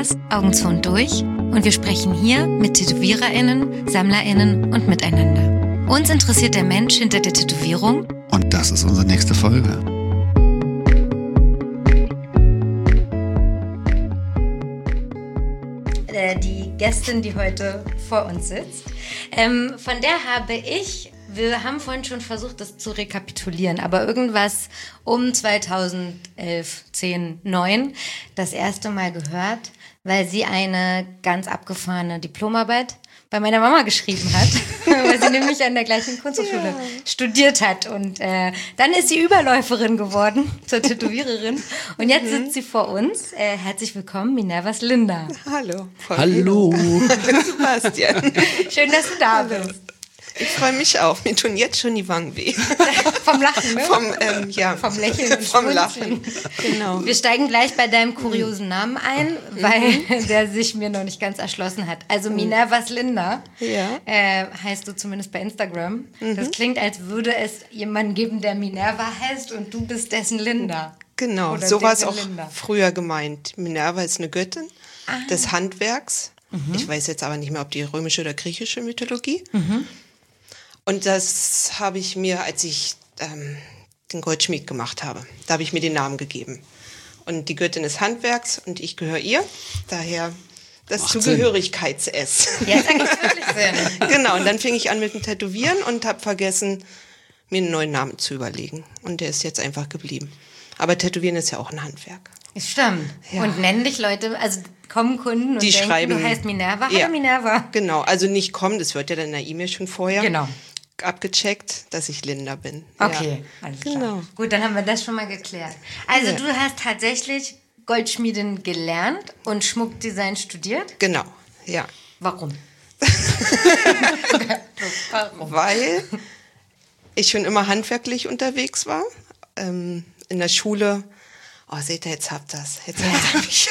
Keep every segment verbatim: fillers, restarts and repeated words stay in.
Podcast Augen zu und durch und wir sprechen hier mit TätowiererInnen, SammlerInnen und miteinander. Uns interessiert der Mensch hinter der Tätowierung. Und das ist unsere nächste Folge. Äh, die Gästin, die heute vor uns sitzt, ähm, von der habe ich... Wir haben vorhin schon versucht, das zu rekapitulieren, aber irgendwas um zweitausendelf, zehn, neun das erste Mal gehört, weil sie eine ganz abgefahrene Diplomarbeit bei meiner Mama geschrieben hat, weil sie nämlich an der gleichen Kunsthochschule ja. studiert hat. Und äh, dann ist sie Überläuferin geworden zur Tätowiererin. Und jetzt mhm. sitzt sie vor uns. Äh, herzlich willkommen, Minervas Linda. Hallo. Hallo. Hallo, Sebastian. Schön, dass du da Hallo. bist. Ich freue mich auch. Mir tun jetzt schon die Wangen weh. Vom Lachen, ne? Vom, ähm, ja. Vom Lächeln und Vom Lachen. Genau. Wir steigen gleich bei deinem kuriosen Namen ein, mhm. weil der sich mir noch nicht ganz erschlossen hat. Also Minervas Linda ja. äh, heißt du zumindest bei Instagram. Mhm. Das klingt, als würde es jemanden geben, der Minerva heißt und du bist dessen Linda. Genau, Oder so war es auch Linda. früher gemeint. Minerva ist eine Göttin ah. des Handwerks. Mhm. Ich weiß jetzt aber nicht mehr, ob die römische oder griechische Mythologie. Mhm. Und das habe ich mir, als ich ähm, den Goldschmied gemacht habe, da habe ich mir den Namen gegeben. Und die Göttin des Handwerks und ich gehöre ihr, daher das Macht Zugehörigkeits-S. Jetzt ergibt es wirklich Sinn. Genau, und dann fing ich an mit dem Tätowieren und habe vergessen, mir einen neuen Namen zu überlegen. Und der ist jetzt einfach geblieben. Aber Tätowieren ist ja auch ein Handwerk. Stimmt. Ja. Und nennen dich Leute, also kommen Kunden und die denken, schreiben, du heißt Minerva, hallo ja, Minerva. Genau, also nicht kommen, das wird ja dann in der E-Mail schon vorher genau. abgecheckt, dass ich Linda bin. Okay, ja. alles klar. Genau. Gut, dann haben wir das schon mal geklärt. Also ja. du hast tatsächlich Goldschmiedin gelernt und Schmuckdesign studiert? Genau, ja. Warum? Warum? Weil ich schon immer handwerklich unterwegs war. Ähm, in der Schule... Oh, seht ihr, jetzt habt ihr das. Jetzt habt ihr mich.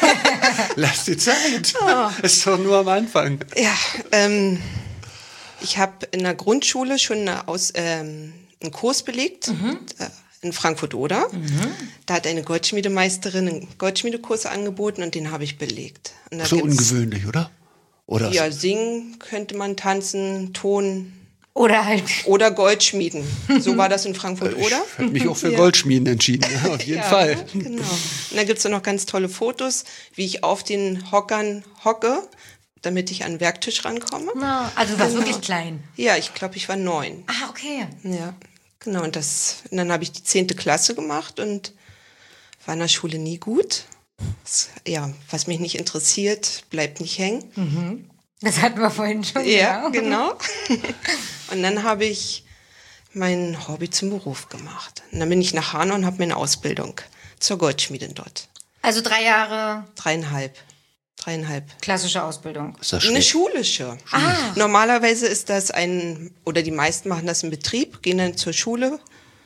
Lass die Zeit. Oh. Ist doch nur am Anfang. Ja, ähm, ich habe in der Grundschule schon eine Aus, ähm, einen Kurs belegt, mhm. äh, in Frankfurt-Oder. Mhm. Da hat eine Goldschmiedemeisterin einen Goldschmiedekurs angeboten und den habe ich belegt. Und da so ungewöhnlich, oder? Oder? Ja, singen könnte man, tanzen, Ton... Oder halt. Oder Goldschmieden. So war das in Frankfurt, ich oder? Ich habe mich auch für ja. Goldschmieden entschieden, auf jeden ja, Fall. Genau. Und da gibt es noch ganz tolle Fotos, wie ich auf den Hockern hocke, damit ich an den Werktisch rankomme. No, also du warst genau. wirklich klein? Ja, ich glaube, ich war neun. Ah, okay. Ja, genau. Und, das, und dann habe ich die zehnte Klasse gemacht und war in der Schule nie gut. Das, ja, was mich nicht interessiert, bleibt nicht hängen. Mhm. Das hatten wir vorhin schon. Ja, genau. Und dann habe ich mein Hobby zum Beruf gemacht. Und dann bin ich nach Hanau und habe meine Ausbildung zur Goldschmiedin dort. Also drei Jahre? Dreieinhalb. Dreieinhalb. Klassische Ausbildung? Ist das Eine schulische. Ah. Normalerweise ist das ein, oder die meisten machen das im Betrieb, gehen dann zur Schule.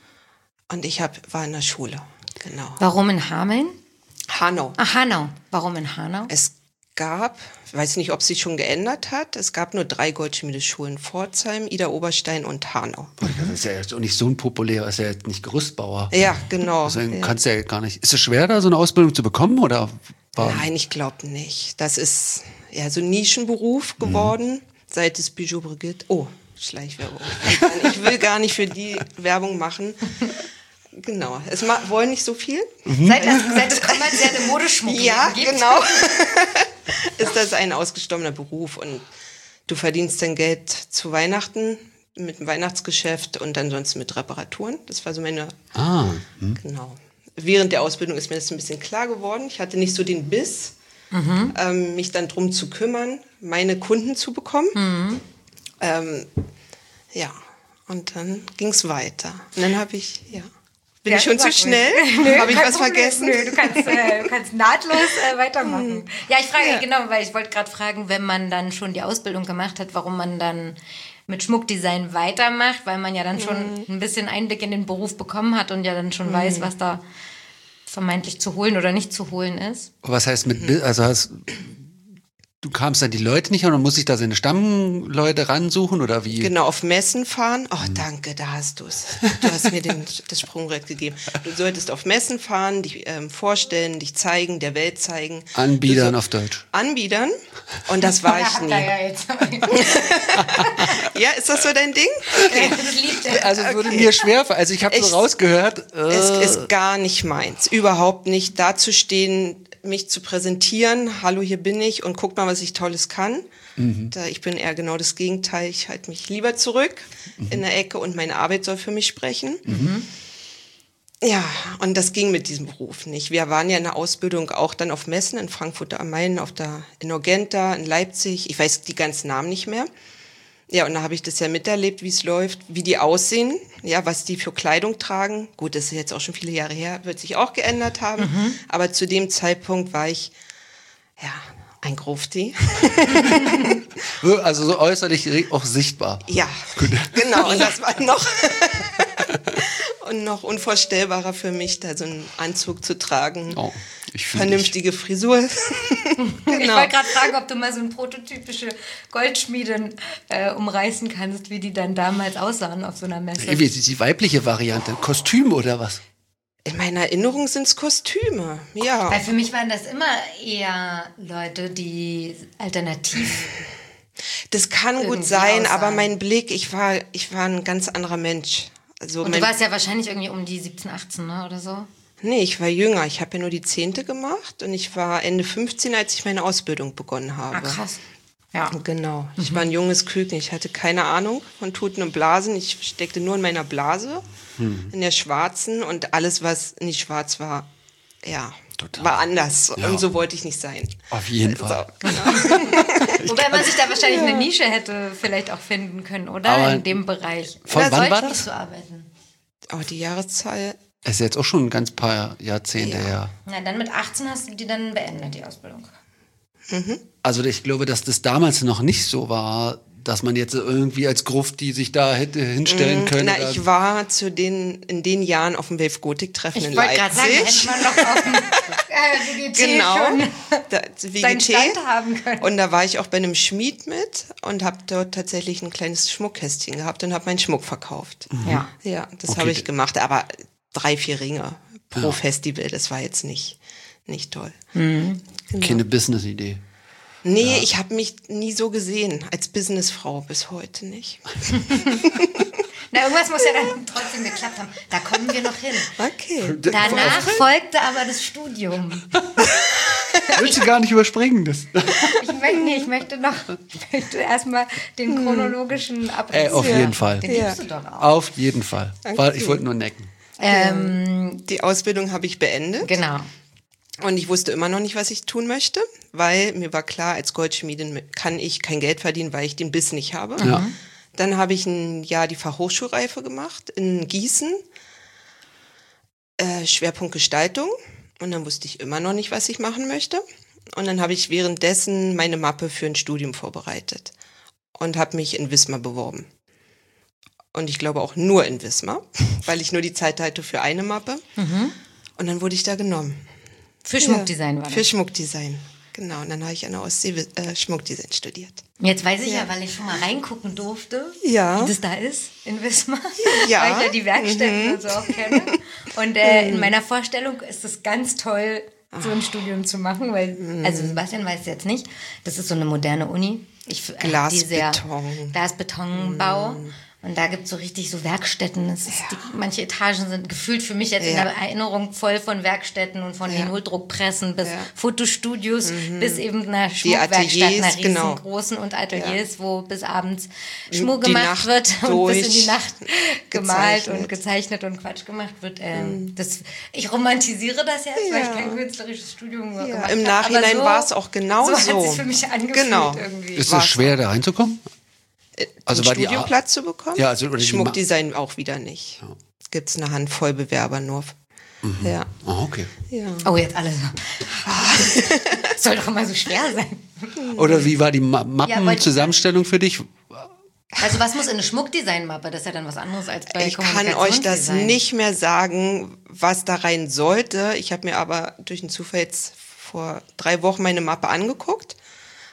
Und ich hab, war in der Schule, genau. Warum in Hameln? Hanau. Ach, Hanau. Warum in Hanau? Es gab, ich weiß nicht, ob es sich schon geändert hat, es gab nur drei Goldschmiedeschulen, Pforzheim, Ida Oberstein und Hanau. Das ist ja jetzt auch nicht so ein populärer, ist ja jetzt nicht Gerüstbauer. Ja, genau. Deswegen ja. kannst du ja gar nicht. Ist es schwer, da so eine Ausbildung zu bekommen? Oder war Nein, ich glaube nicht. Das ist ja so ein Nischenberuf geworden, mhm. seit es Bijou Brigitte. Oh, Schleichwerbung. Ich will gar nicht für die Werbung machen. Genau, es ma- wollen nicht so viel. Mhm. Seit, das, seit es kommerzielle Modeschmuck ja, gibt. genau. Ist das ein ausgestorbener Beruf und du verdienst dein Geld zu Weihnachten mit dem Weihnachtsgeschäft und ansonsten mit Reparaturen. Das war so meine... Ah. Hm. Genau. Während der Ausbildung ist mir das ein bisschen klar geworden. Ich hatte nicht so den Biss, mhm. ähm, mich dann drum zu kümmern, meine Kunden zu bekommen. Mhm. Ähm, ja, und dann ging es weiter. Und dann habe ich... ja. Bin ja, ich schon zu schnell? Habe ich was Problem. vergessen? Nö, du kannst, äh, du kannst nahtlos äh, weitermachen. Ja, ich frage, ja. genau, weil ich wollte gerade fragen, wenn man dann schon die Ausbildung gemacht hat, warum man dann mit Schmuckdesign weitermacht, weil man ja dann schon mhm. ein bisschen Einblick in den Beruf bekommen hat und ja dann schon mhm. weiß, was da vermeintlich zu holen oder nicht zu holen ist. Was heißt mit, also hast, du kamst an die Leute nicht und dann muss ich da seine Stammleute ransuchen oder wie? Genau, auf Messen fahren. Oh, danke, da hast du es. Du hast mir den, das Sprungbrett gegeben. Du solltest auf Messen fahren, dich ähm, vorstellen, dich zeigen, der Welt zeigen. Anbiedern so, auf Deutsch. Anbiedern. Und das war ich nie. Ja, jetzt. Ja, ist das so dein Ding? Okay. Das liebt er. Also es würde mir schwer, also ich habe so Ich- rausgehört. Äh, Es ist gar nicht meins. Überhaupt nicht. Da zu stehen, mich zu präsentieren. Hallo, hier bin ich und guck mal, was ich Tolles kann. Mhm. Da, ich bin eher genau das Gegenteil. Ich halte mich lieber zurück Mhm. in der Ecke und meine Arbeit soll für mich sprechen. Mhm. Ja, und das ging mit diesem Beruf nicht. Wir waren ja in der Ausbildung auch dann auf Messen in Frankfurt am Main, auf der, in Urgenta, in Leipzig. Ich weiß die ganzen Namen nicht mehr. Ja, und da habe ich das ja miterlebt, wie es läuft, wie die aussehen, ja, was die für Kleidung tragen. Gut, das ist jetzt auch schon viele Jahre her, wird sich auch geändert haben. Mhm. Aber zu dem Zeitpunkt war ich, ja, ein Grufti. also so äußerlich auch sichtbar. Ja, genau. Und das war noch, und noch unvorstellbarer für mich, da so einen Anzug zu tragen. Oh, ich fühl Vernünftige Frisur. Ich wollte gerade fragen, ob du mal so eine prototypische Goldschmiedin äh, umreißen kannst, wie die dann damals aussahen auf so einer Messe. dich. Ey, wie ist die weibliche Variante? Kostüm oder was? In meiner Erinnerung sind es Kostüme, ja. Weil für mich waren das immer eher Leute, die alternativ. Das kann gut irgendwie sein, aussahen. aber mein Blick, ich war, ich war ein ganz anderer Mensch. Also Und mein, du warst ja wahrscheinlich irgendwie um die siebzehn, achtzehn, ne, oder so. nee, ich war jünger. Ich habe ja nur die Zehnte gemacht und ich war Ende fünfzehn, als ich meine Ausbildung begonnen habe. Ah, krass. Ja. Genau. Ich war ein junges Küken. Ich hatte keine Ahnung von Tuten und Blasen. Ich steckte nur in meiner Blase, in der schwarzen, und alles, was nicht schwarz war, ja, Total. war anders. Ja. Und so wollte ich nicht sein. Auf jeden Fall. Wobei man sich da wahrscheinlich eine Nische hätte vielleicht auch finden können, oder? Aber in dem Bereich. von Oder wann soll war ich das? nicht so arbeiten? Aber die Jahreszahl, Es ist jetzt auch schon ein ganz paar Jahrzehnte Ja. her. Na, dann mit achtzehn hast du die dann beendet, die Ausbildung. Also ich glaube, dass das damals noch nicht so war, dass man jetzt irgendwie als Gruft, die sich da hätte hinstellen können. na, oder- ich war zu den, in den Jahren auf dem Wave-Gotik-Treffen Ich in wollte gerade sagen, Leipzig. hätte man doch auf dem äh, W G T Genau, schon da, seinen W G T. Stand haben können. Und da war ich auch bei einem Schmied mit und habe dort tatsächlich ein kleines Schmuckkästchen gehabt und habe meinen Schmuck verkauft. Ja. Ja, das Okay. habe ich gemacht, aber drei, vier Ringe pro Ja. Festival, das war jetzt nicht, nicht toll. Keine Business-Idee. Nee, ich habe mich nie so gesehen, als Businessfrau bis heute nicht. Na, irgendwas muss ja dann trotzdem geklappt haben. Da kommen wir noch hin. Okay. Danach folgte aber das Studium. Willst du gar nicht überspringen? Das. Ich möchte, nee, ich möchte noch ich möchte erstmal den chronologischen Abriss. Ey, auf jeden Fall. Den Ja. liebst du doch auch. Auf jeden Fall. Weil Okay. ich wollte nur necken. Ähm, Die Ausbildung habe ich beendet. genau. Und ich wusste immer noch nicht, was ich tun möchte, weil mir war klar, als Goldschmiedin kann ich kein Geld verdienen, weil ich den Biss nicht habe. Ja. Dann habe ich ein Jahr die Fachhochschulreife gemacht in Gießen, äh, Schwerpunkt Gestaltung. Und dann wusste ich immer noch nicht, was ich machen möchte. Und dann habe ich währenddessen meine Mappe für ein Studium vorbereitet und habe mich in Wismar beworben. Und ich glaube auch nur in Wismar, weil ich nur die Zeit hatte für eine Mappe. Und dann wurde ich da genommen. Für Schmuckdesign war das. Für Schmuckdesign, genau. Und dann habe ich an der Ostsee äh, Schmuckdesign studiert. Jetzt weiß ich ja, Ja. weil ich schon mal reingucken durfte, Ja. wie das da ist in Wismar. Ja. Weil ich ja die Werkstätten und so auch kenne. Und äh, in meiner Vorstellung ist es ganz toll, so ein Studium zu machen, weil, also Sebastian weiß es jetzt nicht, das ist so eine moderne Uni. Ich, äh, die sehr- Glasbeton. Glasbetonbau. Und da gibt es so richtig so Werkstätten. Das ist die, manche Etagen sind gefühlt für mich jetzt in Ja. der Erinnerung voll von Werkstätten und von Ja. den Holdruckpressen bis Ja. Fotostudios bis eben einer Schmuckwerkstatt, Ateliers, einer genau. riesengroßen und Ateliers, wo bis abends Schmuck Die gemacht Nacht wird und bis in die durch Nacht gemalt gezeichnet. und gezeichnet und Quatsch gemacht wird. Ähm, das, ich romantisiere das jetzt, weil ich Ja. kein künstlerisches Studium Ja, gemacht im habe. Nachhinein Aber so- war es auch genau so. so. hat es sich für mich angefühlt Genau. irgendwie. Ist War's es schwer, da reinzukommen? Also einen war die Studienplatz zu bekommen? Ja, also- oder die Schmuckdesign auch wieder nicht. Es gibt eine Handvoll Bewerber nur. Ja. Oh, okay. ja. Oh, jetzt alle so. Soll doch immer so schwer sein. Oder wie war die Ma Ja, wollte ich- Mappenzusammenstellung für dich? Also was muss in eine Schmuckdesignmappe? Das ist ja dann was anderes als bei Ich kann euch das Kommunikationsdesign. nicht mehr sagen, was da rein sollte. Ich habe mir aber durch den Zufall jetzt vor drei Wochen meine Mappe angeguckt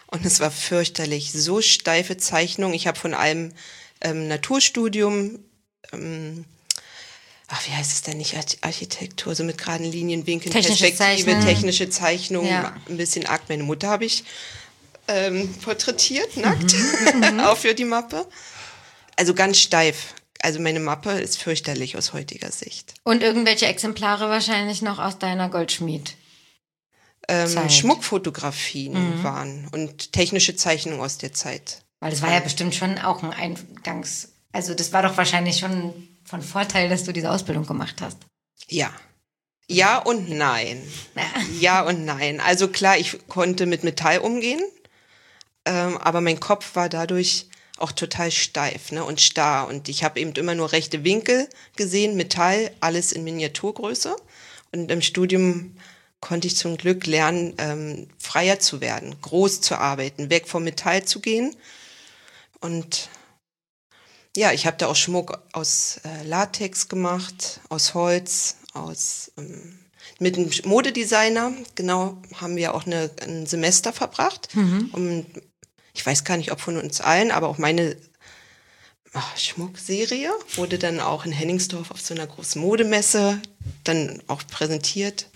Und es war fürchterlich. So steife Zeichnung. Ich habe von einem ähm, Naturstudium, ähm, ach, wie heißt es denn nicht? Architektur, so mit geraden Linien, Winkeln, Technische Perspektive, Zeichnen. technische Zeichnung, Ja. ein bisschen arg. Meine Mutter habe ich ähm, porträtiert, nackt, mhm. auch für die Mappe. Also ganz steif. Also meine Mappe ist fürchterlich aus heutiger Sicht. Und irgendwelche Exemplare wahrscheinlich noch aus deiner Goldschmied. Ähm, Schmuckfotografien mhm. waren und technische Zeichnungen aus der Zeit. Weil das war ja bestimmt schon auch ein Eingangs... Also das war doch wahrscheinlich schon von Vorteil, dass du diese Ausbildung gemacht hast. Ja. Ja und nein. Ja und nein. Also klar, ich konnte mit Metall umgehen, ähm, aber mein Kopf war dadurch auch total steif, ne, und starr. Und ich habe eben immer nur rechte Winkel gesehen, Metall, alles in Miniaturgröße. Und im Studium konnte ich zum Glück lernen, ähm, freier zu werden, groß zu arbeiten, weg vom Metall zu gehen. Und ja, ich habe da auch Schmuck aus äh, Latex gemacht, aus Holz, aus ähm, mit einem Modedesigner. Genau, haben wir auch eine, ein Semester verbracht. Mhm. Um, ich weiß gar nicht, ob von uns allen, aber auch meine ach, Schmuckserie wurde dann auch in Hennigsdorf auf so einer großen Modemesse dann auch präsentiert.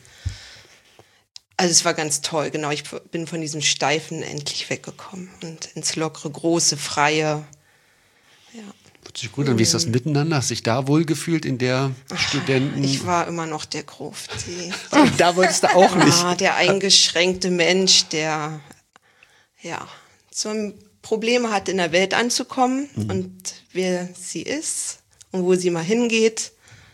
Also es war ganz toll, genau. Ich bin von diesem Steifen endlich weggekommen und ins lockere, große, freie. Ja. Hört sich gut an. Wie ist das miteinander? Hast du dich da wohlgefühlt in der Studenten... Ich war immer noch der Grufti. Da wolltest du auch nicht. Ja, der eingeschränkte Mensch, der ja so ein Probleme hat, in der Welt anzukommen mhm. und wer sie ist und wo sie mal hingeht.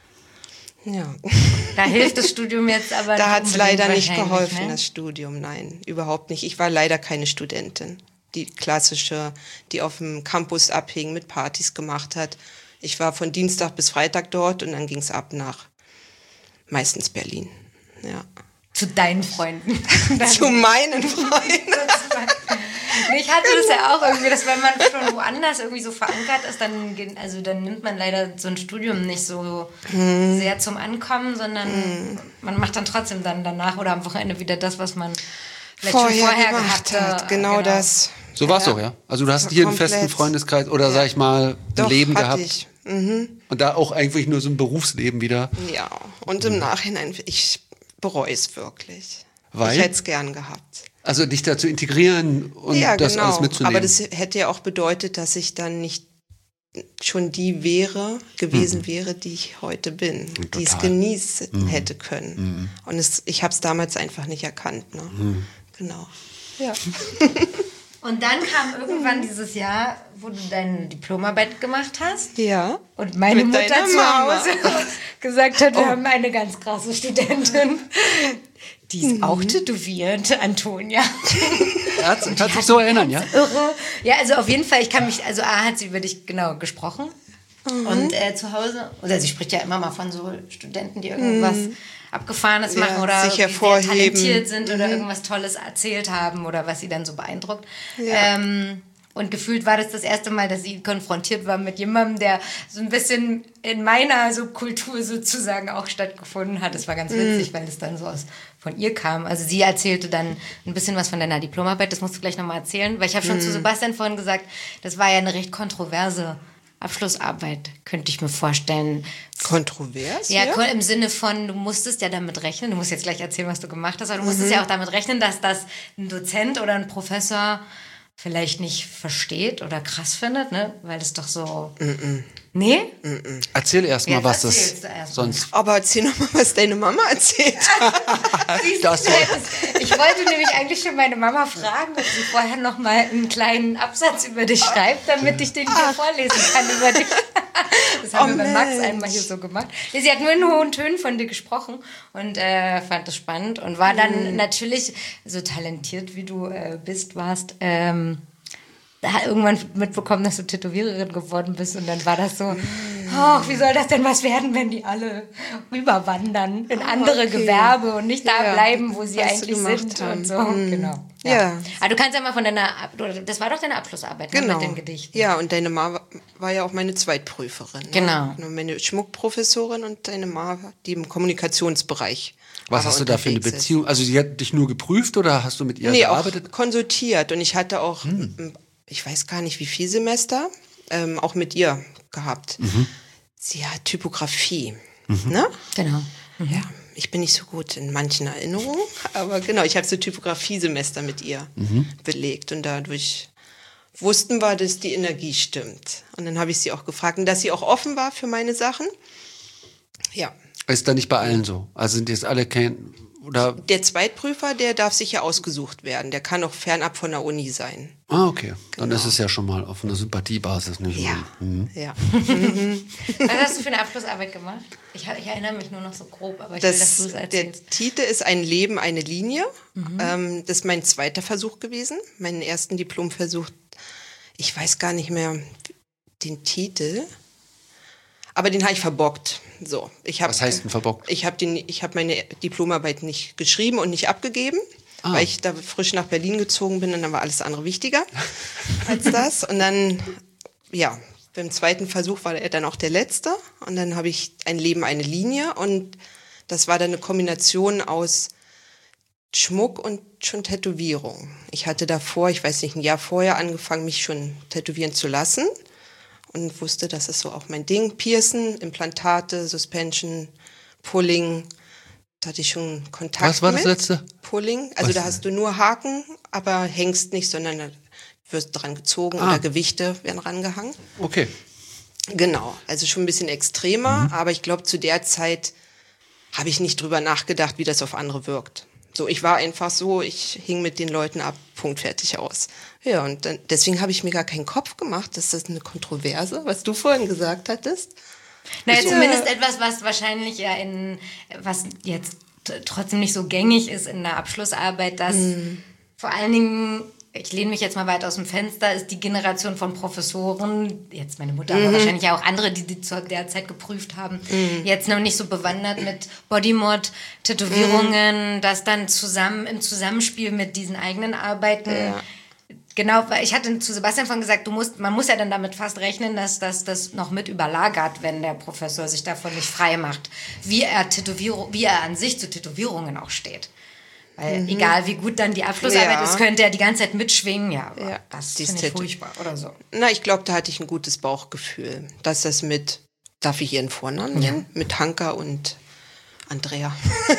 Ja. Da hilft das Studium jetzt aber Da hat es leider nicht geholfen, ne? Das Studium, nein, überhaupt nicht. Ich war leider keine Studentin, die klassische, die auf dem Campus abhing, mit Partys gemacht hat. Ich war von Dienstag bis Freitag dort und dann ging es ab nach meistens Berlin. Ja. Zu deinen Freunden. Zu meinen Freunden. Ich hatte das ja auch irgendwie, dass wenn man schon woanders irgendwie so verankert ist, dann, also dann nimmt man leider so ein Studium nicht so hm. sehr zum Ankommen, sondern hm. man macht dann trotzdem dann danach oder am Wochenende wieder das, was man vielleicht vorher, schon vorher gemacht gehabt hat. Genau, genau das. So war es ja. doch, ja? Also du hast hier einen festen Freundeskreis oder, ja. sag ich mal, ein doch, Leben hatte gehabt. Ich. Mhm. Und da auch eigentlich nur so ein Berufsleben wieder. Ja, und im Nachhinein, ich bereue es wirklich. Weil? Ich hätte es gern gehabt. Also dich da zu integrieren und ja, das genau. alles mitzunehmen. Aber das hätte ja auch bedeutet, dass ich dann nicht schon die wäre, gewesen mhm. wäre, die ich heute bin, Total. die es genießen mhm. hätte können. Mhm. Und es, ich habe es damals einfach nicht erkannt. Ne? Mhm. Genau. Ja. Und dann kam irgendwann dieses Jahr, wo du deine Diplomarbeit gemacht hast. Ja. Und meine Mit Mutter zu Hause gesagt hat, wir oh. haben eine ganz krasse Studentin. Die ist mhm. auch tätowiert, Antonia. Er kann sich so erinnern, ja? Irre. Ja, also auf jeden Fall, ich kann mich, also A hat sie über dich genau gesprochen. Mhm. Und äh, zu Hause, oder sie spricht ja immer mal von so Studenten, die irgendwas mhm. Abgefahrenes machen ja, oder sich sehr talentiert sind mhm. oder irgendwas Tolles erzählt haben oder was sie dann so beeindruckt. Ja. Ähm, und gefühlt war das das erste Mal, dass sie konfrontiert war mit jemandem, der so ein bisschen in meiner Subkultur sozusagen auch stattgefunden hat. Das war ganz witzig, mm. weil es dann so aus von ihr kam. Also sie erzählte dann ein bisschen was von deiner Diplomarbeit. Das musst du gleich nochmal erzählen. Weil ich habe schon mm. zu Sebastian vorhin gesagt, das war ja eine recht kontroverse Abschlussarbeit, könnte ich mir vorstellen. Kontrovers? Ja, ja, im Sinne von, du musstest ja damit rechnen, du musst jetzt gleich erzählen, was du gemacht hast, aber du musstest mhm. ja auch damit rechnen, dass das ein Dozent oder ein Professor vielleicht nicht versteht oder krass findet, ne? Weil das doch so... Mm-mm. Nee? Mm-mm. Erzähl erst mal, was das erst sonst... Aber erzähl noch mal, was deine Mama erzählt hat. das ich wollte nämlich eigentlich schon meine Mama fragen, ob sie vorher noch mal einen kleinen Absatz über dich schreibt, damit ich den hier vorlesen kann über dich. Das haben oh, wir bei Max Mensch. einmal hier so gemacht. Sie hat nur in hohen Tönen von dir gesprochen und äh, fand das spannend und war dann mhm. natürlich, so talentiert wie du äh, bist, warst, ähm, hat irgendwann mitbekommen, dass du Tätowiererin geworden bist und dann war das so, oh, wie soll das denn was werden, wenn die alle rüberwandern in andere okay. Gewerbe und nicht da ja, bleiben, wo sie was eigentlich sind haben. und so. Mhm. Genau. Ja. Aber du kannst ja mal von deiner, Ab- das war doch deine Abschlussarbeit, ne, Genau. mit den Gedichten. Ja, und deine Ma war- war ja auch meine Zweitprüferin. Ne? Genau. Meine Schmuckprofessorin und deine Ma, die im Kommunikationsbereich. Was aber hast du da für eine unterwegs ist. Beziehung? Also sie hat dich nur geprüft oder hast du mit ihr Nee, gearbeitet? auch konsultiert. Und ich hatte auch, m, ich weiß gar nicht wie viel Semester, ähm, auch mit ihr gehabt. Sie hat Typografie. Ne? Genau. Ja, ich bin nicht so gut in manchen Erinnerungen, aber genau, ich habe so Typografiesemester mit ihr belegt und dadurch wussten wir, dass die Energie stimmt. Und dann habe ich sie auch gefragt, und dass sie auch offen war für meine Sachen. Ja. Ist da nicht bei allen so? Also sind jetzt alle kein oder? Der Zweitprüfer, der darf sicher ausgesucht werden. Der kann auch fernab von der Uni sein. Ah, okay. Dann Genau. ist es ja schon mal auf einer Sympathiebasis, nicht? Ja, Mhm. ja. Was hast du für eine Abschlussarbeit gemacht? Ich, ich erinnere mich nur noch so grob, aber ich will, dass Das, du es der erzählst. Titel ist Ein Leben, eine Linie. Ähm, das ist mein zweiter Versuch gewesen. Meinen ersten Diplomversuch, ich weiß gar nicht mehr den Titel, aber den habe ich verbockt. So, ich hab, Was heißt denn verbockt? Ich habe hab meine Diplomarbeit nicht geschrieben und nicht abgegeben, Ah. weil ich da frisch nach Berlin gezogen bin und dann war alles andere wichtiger als das. Und dann, ja, beim zweiten Versuch war er dann auch der letzte. Und dann habe ich Ein Leben, eine Linie. Und das war dann eine Kombination aus Schmuck und schon Tätowierung. Ich hatte davor, ich weiß nicht, ein Jahr vorher angefangen, mich schon tätowieren zu lassen. Und wusste, das ist so auch mein Ding. Piercen, Implantate, Suspension, Pulling. Da hatte ich schon Kontakt Was war das mit. letzte? Pulling. Also Was? da hast du nur Haken, aber hängst nicht, sondern da wirst dran gezogen Ah. oder Gewichte werden rangehangen. Okay. Genau, also schon ein bisschen extremer, aber ich glaube, zu der Zeit habe ich nicht drüber nachgedacht, wie das auf andere wirkt. So, ich war einfach so, ich hing mit den Leuten ab, Punkt, fertig, aus. Ja, und dann, deswegen habe ich mir gar keinen Kopf gemacht. Das ist eine Kontroverse, was du vorhin gesagt hattest. Naja, So. zumindest etwas, was wahrscheinlich ja in, was jetzt t- trotzdem nicht so gängig ist in der Abschlussarbeit, dass vor allen Dingen, ich lehne mich jetzt mal weit aus dem Fenster, ist die Generation von Professoren, jetzt meine Mutter, aber wahrscheinlich ja auch andere, die die zu der Zeit geprüft haben, jetzt noch nicht so bewandert mit Bodymod, Tätowierungen, das dann zusammen im Zusammenspiel mit diesen eigenen Arbeiten. Ja. Genau, weil ich hatte zu Sebastian von gesagt, du musst, man muss ja dann damit fast rechnen, dass das das noch mit überlagert, wenn der Professor sich davon nicht frei macht, wie er Tätowierung, wie er an sich zu Tätowierungen auch steht. Weil egal wie gut dann die Abschlussarbeit Ja. ist, könnte er die ganze Zeit mitschwingen. Ja, aber Ja, das die finde ich Tätow- furchtbar oder so. Na, ich glaube, da hatte ich ein gutes Bauchgefühl, dass das mit, darf ich ihren Vornamen nennen? Mit Hanka und Andrea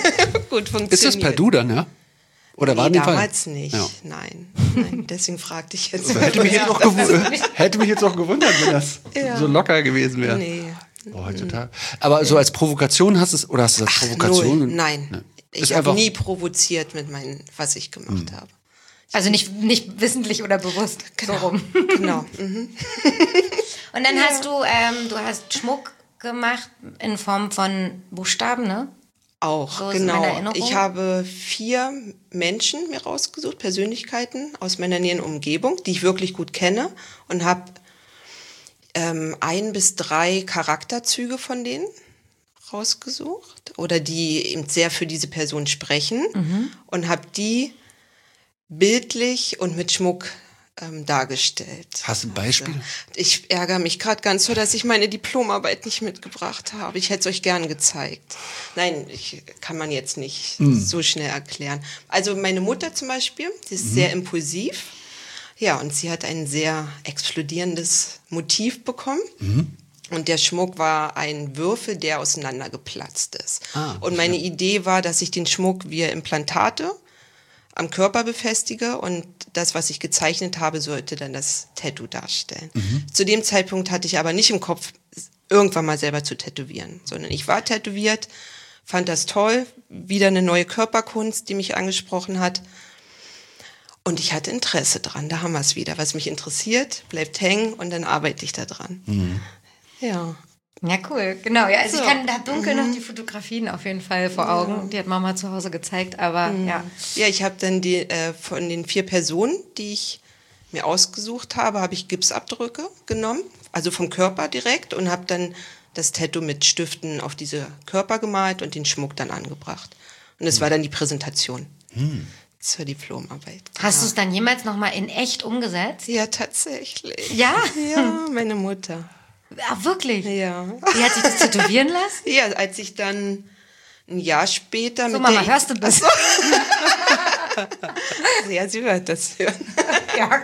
gut funktioniert. Ist das per Du dann, ja? Oder war Nee, die Fall? damals nicht. Ja. Nein. Nein, deswegen fragte ich jetzt. Hätte mich jetzt, auch gewundert, hätte mich jetzt auch gewundert, wenn das Ja. so locker gewesen wäre. Nee. Oh, heutzutage. Aber so als Provokation hast du es, oder hast du das Provokation? Null. Nein. Nee. Ich Ist habe einfach- nie provoziert mit meinem, was ich gemacht habe. Also nicht, nicht wissentlich oder bewusst. So rum. Genau. Mhm. Und dann hast du, ähm, du hast Schmuck gemacht in Form von Buchstaben, ne? Auch, So ist meine genau. Erinnerung. Ich habe vier Menschen mir rausgesucht, Persönlichkeiten aus meiner näheren Umgebung, die ich wirklich gut kenne und habe ähm, ein bis drei Charakterzüge von denen rausgesucht oder die eben sehr für diese Person sprechen und habe die bildlich und mit Schmuck ähm, dargestellt. Hast du ein Beispiel? Also, ich ärgere mich gerade ganz so, dass ich meine Diplomarbeit nicht mitgebracht habe. Ich hätte es euch gern gezeigt. Nein, ich, kann man jetzt nicht so schnell erklären. Also meine Mutter zum Beispiel, die ist sehr impulsiv. Ja, und sie hat ein sehr explodierendes Motiv bekommen. Und der Schmuck war ein Würfel, der auseinandergeplatzt ist. Ah, und meine Idee war, dass ich den Schmuck via Implantate am Körper befestige und das, was ich gezeichnet habe, sollte dann das Tattoo darstellen. Zu dem Zeitpunkt hatte ich aber nicht im Kopf, irgendwann mal selber zu tätowieren, sondern ich war tätowiert, fand das toll, wieder eine neue Körperkunst, die mich angesprochen hat. Und ich hatte Interesse dran, da haben wir es wieder. Was mich interessiert, bleibt hängen und dann arbeite ich da dran. Ja. Ja, cool, genau. Ja, also So. ich kann da dunkel noch die Fotografien auf jeden Fall vor Augen. Die hat Mama zu Hause gezeigt, aber ja. Ja, ich habe dann die, äh, von den vier Personen, die ich mir ausgesucht habe, habe ich Gipsabdrücke genommen, also vom Körper direkt und habe dann das Tattoo mit Stiften auf diese Körper gemalt und den Schmuck dann angebracht. Und das war dann die Präsentation. zur Diplomarbeit. Hast du es dann jemals nochmal in echt umgesetzt? Ja, tatsächlich. Ja? Ja, meine Mutter. Ah, wirklich? Ja. Die hat sich das tätowieren lassen? Ja, als ich dann ein Jahr später So, mit Mama, der hörst du das? Ja, sie wird das hören. Ja.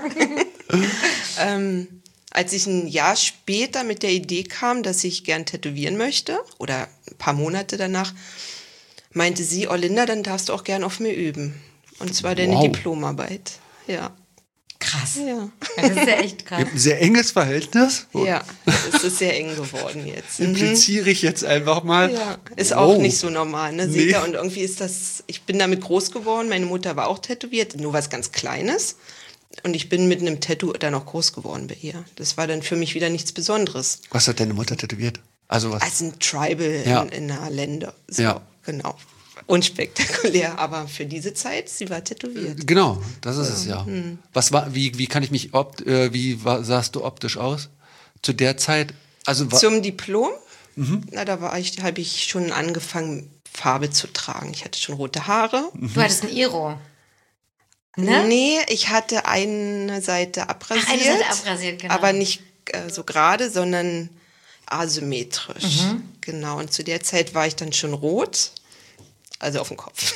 ähm, als ich ein Jahr später mit der Idee kam, dass ich gern tätowieren möchte, oder ein paar Monate danach, meinte sie, oh Linda, dann darfst du auch gern auf mir üben. Und zwar deine Wow. Diplomarbeit. Ja. Krass. Ja. Das ist ja echt krass. Ihr habt ein sehr enges Verhältnis. Ja, es ist sehr eng geworden jetzt. Mhm. Impliziere ich jetzt einfach mal. Ja, ist auch Wow. nicht so normal, ne? Nee. Seht ihr? Und irgendwie ist das, ich bin damit groß geworden, meine Mutter war auch tätowiert, nur was ganz Kleines. Und ich bin mit einem Tattoo dann auch groß geworden bei ihr. Das war dann für mich wieder nichts Besonderes. Was hat deine Mutter tätowiert? Also was? Als ein Tribal Ja. in, in einer Länder. So, Ja. Genau. Unspektakulär, aber für diese Zeit, sie war tätowiert. Genau, das ist es ja. Hm. Was war, wie, wie kann ich mich opt, äh, wie war, sahst du optisch aus? Zu der Zeit? Also wa- Zum Diplom, Mhm. na, da war ich, habe ich schon angefangen, Farbe zu tragen. Ich hatte schon rote Haare. Du hattest ein Iro. Ne? Nee, ich hatte eine Seite abrasiert. Ach, eine Seite abrasiert, genau. Aber nicht äh, so gerade, sondern asymmetrisch. Mhm. Genau, und zu der Zeit war ich dann schon rot, also auf dem Kopf.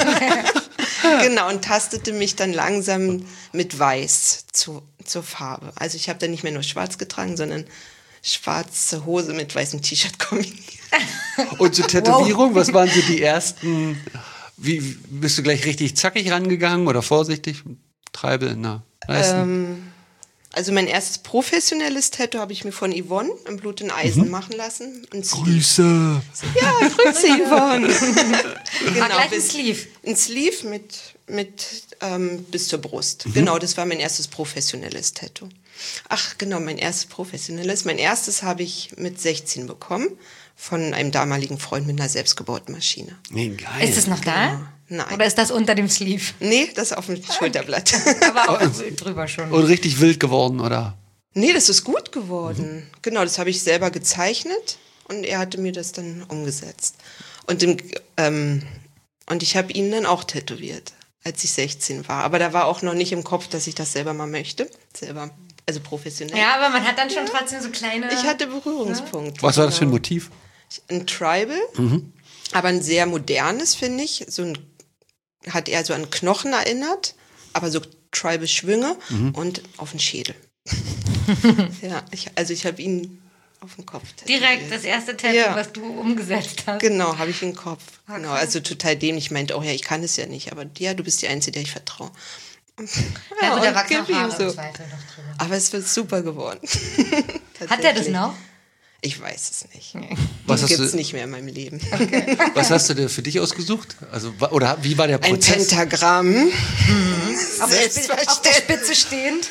Genau, und tastete mich dann langsam mit Weiß zu, zur Farbe. Also ich habe dann nicht mehr nur schwarz getragen, sondern schwarze Hose mit weißem T-Shirt kombiniert. Und zur Tätowierung, was waren so die ersten, wie wie- bist du gleich richtig zackig rangegangen oder vorsichtig? Treibel, na, Leisten. Ähm, also mein erstes professionelles Tattoo habe ich mir von Yvonne im Blut und Eisen machen lassen. Ein Sleeve. Grüße. Ja, Grüße Yvonne. War gleich ein bis- Sleeve. Ein Sleeve mit, mit ähm, bis zur Brust. Mhm. Genau, das war mein erstes professionelles Tattoo. Ach, genau, mein erstes professionelles. Mein erstes habe ich mit sechzehn bekommen von einem damaligen Freund mit einer selbstgebauten Maschine. Nee, geil. Ist es noch da? Nein. Oder ist das unter dem Sleeve? Nee, das ist auf dem Schulterblatt. Aber auch drüber schon. Und richtig wild geworden, oder? Nee, das ist gut geworden. Genau, das habe ich selber gezeichnet und er hatte mir das dann umgesetzt. Und, im, ähm, und ich habe ihn dann auch tätowiert, als ich sechzehn war. Aber da war auch noch nicht im Kopf, dass ich das selber mal möchte. Selber, also professionell. Ja, aber man hat dann schon trotzdem so kleine... Ich hatte Berührungspunkte. Was war das für ein genau. Motiv? Ein Tribal, aber ein sehr modernes, finde ich. So ein, hat eher so an Knochen erinnert, aber so Tribal-Schwünge und auf den Schädel. Ja, ich, also ich habe ihn auf den Kopf tätowiert. Direkt das erste Tattoo, Ja. was du umgesetzt hast. Genau, habe ich im Kopf. Ah, Genau, krass. also total dämlich. Ich meinte, oh ja, ich kann es ja nicht, aber ja, du bist die Einzige, der ich vertraue. Ja, gut, da und wachsen gib auch ihm Haare so. im Zweifel noch drüber. Aber es wird super geworden. Hat er das Tatsächlich. noch? Ich weiß es nicht. Was Was hast gibt du- es nicht mehr in meinem Leben. Was hast du dir für dich ausgesucht? Also, wa- oder wie war der Ein Prozess? Pentagramm. Auf der, Spitze, auf der Spitze stehend?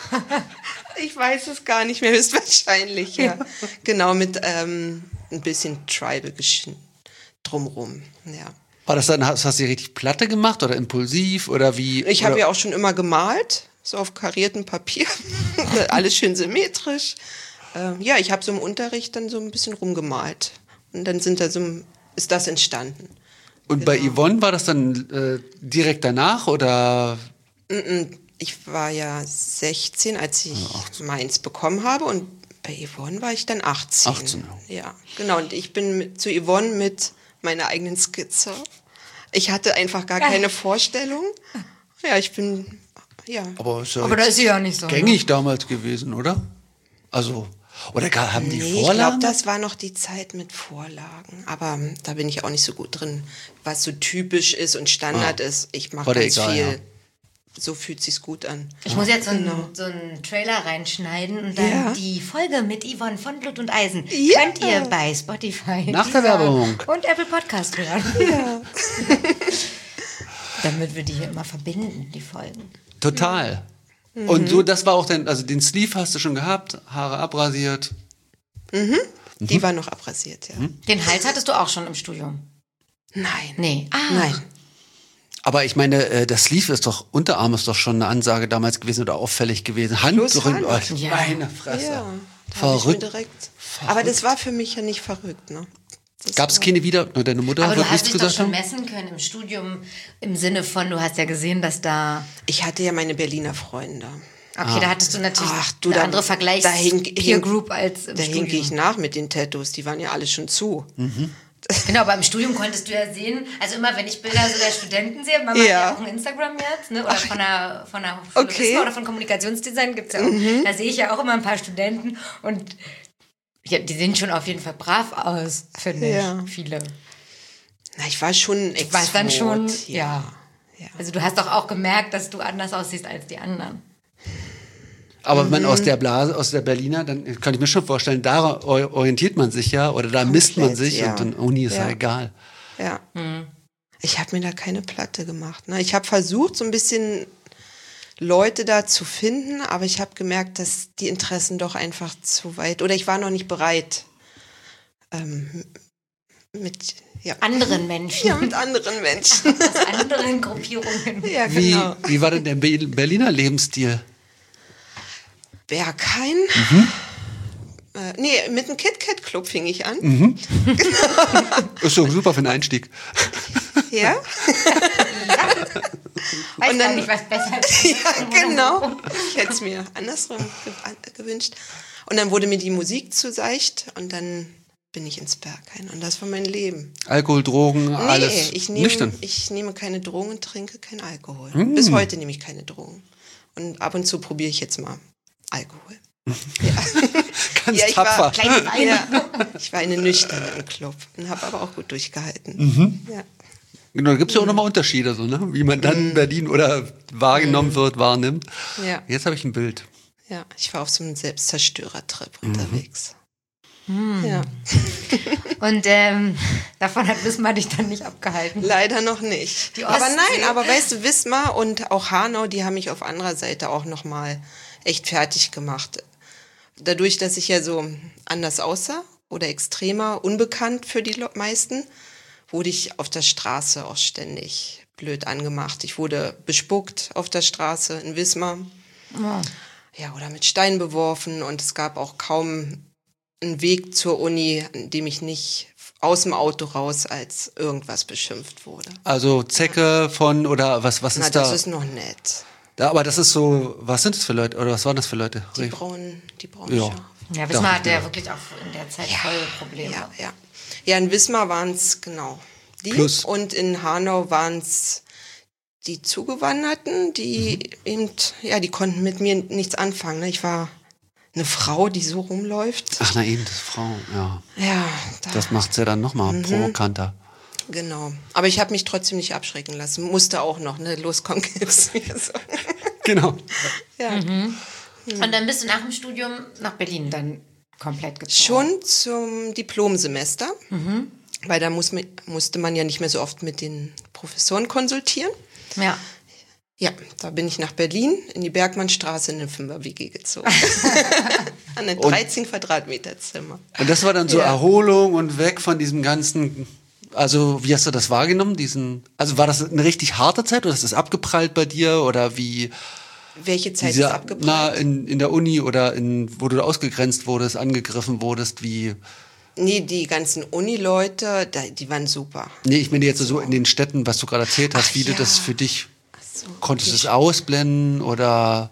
Ich weiß es gar nicht mehr, höchstwahrscheinlich, ja. Genau, mit ähm, ein bisschen Tribal geschn- drumrum, ja. War das dann, hast, hast du die richtig Platte gemacht oder impulsiv oder wie? Ich habe oder- ja auch schon immer gemalt, so auf kariertem Papier. Alles schön symmetrisch. Ähm, ja, ich habe so im Unterricht dann so ein bisschen rumgemalt. Und dann sind da so, ist das entstanden. Und bei genau. Yvonne war das dann äh, direkt danach oder? Ich war ja sechzehn, als ich meins bekommen habe. Und bei Yvonne war ich dann achtzehn. achtzehn, Ja, genau. Und ich bin mit, zu Yvonne mit meiner eigenen Skizze. Ich hatte einfach gar keine Vorstellung. Ja, ich bin, ja. Aber, ist ja Aber da jetzt ist sie ja nicht so. gängig damals gewesen, oder? Also, oder gar, haben die Nee, ich glaube, Vorlagen? das war noch die Zeit mit Vorlagen. Aber ähm, da bin ich auch nicht so gut drin, was so typisch ist und Standard ist. Ich mache War dir ganz egal, viel. ja. So fühlt sich's gut an. Ich muss jetzt so einen, Genau. so einen Trailer reinschneiden und dann Ja. die Folge mit Yvonne von Blut und Eisen Ja. könnt ihr bei Spotify Nach der Deezer Werbung. und Apple Podcast hören. Ja. Damit wir die hier immer verbinden, die Folgen. Total. Mhm. Und so, das war auch dein, also den Sleeve hast du schon gehabt, Haare abrasiert. Die war noch abrasiert, ja. Den Hals hattest du auch schon im Studium? Nein. Nee. Ah. Nein. Aber ich meine, äh, das Sleeve ist doch, Unterarm ist doch schon eine Ansage damals gewesen oder auffällig gewesen. Hand, Plus drücken, Hand. oh, Ja. meine Fresse. Ja, da habe ich mir Verrückt. direkt. Aber das war für mich ja nicht verrückt, ne? Gab es keine wieder? Nur deine Mutter Aber du wird hast nichts dich doch gesagt schon haben? messen können im Studium, im Sinne von, du hast ja gesehen, dass da... Ich hatte ja meine Berliner Freunde. Okay, da hattest du natürlich Ach, du, eine da- andere da hink- Vergleichs-Peer hink- Group als im Da hinke ich Studium. nach mit den Tattoos, die waren ja alle schon zu. Genau, aber im Studium konntest du ja sehen, also immer wenn ich Bilder so der Studenten sehe, Mama hat Ja. ja auch ein Instagram jetzt, ne? Oder von der, von der Hochschule Okay. Wismar oder von Kommunikationsdesign gibt's ja auch. Da sehe ich ja auch immer ein paar Studenten und ja, die sehen schon auf jeden Fall brav aus, finde Ja. ich, viele. Na, ich war schon ein Du warst dann Exot, schon, ja. ja. ja. Also du hast doch auch gemerkt, dass du anders aussiehst als die anderen. Aber wenn man aus der Blase, aus der Berliner, dann kann ich mir schon vorstellen, da orientiert man sich ja oder da misst man Komplett, sich ja. und dann Uni ist ja, Ja. egal. Ja. Ich habe mir da keine Platte gemacht. Ne? Ich habe versucht, so ein bisschen Leute da zu finden, aber ich habe gemerkt, dass die Interessen doch einfach zu weit, oder ich war noch nicht bereit. Ähm, mit, ja. Anderen Menschen. ja, mit anderen Menschen. Aus anderen Gruppierungen. ja, Wie, genau. wie war denn der Be- Berliner Lebensstil? Berghain. Mhm. Äh, nee, mit dem KitKat Club fing ich an. Mhm. Ist so super für den Einstieg. Ja. Weiß Und gar dann- nicht, was besser ist. Ja, genau. Ich hätte es mir andersrum ge gewünscht. Und dann wurde mir die Musik zu seicht und dann bin ich ins Berghain. Und das war mein Leben. Alkohol, Drogen, alles Nee, ich nehme, nüchtern. ich nehme keine Drogen und trinke keinen Alkohol. Mm. Bis heute nehme ich keine Drogen. Und ab und zu probiere ich jetzt mal Alkohol. Ganz Ja, ich tapfer. war, ja, ich war eine nüchterne im Club und habe aber auch gut durchgehalten. Mhm. Ja. Genau, da gibt es ja auch nochmal Unterschiede, so, ne? Wie man dann Berlin oder wahrgenommen wird, wahrnimmt. Ja. Jetzt habe ich ein Bild. Ja, ich war auf so einem Selbstzerstörertrip unterwegs. Ja. Und ähm, davon hat Wismar dich dann nicht abgehalten. Leider noch nicht. Die Aber Ostsee. nein, aber weißt du, Wismar und auch Hanau, die haben mich auf anderer Seite auch nochmal echt fertig gemacht. Dadurch, dass ich ja so anders aussah oder extremer, unbekannt für die Le- meisten, wurde ich auf der Straße auch ständig blöd angemacht. Ich wurde bespuckt auf der Straße in Wismar. Oh. Ja, oder mit Steinen beworfen und es gab auch kaum einen Weg zur Uni, an dem ich nicht aus dem Auto raus als irgendwas beschimpft wurde. Also Zecke von oder was, was ist Na, da? das ist noch nett. Da, aber das ist so, was sind das für Leute oder was waren das für Leute? Die Richtig. braunen, die braunen Ja. Schafe. Ja, Wismar Dachte hatte ich ja mir. wirklich auch in der Zeit voll Probleme. Ja, ja. Ja, in Wismar waren es genau die Plus. und in Hanau waren es die Zugewanderten, die Mhm. eben, ja, die konnten mit mir nichts anfangen. Ne? Ich war eine Frau, die so rumläuft. Ach na eben, das ist Frau, ja. Ja, da, Das macht's ja dann nochmal Mhm. provokanter. genau. Aber ich habe mich trotzdem nicht abschrecken lassen. Musste auch noch, ne? Los, komm, gib's mir so. Genau. Ja. Und dann bist du nach dem Studium nach Berlin dann komplett gezogen. Schon zum Diplomsemester, weil da muss, man- musste man ja nicht mehr so oft mit den Professoren konsultieren. Ja. Ja, da bin ich nach Berlin in die Bergmannstraße in eine Fünfer-W G gezogen. An ein dreizehn Quadratmeter Zimmer. Und das war dann so Ja. Erholung und weg von diesem ganzen, also wie hast du das wahrgenommen? Diesen, also war das eine richtig harte Zeit oder ist das abgeprallt bei dir oder wie? Welche Zeit Diese, ist abgeprallt? na, in, in der Uni oder in, wo du ausgegrenzt wurdest, angegriffen wurdest, wie? Nee, die ganzen Uni-Leute, da- die waren super. Nee, ich meine jetzt so in den Städten, was du gerade erzählt hast, Ach wie du ja. das für dich, So, konntest du ich- es ausblenden oder?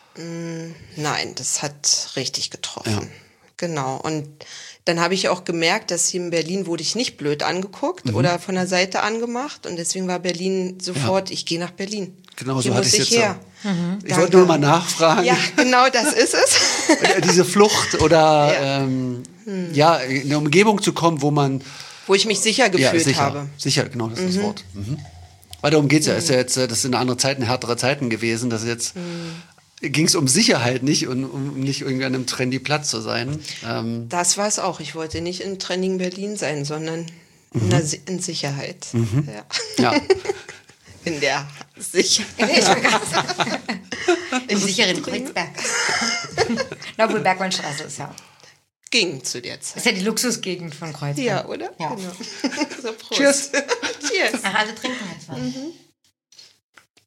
Nein, das hat richtig getroffen. Ja. Genau. Und dann habe ich auch gemerkt, dass hier in Berlin wurde ich nicht blöd angeguckt oder von der Seite angemacht. Und deswegen war Berlin sofort, ich gehe nach Berlin. Genau, hier so hatte muss ich ich jetzt her. auch. Ich Danke. wollte nur mal nachfragen. Ja, genau das ist es. Äh, Diese Flucht oder Ja. ähm, ja, in eine Umgebung zu kommen, wo man Wo ich mich sicher ja, gefühlt sicher, habe. sicher, genau, das ist das Wort. Mhm. Weil darum geht's ja. Ist ja jetzt, äh, das sind andere Zeiten, härtere Zeiten gewesen. Das ist jetzt ging es um Sicherheit nicht und um nicht irgendwie an einem trendy Platz zu sein. Ähm, Das war es auch. Ich wollte nicht in Training Berlin sein, sondern in, der Si- in Sicherheit. Ja. ja. In der Sicherheit. Ich wollte gerade sagen. Im sicheren Kreuzberg. Na, obwohl Bergmannstraße ist ja. Ging zu der Zeit. Ist ja die Luxusgegend von Kreuzberg. Ja, oder? Ja. Genau. So, Prost. Cheers. Cheers. Ach, alle trinken jetzt was.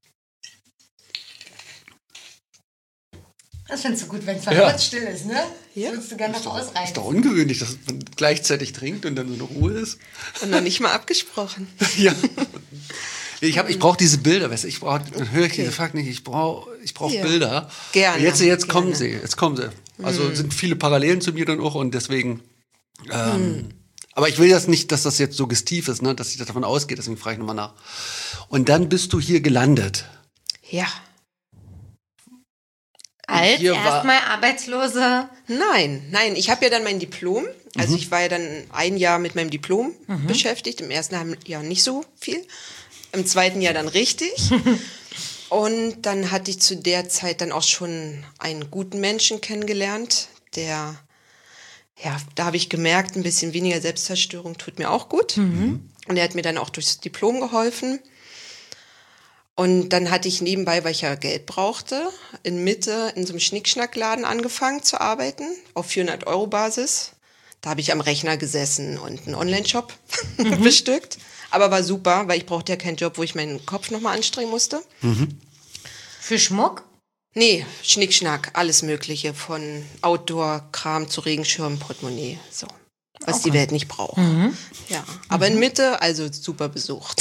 Das findest du gut, wenn es mal Ja. kurz still ist, ne? Ja. Würdest du gerne noch ausreißen? Ist doch ungewöhnlich, dass man gleichzeitig trinkt und dann so eine Ruhe ist. Und noch nicht mal abgesprochen. Ja. Ich, hab- ich brauche diese Bilder, weißt du, ich brauche, dann höre ich Okay. diese Fakten nicht, ich brauche ich brauch Ja. Bilder. Gerne, Jetzt, jetzt kommen gerne. sie, jetzt kommen sie. Also sind viele Parallelen zu mir dann auch und deswegen, ähm, aber ich will jetzt nicht, dass das jetzt suggestiv ist, ne, dass ich davon ausgehe, deswegen frage ich nochmal nach. Und dann bist du hier gelandet. Ja. Als Hier war- erstmal Arbeitslose. Nein, nein, ich habe ja dann mein Diplom. Also Mhm. ich war ja dann ein Jahr mit meinem Diplom beschäftigt. Im ersten halben Jahr nicht so viel. Im zweiten Jahr dann richtig. Und dann hatte ich zu der Zeit dann auch schon einen guten Menschen kennengelernt, der, ja, da habe ich gemerkt, ein bisschen weniger Selbstzerstörung tut mir auch gut. Und er hat mir dann auch durchs Diplom geholfen. Und dann hatte ich nebenbei, weil ich ja Geld brauchte, in Mitte in so einem Schnickschnackladen angefangen zu arbeiten, auf vierhundert Euro Basis. Da habe ich am Rechner gesessen und einen Online-Shop bestückt. Aber war super, weil ich brauchte ja keinen Job, wo ich meinen Kopf nochmal anstrengen musste. Für Schmuck? Nee, Schnickschnack, alles Mögliche, von Outdoor-Kram zu Regenschirm, Portemonnaie, so. Was die Welt nicht braucht. Ja, aber in Mitte, also super besucht.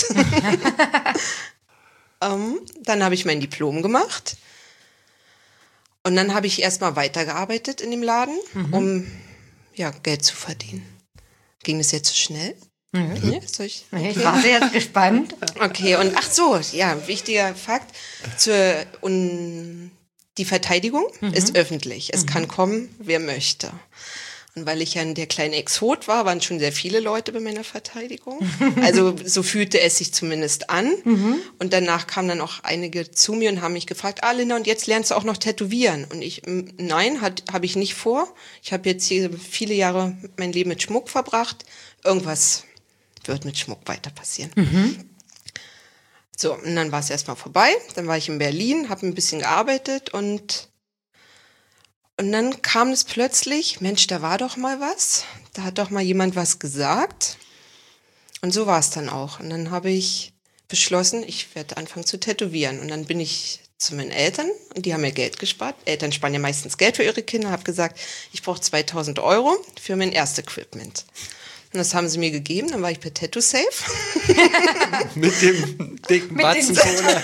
ähm, dann habe ich mein Diplom gemacht. Und dann habe ich erstmal weitergearbeitet in dem Laden, um ja, Geld zu verdienen. Ging das jetzt zu schnell? Ja, soll ich? Ich warte jetzt gespannt. Okay, und ach so, ja, wichtiger Fakt. Zur, und die Verteidigung ist öffentlich. Es kann kommen, wer möchte. Und weil ich ja der kleine Exot war, waren schon sehr viele Leute bei meiner Verteidigung. Also so fühlte es sich zumindest an. Und danach kamen dann auch einige zu mir und haben mich gefragt, ah Linda, und jetzt lernst du auch noch tätowieren. Und ich, m, nein, habe ich nicht vor. Ich habe jetzt hier viele Jahre mein Leben mit Schmuck verbracht. Irgendwas wird mit Schmuck weiter passieren. So, und dann war es erstmal vorbei. Dann war ich in Berlin, habe ein bisschen gearbeitet und und dann kam es plötzlich, Mensch, da war doch mal was. Da hat doch mal jemand was gesagt. Und so war es dann auch. Und dann habe ich beschlossen, ich werde anfangen zu tätowieren. Und dann bin ich zu meinen Eltern und die haben mir Geld gespart. Eltern sparen ja meistens Geld für ihre Kinder. Habe gesagt, ich brauche zweitausend Euro für mein erstes Equipment. Und das haben sie mir gegeben. Dann war ich bei Tattoo Safe. Mit dem dicken Mit den Batzenkohle.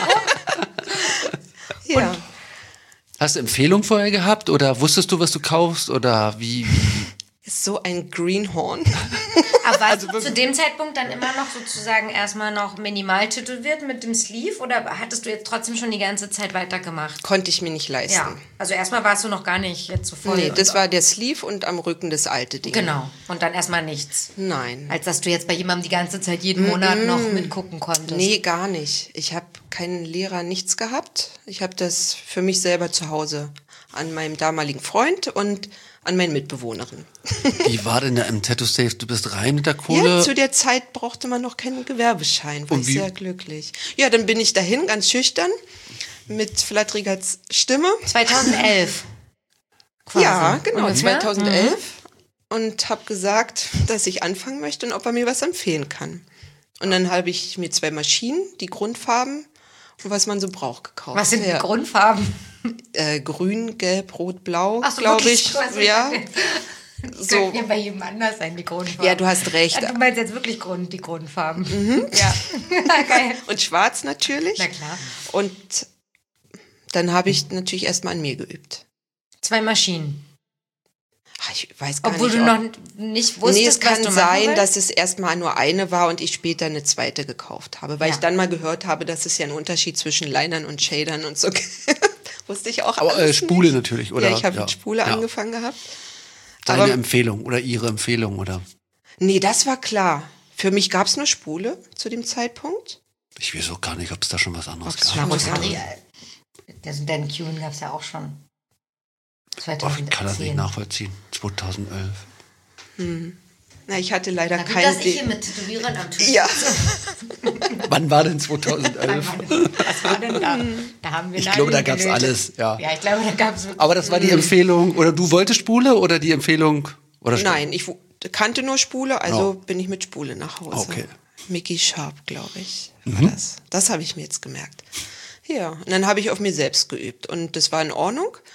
Ja. Hast du Empfehlung vorher gehabt oder wusstest du, was du kaufst oder wie? wie? Ist so ein Greenhorn. Aber warst du zu dem Zeitpunkt dann immer noch sozusagen erstmal noch minimal tätowiert mit dem Sleeve oder hattest du jetzt trotzdem schon die ganze Zeit weitergemacht? Konnte ich mir nicht leisten. Ja, also erstmal warst du noch gar nicht jetzt so voll. Nee, das war der Sleeve und am Rücken das alte Ding. Genau, und dann erstmal nichts. Nein. Als dass du jetzt bei jemandem die ganze Zeit jeden Monat noch mitgucken konntest. Nee, gar nicht. Ich habe keinen Lehrer, nichts gehabt. Ich habe das für mich selber zu Hause an meinem damaligen Freund und an meine Mitbewohnerin. Wie war denn da im Tattoo Safe? Du bist rein mit der Kohle? Ja, zu der Zeit brauchte man noch keinen Gewerbeschein, war Und ich wie- sehr glücklich. Ja, dann bin ich dahin, ganz schüchtern, mit flatteriger Stimme. zweitausendelf. Quasi. Ja, genau, Ungefähr. zweitausendelf. Und habe gesagt, dass ich anfangen möchte und ob er mir was empfehlen kann. Und dann habe ich mir zwei Maschinen, die Grundfarben und was man so braucht, gekauft. Was sind die ja. Grundfarben? Äh, grün, gelb, rot, blau, Ach so, glaube wirklich? ich. Du hast Ja, recht. Das so. könnte ja bei jedem anders sein, die Grundfarben. Ja, du hast recht. Ja, du meinst jetzt wirklich Grund, die Grundfarben. Ja, geil. Und schwarz natürlich. Na klar. Und dann habe ich natürlich erstmal an mir geübt. Zwei Maschinen. Ach, ich weiß gar Obwohl nicht, du ob- noch nicht wusstest, Nee, es was kann du machen sein, willst? dass es erstmal nur eine war und ich später eine zweite gekauft habe, weil Ja. ich dann mal gehört habe, dass es ja einen Unterschied zwischen Linern und Shadern und so gibt. Wusste ich auch Aber äh, alles Spule nicht. natürlich, oder? Ja, ich habe Ja. mit Spule Ja. angefangen gehabt. Deine Aber Empfehlung oder ihre Empfehlung, oder? nee, das war klar. Für mich gab es nur Spule zu dem Zeitpunkt. Ich weiß auch gar nicht, ob es da schon was anderes Ob's gab. schon was Ja, anderes- nee, das Dan Kuhn gab es ja auch schon. Oh, zweitausendzehn. ich kann das nicht nachvollziehen. zweitausendelf. Na, ich hatte leider Na gut, keine... dass ich hier mit Tätowierern am Tisch ja, Wann war denn zweitausendelf? Was war denn da? Da haben wir Ich glaube, da gab's gelötet. alles, ja. Ja, ich glaube, da gab es wirklich. Aber das war die Empfehlung, oder du wolltest Spule oder die Empfehlung? Oder nein, ich wu- kannte nur Spule, also Oh. bin ich mit Spule nach Hause. Okay. Mickey Sharp, glaube ich, war das. Das habe ich mir jetzt gemerkt. Ja, und dann habe ich auf mir selbst geübt und das war in Ordnung.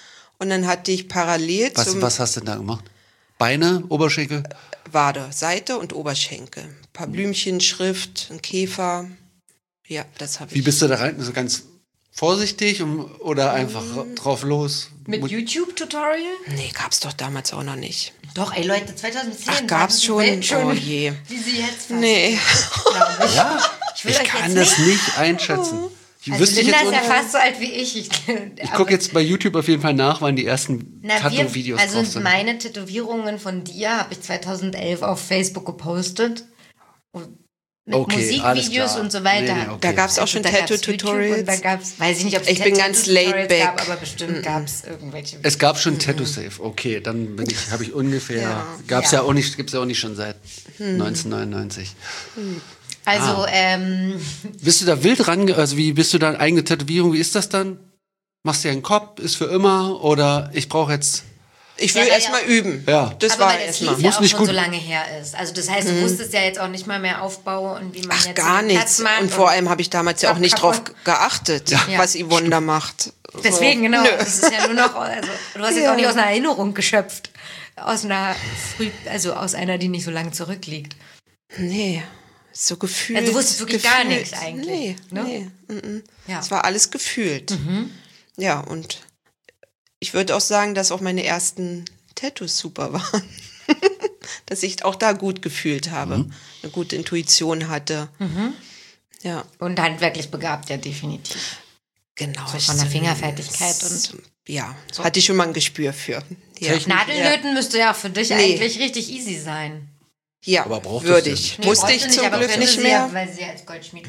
Und dann hatte ich parallel Was, zum was hast du denn da gemacht? Beine, Oberschenkel? Wade, Seite und Oberschenkel. Ein paar Blümchen, Schrift, ein Käfer. Ja, das habe ich. Wie bist du da rein? So ganz vorsichtig um, oder einfach drauf los? Mit YouTube-Tutorial? Nee, gab's doch damals auch noch nicht. Doch, ey Leute, zweitausendzehn. Ach, war gab's die schon? Welt schon? Oh je. Wie sie jetzt fast. Nee. Glaub ich. Ja, Ich will ich euch kann jetzt das nicht- nicht einschätzen. Ich Also wüsste Linda jetzt ist ja un- fast so alt wie ich. Ich, Ich gucke jetzt bei YouTube auf jeden Fall nach, wann die ersten Na, wir, Tattoo-Videos drauf also sind. meine Tätowierungen von dir habe ich zweitausendelf auf Facebook gepostet. Und mit Okay, alles Musikvideos klar. und so weiter. Nee, nee, okay. Da gab's auch Also schon da gab's Tattoo-Tutorials. YouTube und da gab's, weiß ich nicht, ob es Ich bin ganz Tattoo-Tutorials laid back. gab, aber bestimmt gab es irgendwelche. Es gab schon Tattoo Safe. Okay, dann bin ich, habe ich ungefähr. Ja. Gab's ja. Ja. auch nicht, gibt's ja auch nicht schon seit neunzehnhundertneunundneunzig. Also, ähm, Bist du da wild ran? Also wie bist du da eigene Tätowierung? Wie ist das dann? Machst du ja einen Kopf? Ist für immer? Oder ich brauche jetzt. Ich will Ja, erst ja. mal üben. Ja. Das aber war weil das erstmal. Lied ja Muss auch nicht schon gut- so lange her ist. Also das heißt, du wusstest ja jetzt auch nicht mal mehr Aufbau und wie man Ach, jetzt gar den Platz nichts. macht Und vor allem habe ich damals ja auch nicht drauf kaputt. geachtet, Ja. was Yvonne da macht. Deswegen, So. genau. Nö. Das ist ja nur noch, also du hast jetzt Ja. auch nicht aus einer Erinnerung geschöpft. Aus einer früh, also aus einer, die nicht so lange zurückliegt. Nee, so gefühlt. Also du wusstest wirklich gar gefühlt. nichts eigentlich, Nee, ne? nee. mhm. Ja. Es war alles gefühlt. Ja, und ich würde auch sagen, dass auch meine ersten Tattoos super waren. Dass ich auch da gut gefühlt habe. Eine gute Intuition hatte. Ja, Und handwerklich begabt, ja, definitiv. genau. So von der Fingerfertigkeit und. Ja, hatte ich schon mal ein Gespür für. Ja, Technik. Nadellöten müsste ja für dich Nee. eigentlich richtig easy sein. ja Aber braucht würde es ich. Nee, Musste brauchst ich du zum aber Glück könnte nicht sie mehr. Ja, weil sie als Goldschmied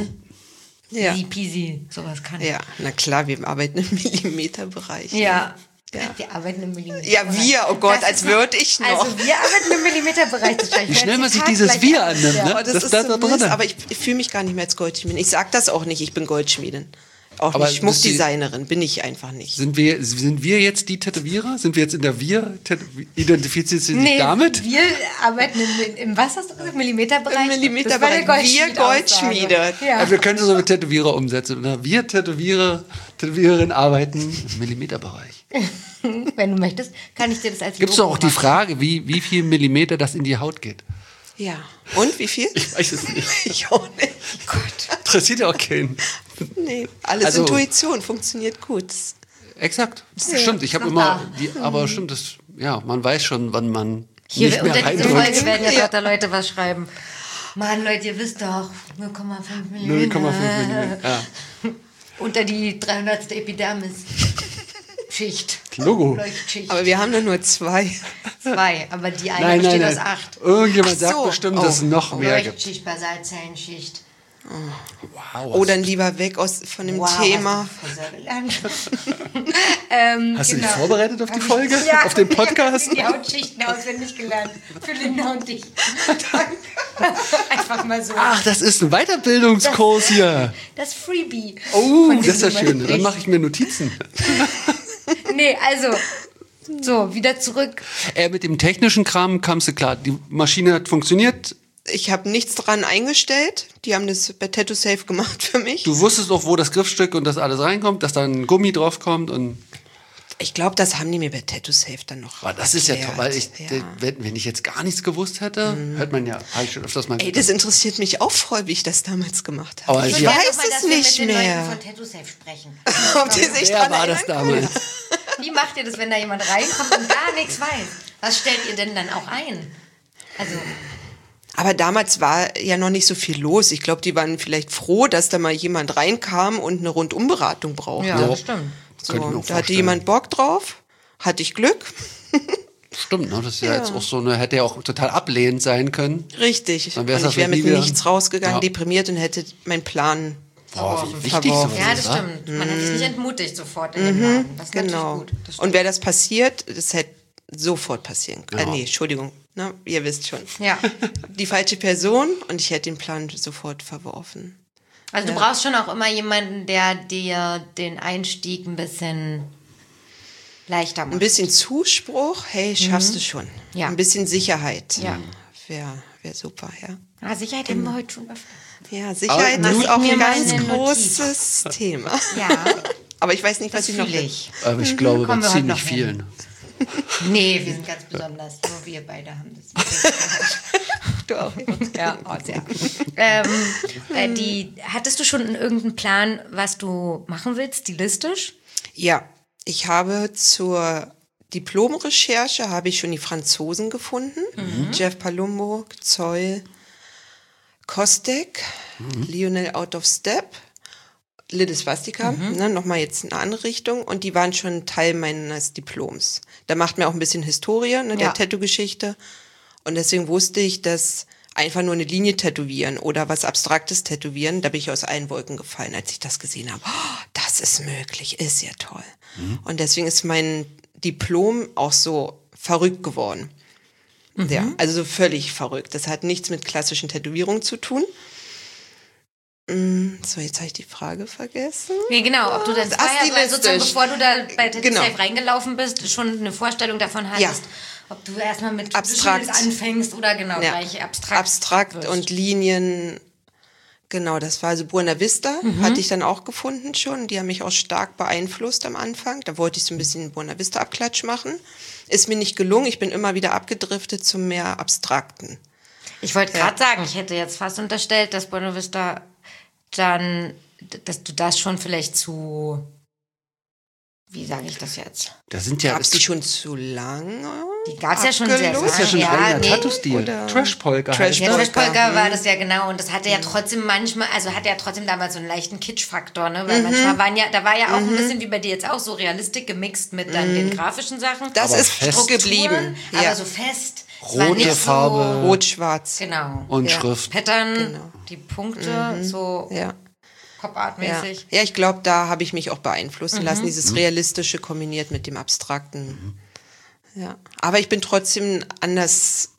Ja. easy peasy sowas kann. Ja, na klar, wir arbeiten im Millimeterbereich. Ja. Ja. Wir arbeiten im Millimeter. Ja, wir, oh Gott, Das als ist- würde ich noch. Also wir arbeiten im Millimeterbereich. Das Wie schnell man sich dieses Wir annimmt, ne? Oh, das, Das ist bleibt so da drin. Mist, aber ich, ich fühle mich gar nicht mehr als Goldschmiedin. Ich sag das auch nicht, ich bin Goldschmiedin. Auch Aber nicht bist Schmuckdesignerin, bin ich einfach nicht. Sind wir, sind wir jetzt die Tätowierer? Sind wir jetzt in der Wir? Identifizierst du dich Nee, damit? wir arbeiten im, im was hast du gesagt? Millimeterbereich? Im Millimeterbereich. Das war eine Wir Goldschmied-Aussage. Goldschmiede. Ja. Ja, wir können das so mit Tätowierer umsetzen. Oder? Wir Tätowierer, Tätowiererinnen arbeiten im Millimeterbereich. Wenn du möchtest, kann ich dir das als Gibt es Logo doch auch die machen. Frage, wie, wie viel Millimeter das in die Haut geht? Ja. Und wie viel? Ich weiß es nicht. Ich auch nicht. Gott. Interessiert ja auch keinen. Nee, alles Also- Intuition, funktioniert gut. Exakt. Ja, Stimmt, ich habe ist immer, noch da. die, aber stimmt, das, ja, man weiß schon, wann man Hier nicht mehr unter dieser reindrückt. Folge werden jetzt Ja. auch da Leute was schreiben. Mann, Leute, ihr wisst doch, null Komma fünf null Millimeter. Komma fünf Millimeter. Ja. Unter die dreihundertste Epidermis. Schicht. Logo. Leuchtschicht. Aber wir haben da nur zwei. Zwei, aber die eine Nein, besteht nein, aus nein. acht. Irgendjemand Ach sagt so. bestimmt, Oh. dass es noch mehr gibt. Leuchtschicht, Basalzellenschicht. Wow, Oh, dann lieber weg aus, von dem Wow, Thema. was du gelernt. ähm, Hast du genau. dich vorbereitet auf die Folge? Ja, auf den Podcast? Ich habe die Hautschichten auswendig gelernt. Für Linda und dich. Danke. Einfach mal so. Ach, das ist ein Weiterbildungskurs hier. Das Freebie. Oh, von dem das ist ja du mal schön. Dann sprichst. mache ich mir Notizen. Nee, also, so, wieder zurück. Äh, mit dem technischen Kram kamst du klar. Die Maschine hat funktioniert. Ich habe nichts dran eingestellt. Die haben das bei Tattoo Safe gemacht für mich. Du wusstest auch, wo das Griffstück und das alles reinkommt, dass da ein Gummi draufkommt. Und Ich glaube, das haben die mir bei Tattoo Safe dann noch aber das ist ja erklärt. toll, weil ich, Ja. wenn, wenn ich jetzt gar nichts gewusst hätte, hört man ja, habe ich schon öfters mal Ey, das interessiert mich auch voll, wie ich das damals gemacht habe. Aber ich ich ja- weiß Mal, dass es wir nicht mit den Leuten mehr. von Tattoo Safe sprechen. Ob die sich Wer dran war das erinnern können? damals? Wie macht ihr das, wenn da jemand reinkommt und gar nichts weiß? Was stellt ihr denn dann auch ein? Also, Aber damals war ja noch nicht so viel los. Ich glaube, die waren vielleicht froh, dass da mal jemand reinkam und eine Rundumberatung brauchte. ja, Ja. das stimmt. So, Könnte ich mir auch da hatte vorstellen. jemand Bock drauf, hatte ich Glück. Stimmt, ne? Das ist ja, Ja. jetzt auch so eine, hätte ja auch total ablehnend sein können. Richtig. Dann Und wär's das ich wäre mit nie wieder- nichts rausgegangen, Ja. deprimiert und hätte meinen Plan. Boah, wie wichtig Verworfen. sowas Ja, ist, das wa? stimmt. Man hat sich nicht entmutigt sofort in dem Laden. Das ist Genau. natürlich gut. Das stimmt. Und wäre das passiert, das hätte sofort passieren können. Ja. Äh, nee, Entschuldigung. Ne? Ihr wisst schon. Ja. Die falsche Person und ich hätte den Plan sofort verworfen. Also du brauchst schon auch immer jemanden, der dir den Einstieg ein bisschen leichter Ein macht. bisschen Zuspruch, hey, schaffst du schon. Ja. Ein bisschen Sicherheit. Ja. Wäre wär super, ja. Ah, Sicherheit haben wir heute schon öfter. Ja, Sicherheit Aber ist mach auch mir ein mal ganz eine Notiz. großes Thema. Ja. Aber ich weiß nicht, was Das ich noch fühle will. ich. Aber ich glaube, bei Kommen wir heute ziemlich noch hin. vielen. Nee, wir sind ganz besonders. Nur wir beide haben das. Du auch. Ja, oh, sehr. ähm, äh, die, hattest du schon irgendeinen Plan, was du machen willst, stilistisch? Ja, ich habe zur Diplomrecherche habe ich schon die Franzosen gefunden. Mhm. Jeff Palumbo, Zoll, Kostek, mhm. Lionel Out of Step, Little Swastika, mhm. ne, nochmal jetzt eine andere Richtung. Und die waren schon Teil meines Diploms. Da macht mir auch ein bisschen Historie, ne, der Ja. Tattoo-Geschichte. Und deswegen wusste ich, dass einfach nur eine Linie tätowieren oder was Abstraktes tätowieren, da bin ich aus allen Wolken gefallen, als ich das gesehen habe. Oh, das ist möglich, ist ja toll. Mhm. Und deswegen ist mein Diplom auch so verrückt geworden. Mhm. Ja, also so völlig verrückt. Das hat nichts mit klassischen Tätowierungen zu tun. So, jetzt habe ich die Frage vergessen. Nee, genau, ob du dann Ach, vorher, weil sozusagen, stilistisch. bevor du da bei Tattoo Genau. Safe reingelaufen bist, schon eine Vorstellung davon hattest, Ja. ob du erstmal mit Abstrakt. Visuals anfängst oder genau Ja. gleich abstrakt. Abstrakt wirst. und Linien. Genau, das war also Buena Vista, Mhm. hatte ich dann auch gefunden schon. Die haben mich auch stark beeinflusst am Anfang. Da wollte ich so ein bisschen Buena Vista Abklatsch machen. Ist mir nicht gelungen. Ich bin immer wieder abgedriftet zum mehr Abstrakten. Ich wollte gerade sagen, ich hätte jetzt fast unterstellt, dass Buena Vista dann, dass du das schon vielleicht zu, wie sage ich das jetzt? Das sind ja. Gab's die schon zu lange? Die gab es ja schon sehr Abgelöst? Das ist ja schon Ja, ein eigener nee. Tattoo-Stil. Oder- Trash-Polka. Trash- heißt Ja, das. Polka. Trashpolka war Mhm. das ja genau und das hatte ja trotzdem manchmal, also hatte ja trotzdem damals so einen leichten Kitsch-Faktor, ne? Weil manchmal waren ja, da war ja auch ein bisschen wie bei dir jetzt auch so Realistik gemixt mit dann den grafischen Sachen. Das Aber ist fest. Strukturen geblieben. Aber Ja. so fest. Es war Rote nicht Farbe. Rot-Schwarz. So, genau. Und Ja. Schrift. Pattern, Genau. die Punkte, so Ja. Ja. Pop-Art-mäßig. Ja, ich glaube, da habe ich mich auch beeinflussen lassen, dieses Realistische kombiniert mit dem Abstrakten. Ja. Aber ich bin trotzdem anders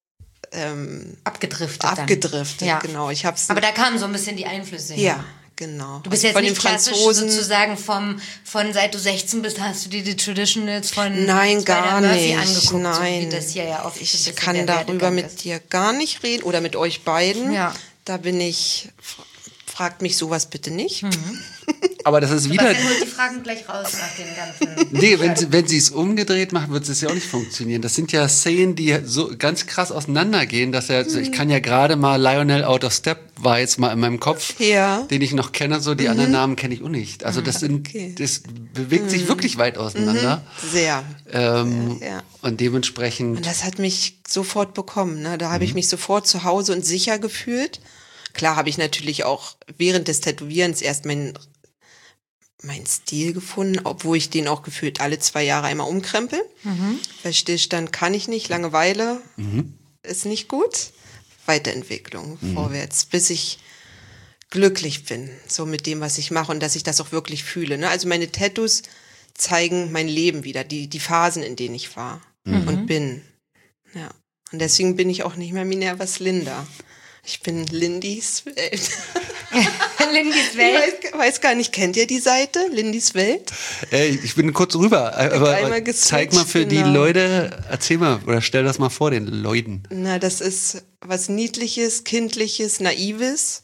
ähm, Abgedriftet dann. abgedriftet, Ja. genau. Ich hab's, Aber da kamen so ein bisschen die Einflüsse her. ja, genau. Du bist jetzt von nicht den klassisch Franzosen. sozusagen vom, von seit du sechzehn bist, hast du dir die Traditionals von Nein, gar Spider-Murphy nicht. angeguckt, so Nein. wie das hier ja oft ein Ich bisschen kann der darüber Werdegang mit ist. dir gar nicht reden oder mit euch beiden. Ja. Da bin ich, fragt mich sowas bitte nicht. Aber das ist wieder. Sebastian holt die Fragen gleich raus nach den ganzen... Nee, wenn sie, wenn sie es umgedreht machen, wird es ja auch nicht funktionieren. Das sind ja Szenen, die so ganz krass auseinandergehen, dass er, also ich kann ja gerade mal Lionel Out of Step war jetzt mal in meinem Kopf, Ja. den ich noch kenne, so die anderen Namen kenne ich auch nicht. Also das sind, Okay. das bewegt sich wirklich weit auseinander. Sehr. Ähm, Ja. Und dementsprechend. Und das hat mich sofort bekommen. Ne? Da habe ich mich sofort zu Hause und sicher gefühlt. Klar habe ich natürlich auch während des Tätowierens erst meinen mein Stil gefunden, obwohl ich den auch gefühlt alle zwei Jahre einmal umkrempel. Weil Stillstand kann ich nicht, Langeweile ist nicht gut. Weiterentwicklung, vorwärts, bis ich glücklich bin, so mit dem, was ich mache und dass ich das auch wirklich fühle. Ne? Also meine Tattoos zeigen mein Leben wieder, die, die Phasen, in denen ich war und bin. Ja. Und deswegen bin ich auch nicht mehr Minervas Linda. Ich bin Lindys Welt. Lindys Ich Welt. weiß, weiß gar nicht, kennt ihr die Seite? Lindys Welt? Ey, ich bin kurz rüber, aber einmal geswitcht, zeig mal für die genau. Leute, erzähl mal oder stell das mal vor den Leuten. Na, das ist was Niedliches, Kindliches, Naives.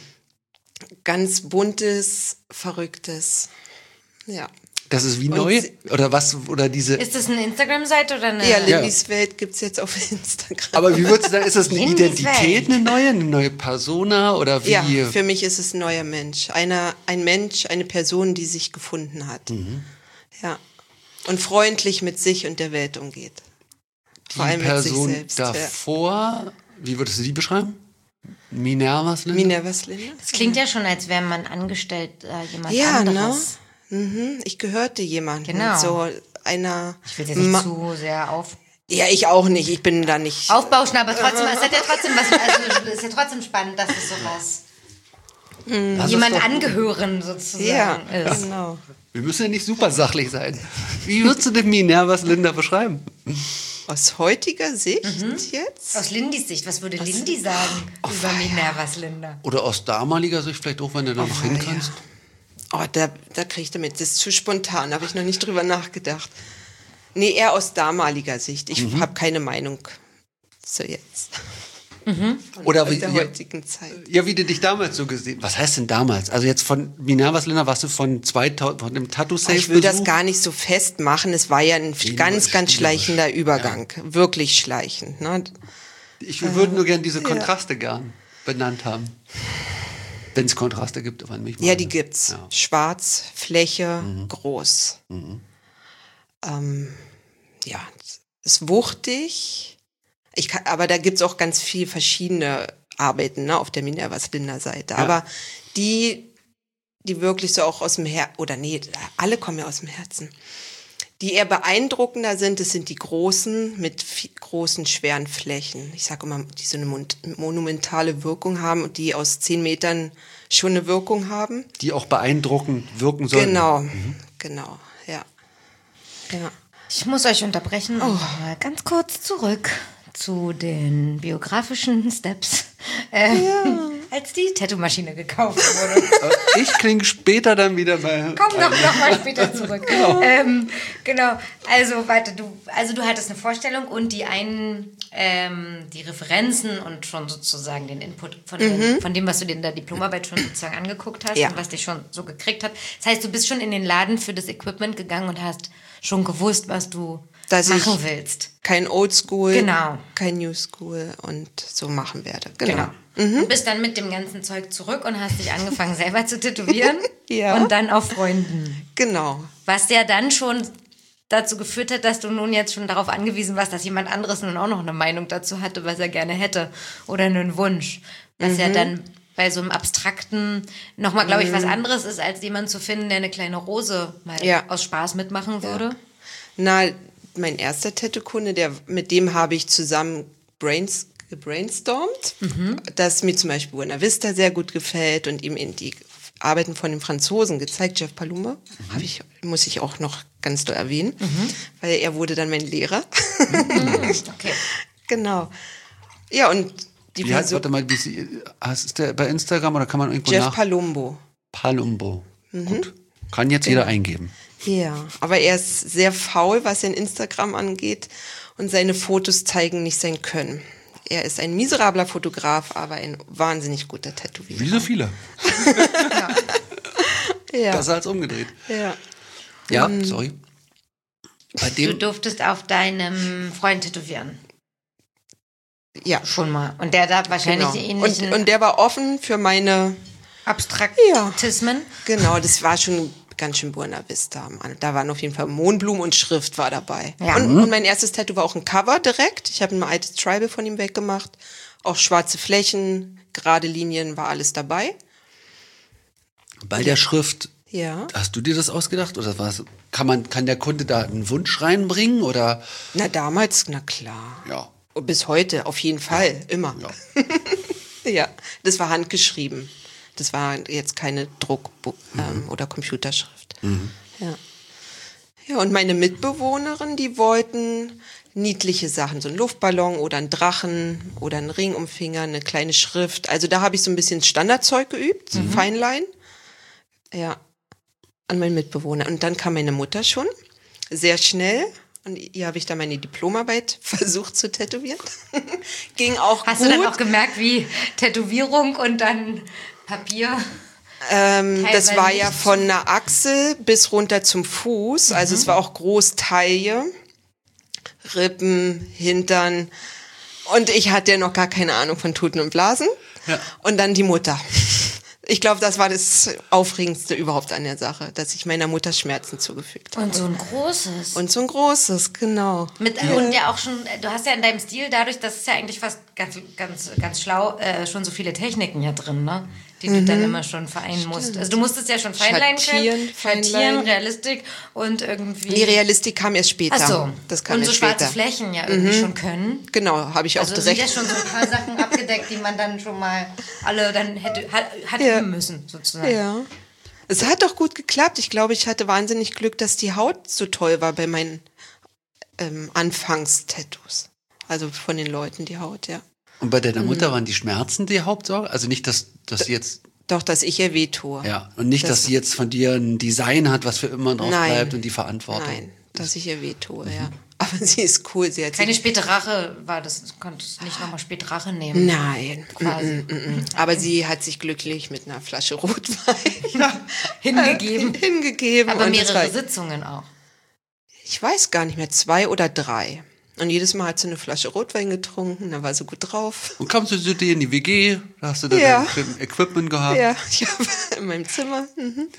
Ganz buntes, Verrücktes. Ja. Das ist wie Und neu sie- oder was oder diese. Ist das eine Instagram-Seite oder eine... Ja, Lindys Welt gibt's jetzt auf Instagram. Aber wie würdest du sagen, ist das eine Lindys Identität, Welt. eine neue, eine neue Persona oder wie? Ja, für mich ist es ein neuer Mensch. Einer, ein Mensch, eine Person, die sich gefunden hat. Mhm. Ja. Und freundlich mit sich und der Welt umgeht. Vor die allem Person mit sich selbst. Ja. davor, wie würdest du die beschreiben? Minervas Linda? Minervas Linda? Das klingt ja schon, als wäre man angestellt äh, jemand Ja, ne? anderes. Mhm. Ich gehörte jemandem. Genau. So einer. Ich will jetzt nicht Ma- zu sehr auf, Ja, ich auch nicht. Ich bin da nicht. aufbauschen, aber trotzdem, es hat ja trotzdem was, also es ist ja trotzdem spannend, dass es sowas Lass es jemand doch- angehören sozusagen Ja, ist. genau. Wir müssen ja nicht super sachlich sein. Wie würdest du denn Minervas Linda beschreiben? Aus heutiger Sicht jetzt? Aus Lindys Sicht, was würde Lindy sagen über Minervas Linda? Oder aus damaliger Sicht vielleicht auch, wenn du da noch hin ja. kannst? Oh, da, da krieg ich damit. Das ist zu spontan, habe ich noch nicht drüber nachgedacht. Nee, eher aus damaliger Sicht. Ich habe keine Meinung zu jetzt. Mhm. Oder aus wie, der ja, heutigen Zeit. ja, wie du dich damals so gesehen. Was heißt denn damals? Also jetzt von Minervas Länder warst du von zweitausend, von dem Tattoo Safe. Ich will das gar nicht so festmachen. Es war ja ein Nee, ganz, nur ganz spielerisch. schleichender Übergang. Wirklich schleichend. Ne? Ich würde nur gerne diese Kontraste gern benannt haben. Wenn es Kontraste gibt, auf mich. Ja, die gibt's. Ja. Schwarz, Fläche, Mhm. groß. Mhm. Ähm, ja, ist wuchtig. Ich kann, aber da gibt's auch ganz viel verschiedene Arbeiten, ne, auf der Minervas Linder Seite. Ja. Aber die, die wirklich so auch aus dem Herzen, oder nee, alle kommen ja aus dem Herzen. Die eher beeindruckender sind, das sind die großen mit viel, großen, schweren Flächen. Ich sage immer, die so eine mon- monumentale Wirkung haben und die aus zehn Metern schon eine Wirkung haben. Die auch beeindruckend wirken sollen. Genau, mhm. genau, ja. ja. Ich muss euch unterbrechen und mal ganz kurz zurück zu den biografischen Steps, äh, ja. als die Tattoo-Maschine gekauft wurde. Ich klinge später dann wieder bei... Komm doch noch mal später zurück. Genau. Ähm, genau, also warte, du, also du hattest eine Vorstellung und die einen, ähm, die Referenzen und schon sozusagen den Input von, mhm. den, von dem, was du dir in der Diplomarbeit schon sozusagen angeguckt hast ja. und was dich schon so gekriegt hat. Das heißt, du bist schon in den Laden für das Equipment gegangen und hast schon gewusst, was du Dass machen ich willst. Kein Oldschool, genau. kein New School und so machen werde. Genau. genau. Mhm. Du bist dann mit dem ganzen Zeug zurück und hast dich angefangen selber zu tätowieren. ja. Und dann auf Freunden. Genau. Was ja dann schon dazu geführt hat, dass du nun jetzt schon darauf angewiesen warst, dass jemand anderes nun auch noch eine Meinung dazu hatte, was er gerne hätte. Oder einen Wunsch. Was mhm. ja dann bei so einem Abstrakten nochmal, glaube ich, was anderes ist, als jemanden zu finden, der eine kleine Rose mal ja. aus Spaß mitmachen würde. Ja. Na, mein erster Tattoo-Kunde, der, mit dem habe ich zusammen brains, gebrainstormt, mhm. das mir zum Beispiel Buena Vista sehr gut gefällt und ihm in die Arbeiten von den Franzosen gezeigt, Jeff Palumbo, mhm. habe ich, muss ich auch noch ganz doll erwähnen, mhm. weil er wurde dann mein Lehrer. Mhm. Okay. Genau. Ja, und die wie heißt, warte mal, wie sie, ist der bei Instagram oder kann man irgendwo Jeff nach? Palumbo. Palumbo. Mhm. Gut. Kann jetzt genau. jeder eingeben. Ja, aber er ist sehr faul, was sein Instagram angeht und seine Fotos zeigen nicht sein Können. Er ist ein miserabler Fotograf, aber ein wahnsinnig guter Tätowierer. Wie so viele. ja. ja. Besser als umgedreht. Ja. Ja, um, sorry. Bei dem du durftest auf deinem Freund tätowieren. Ja. Schon mal. Und der da wahrscheinlich genau. die ähnlichen... Und, und der war offen für meine... Abstraktismen. Ja. Genau, das war schon ganz schön Buena Vista. Da waren auf jeden Fall Mohnblumen und Schrift war dabei. Ja. Und, und mein erstes Tattoo war auch ein Cover direkt. Ich habe ein altes Tribal von ihm weggemacht. Auch schwarze Flächen, gerade Linien, war alles dabei. Bei der Schrift, ja. hast du dir das ausgedacht? Oder was? Kann, man, kann der Kunde da einen Wunsch reinbringen? Oder? Na, damals, na klar. Ja. Und bis heute, auf jeden Fall, ja. immer. Ja. ja, das war handgeschrieben. Das war jetzt keine Druck- ähm, mhm. oder Computerschrift. Mhm. Ja. Ja, und meine Mitbewohnerin, die wollten niedliche Sachen, so ein Luftballon oder ein Drachen oder ein Ring um Finger, eine kleine Schrift. Also da habe ich so ein bisschen Standardzeug geübt, mhm. Feinlein. Ja, an meinen Mitbewohner. Und dann kam meine Mutter schon, sehr schnell. Und ihr habe ich dann meine Diplomarbeit versucht zu tätowieren. Ging auch Hast gut. Hast du dann auch gemerkt, wie Tätowierung und dann Papier? Ähm, das war ja von einer Achsel bis runter zum Fuß. Also mhm. es war auch Großtaille, Rippen, Hintern. Und ich hatte ja noch gar keine Ahnung von Tuten und Blasen. Ja. Und dann die Mutter. Ich glaube, das war das Aufregendste überhaupt an der Sache, dass ich meiner Mutter Schmerzen zugefügt habe. Und so ein großes. Und so ein großes, genau. Mit, ja. Und ja auch schon, du hast ja in deinem Stil dadurch, das ist ja eigentlich fast ganz, ganz, ganz schlau, äh, schon so viele Techniken hier drin, ne? Die du mhm. dann immer schon vereinen Stimmt. musst. Also du musstest ja schon Feinlein können, Schattieren, Realistik und irgendwie... Die Realistik kam erst später. Ach so. Das kam und so erst schwarze später. Flächen ja irgendwie mhm. schon können. Genau, habe ich also auch direkt. Also sind ja schon so ein paar Sachen abgedeckt, die man dann schon mal alle dann hätte hat, hat ja. üben müssen, sozusagen. Ja. Es hat doch gut geklappt. Ich glaube, ich hatte wahnsinnig Glück, dass die Haut so toll war bei meinen ähm, Anfangstattoos. Also von den Leuten, die Haut, ja. Und bei deiner Mutter mhm. waren die Schmerzen die Hauptsorge? Also nicht, dass, dass sie jetzt... Doch, dass ich ihr wehtue. Ja, und nicht, das dass sie jetzt von dir ein Design hat, was für immer drauf nein, bleibt und die Verantwortung. Nein, dass ich ihr wehtue, mhm. ja. Aber sie ist cool. Sie hat Keine sich, späte Rache war das. Du konntest nicht nochmal späte Rache nehmen. nein, Quasi. mm, mm, mm. aber sie hat sich glücklich mit einer Flasche Rotwein Hingegeben. hingegeben. Aber und das mehrere war, Sitzungen auch. ich weiß gar nicht mehr, zwei oder drei. Und jedes Mal hat sie eine Flasche Rotwein getrunken, dann war sie gut drauf. Und kamst du zu dir in die W G, da hast du dann Ja. dein Equipment gehabt. Ja, ich habe in meinem Zimmer. Mhm.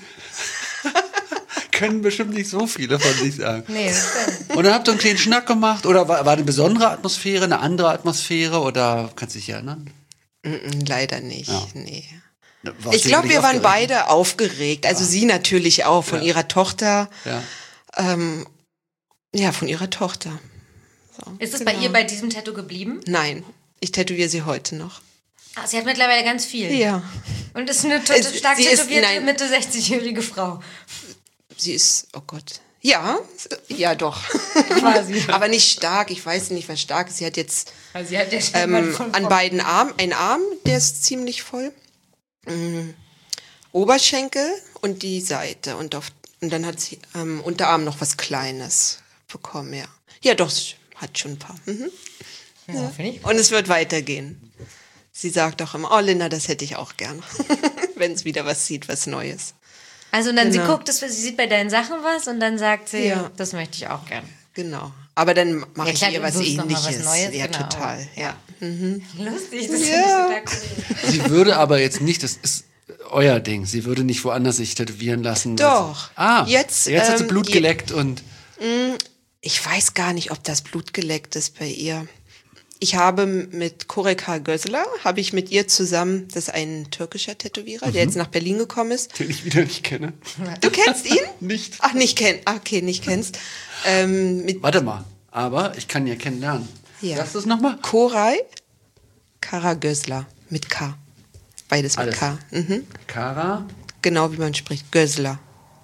Können bestimmt nicht so viele von sich sagen. Nee, das stimmt. Und dann habt ihr einen kleinen Schnack gemacht? Oder war, war eine besondere Atmosphäre, eine andere Atmosphäre? Oder kannst du dich erinnern? Mm, mm, leider nicht, Ja. nee. Warst Ich du glaube, wirklich wir waren aufgeregt? beide aufgeregt. Also sie natürlich auch, von Ja. ihrer Tochter. Ja. Ähm, ja, von ihrer Tochter. So, Ist es genau. bei ihr bei diesem Tattoo geblieben? Nein, ich tätowiere sie heute noch. Ah, sie hat mittlerweile ganz viel. Ja. Und ist eine total Es- stark sie ist- tätowierte nein. Mitte sechzig-jährige Frau. Sie ist, oh Gott. Ja, ja doch. Quasi. Aber nicht stark, ich weiß nicht, was stark ist. Sie hat jetzt Also sie hat ja schon ähm, an beiden Armen, ein Arm, der ist ziemlich voll. Mm, Oberschenkel und die Seite. Und, auf, und dann hat sie ähm, Unterarm noch was Kleines bekommen, ja. Ja, doch, sie hat schon ein paar. Mhm. Ja, finde ich. Und es wird weitergehen. Sie sagt auch immer, oh Linda, das hätte ich auch gern. Wenn es wieder was sieht, was Neues. Also und dann Genau. sie guckt, dass, sie sieht bei deinen Sachen was und dann sagt sie, Ja. das möchte ich auch gern. Genau. Aber dann mache Ja, ich klar, ihr du was suchst noch mal was Ähnliches. Neues, ja, genau. total. Ja. Lustig, das Ja. finde ich total cool. Sie würde aber jetzt nicht, das ist euer Ding, sie würde nicht woanders sich tätowieren lassen. Doch. Ah, Jetzt, jetzt hat sie ähm, Blut je- geleckt und Ich weiß gar nicht, ob das Blut geleckt ist bei ihr. Ich habe mit Koreka Gözler, habe ich mit ihr zusammen, das ist ein türkischer Tätowierer, Mhm. der jetzt nach Berlin gekommen ist. den ich wieder nicht kenne. Du kennst ihn? Nicht. Ach, nicht kenn. Ah, okay, nicht kennst. Ähm, mit Warte mal, aber ich kann ja kennenlernen. Ja. Sagst du es nochmal? Koray Karagözler mit K. Beides mit Alles. K. Mhm. Kara, Genau wie man spricht. Gözler.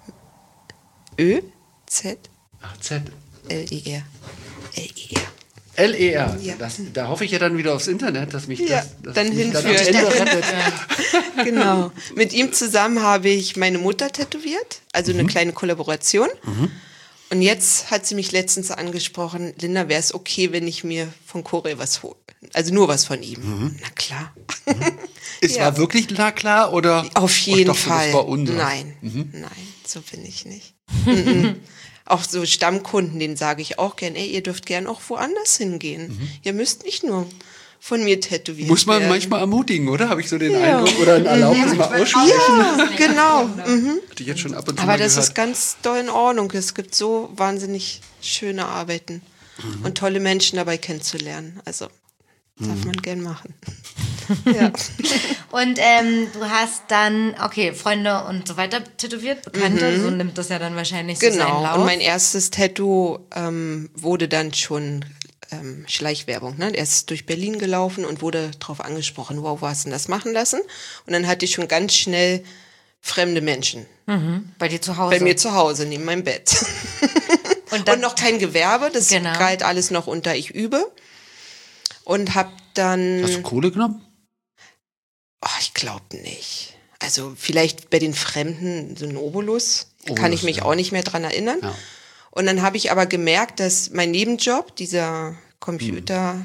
Ö, Z, ach Z, L, I, R. L, I, R. L E R. Ja. Das, da hoffe ich ja dann wieder aufs Internet, dass mich Ja, das dass dann mich dann hinführt. am Ende rettet. Genau. Mit ihm zusammen habe ich meine Mutter tätowiert, also eine kleine Kollaboration. Und jetzt hat sie mich letztens angesprochen, Linda, wäre es okay, wenn ich mir von Koray was hole? Also nur was von ihm. Na klar. Es Ja. war wirklich na klar oder? Auf Oh, ich jeden dachte, Fall. Das war unser. Nein, nein, so bin ich nicht. Mhm. Auch so Stammkunden, denen sage ich auch gern, ey, ihr dürft gern auch woanders hingehen. Ihr müsst nicht nur von mir tätowiert Muss man werden. manchmal ermutigen, oder? Habe ich so den Eindruck? Oder ein Erlaubnis mal aussprechen? Ja, genau. Mhm. Hatte ich jetzt schon ab und zu Aber mal das gehört. ist ganz doll in Ordnung. Es gibt so wahnsinnig schöne Arbeiten und tolle Menschen dabei kennenzulernen. Also darf man gern machen. Ja. Und ähm, du hast dann, okay, Freunde und so weiter tätowiert, Bekannte, so nimmt das ja dann wahrscheinlich so seinen Genau. Lauf. Und mein erstes Tattoo ähm, wurde dann schon ähm, Schleichwerbung. Ne? Er ist durch Berlin gelaufen und wurde darauf angesprochen, wow, wo hast du denn das machen lassen? Und dann hatte ich schon ganz schnell fremde Menschen Bei dir zu Hause. bei mir zu Hause neben meinem Bett. Und dann, Und noch kein Gewerbe, das Genau. galt alles noch unter ich übe. Und hab dann, Hast du Kohle genommen? oh, ich glaube nicht. Also vielleicht bei den Fremden so ein Obolus, kann Obolus, ich mich ja. auch nicht mehr dran erinnern. Ja. Und dann habe ich aber gemerkt, dass mein Nebenjob, dieser Computer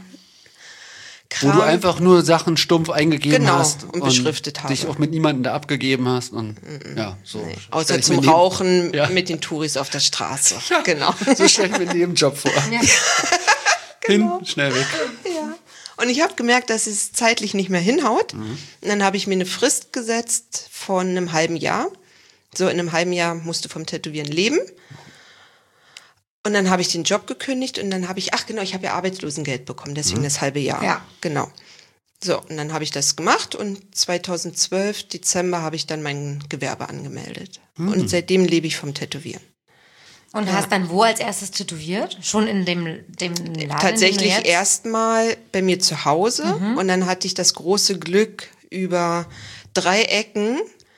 Wo du einfach nur Sachen stumpf eingegeben Genau, hast und beschriftet habe. dich auch mit niemandem da abgegeben hast und ja, so. nee, stell außer ich zum mir neben- Rauchen Ja. mit den Touris auf der Straße. Genau. So stell ich mir einen Nebenjob vor. Genau. Hin, schnell weg. Ja. Und ich habe gemerkt, dass es zeitlich nicht mehr hinhaut. Und dann habe ich mir eine Frist gesetzt von einem halben Jahr. So in einem halben Jahr musste vom Tätowieren leben. Und dann habe ich den Job gekündigt und dann habe ich, ach genau, ich habe ja Arbeitslosengeld bekommen, deswegen das halbe Jahr. Ja. Genau. So, und dann habe ich das gemacht und zweitausendzwölf, Dezember, habe ich dann mein Gewerbe angemeldet. Und seitdem lebe ich vom Tätowieren. und hast dann wo als erstes tätowiert? Schon in dem, dem Laden? in dem du Tatsächlich jetzt- erstmal bei mir zu Hause und dann hatte ich das große Glück, über drei Ecken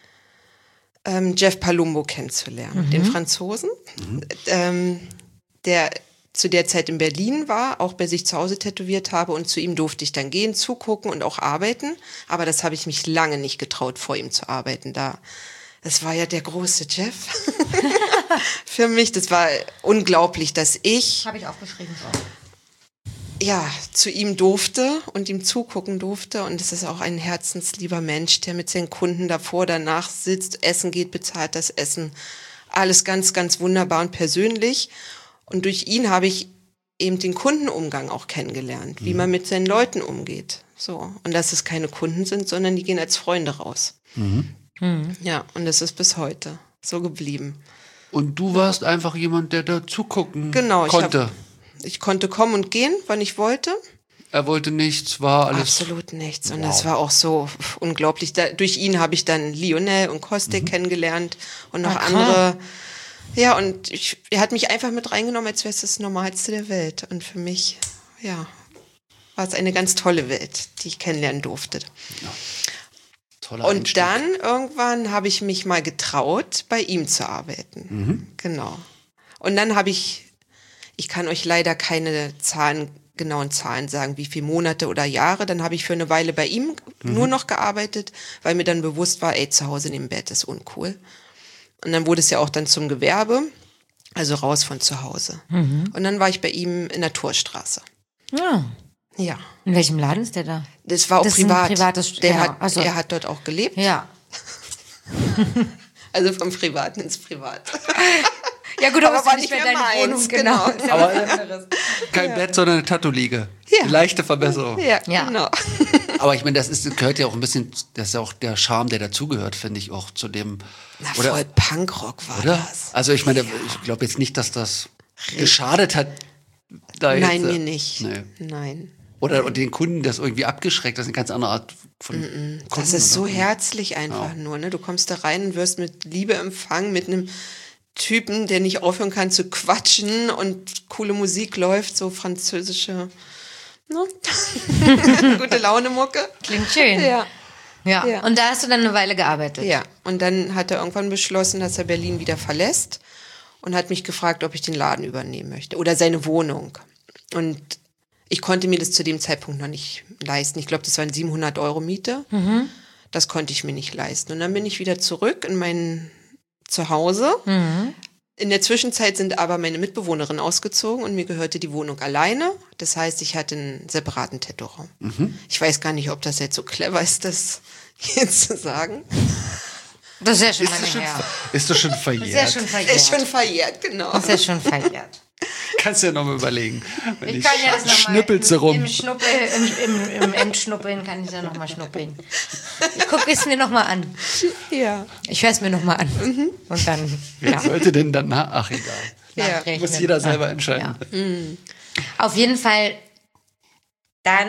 ähm, Jeff Palumbo kennenzulernen, den Franzosen, ähm, der zu der Zeit in Berlin war, auch bei sich zu Hause tätowiert habe und zu ihm durfte ich dann gehen, zugucken und auch arbeiten, aber das habe ich mich lange nicht getraut, vor ihm zu arbeiten, da Das war ja der große Jeff. Für mich, das war unglaublich, dass ich Habe ich aufgeschrieben. So. ja zu ihm durfte und ihm zugucken durfte. Und es ist auch ein herzenslieber Mensch, der mit seinen Kunden davor, danach sitzt, essen geht, bezahlt das Essen. Alles ganz, ganz wunderbar und persönlich. Und durch ihn habe ich eben den Kundenumgang auch kennengelernt, wie man mit seinen Leuten umgeht. So. Und dass es keine Kunden sind, sondern die gehen als Freunde raus. Mhm. Mhm. Ja, und das ist bis heute so geblieben. Und du warst einfach jemand, der da zugucken Genau, ich konnte. hab- Ich konnte kommen und gehen, wann ich wollte. Er wollte nichts, war alles. Absolut nichts. Und Wow. das war auch so unglaublich. Da, durch ihn habe ich dann Lionel und Kostek Mhm. kennengelernt und noch Ah, krass. andere. Ja, und ich, er hat mich einfach mit reingenommen, als wäre es das Normalste der Welt. Und für mich, ja, war es eine ganz tolle Welt, die ich kennenlernen durfte. Toller Und Einstieg. dann irgendwann habe ich mich mal getraut, bei ihm zu arbeiten. Mhm. Genau. Und dann habe ich, ich kann euch leider keine Zahlen, genauen Zahlen sagen, wie viele Monate oder Jahre. Dann habe ich für eine Weile bei ihm Mhm. nur noch gearbeitet, weil mir dann bewusst war, ey, zu Hause im Bett ist uncool. Und dann wurde es ja auch dann zum Gewerbe, also raus von zu Hause. Mhm. Und dann war ich bei ihm in der Torstraße. Ja. Ja. In welchem Laden ist der da? Das war auch Das ist ein privat. privates- der genau, hat, also- er hat dort auch gelebt. Ja. Also vom Privaten ins Privat. Ja gut, Aber aber, war es ist nicht nicht mehr mehr deine meins, Wohnung, genau. genau. Ist ja Aber was anderes. kein Bett, sondern eine Tattoo-Liege. Ja. Eine leichte Verbesserung. Ja, Ja. genau. Aber ich meine, das ist, gehört ja auch ein bisschen, das ist ja auch der Charme, der dazugehört, finde ich, auch zu dem. Na, oder, voll Punkrock war oder? das. Also ich meine, ich glaube jetzt nicht, dass das geschadet hat. Da Nein, jetzt, äh, mir nicht. Nee. Nein. Oder den Kunden das irgendwie abgeschreckt, das ist eine ganz andere Art von Kunden. Das ist so oder? herzlich einfach nur. Ne? Du kommst da rein und wirst mit Liebe empfangen, mit einem Typen, der nicht aufhören kann zu quatschen und coole Musik läuft, so französische, ne? Gute Laune Mucke. Klingt schön. Ja. Ja. Ja. Und da hast du dann eine Weile gearbeitet. Ja, und dann hat er irgendwann beschlossen, dass er Berlin wieder verlässt und hat mich gefragt, ob ich den Laden übernehmen möchte oder seine Wohnung. Und ich konnte mir das zu dem Zeitpunkt noch nicht leisten. Ich glaube, das waren siebenhundert Euro Miete. Mhm. Das konnte ich mir nicht leisten. Und dann bin ich wieder zurück in mein Zuhause. Mhm. In der Zwischenzeit sind aber meine Mitbewohnerinnen ausgezogen und mir gehörte die Wohnung alleine. Das heißt, ich hatte einen separaten Tattoo-Raum. Mhm. Ich weiß gar nicht, ob das jetzt so clever ist, das jetzt zu sagen. Das ist ja schon Ist lange das schon, her. ist das schon Das ist ja verjährt? schon verjährt. Ist schon verjährt, genau. Das ist ja schon verjährt. Kannst du ja nochmal überlegen. Wenn Ich ich kann ja das nochmal schnippelst du rum. im, Schnuppel, im, im, im Endschnuppeln kann ich ja nochmal schnuppeln. Ich gucke es mir nochmal an. Ja. Ich höre es mir nochmal an. Mhm. Und dann, Wer ja, sollte denn dann, na, ach egal. Ja. nachrechnen. Muss jeder selber entscheiden. Ja. Auf jeden Fall dann,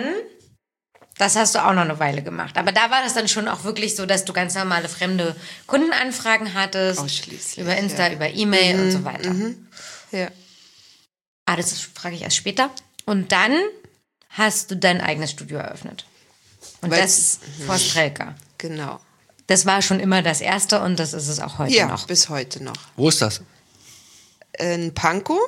das hast du auch noch eine Weile gemacht. Aber da war das dann schon auch wirklich so, dass du ganz normale fremde Kundenanfragen hattest. Ausschließlich, Über Insta, ja. über E-Mail und so weiter. Ja. Ah, das frage ich erst später. Und dann hast du dein eigenes Studio eröffnet. Und Weil- das vor Strelka. Genau. Das war schon immer das Erste und das ist es auch heute Ja, noch. bis heute noch. Wo ist das? In Pankow.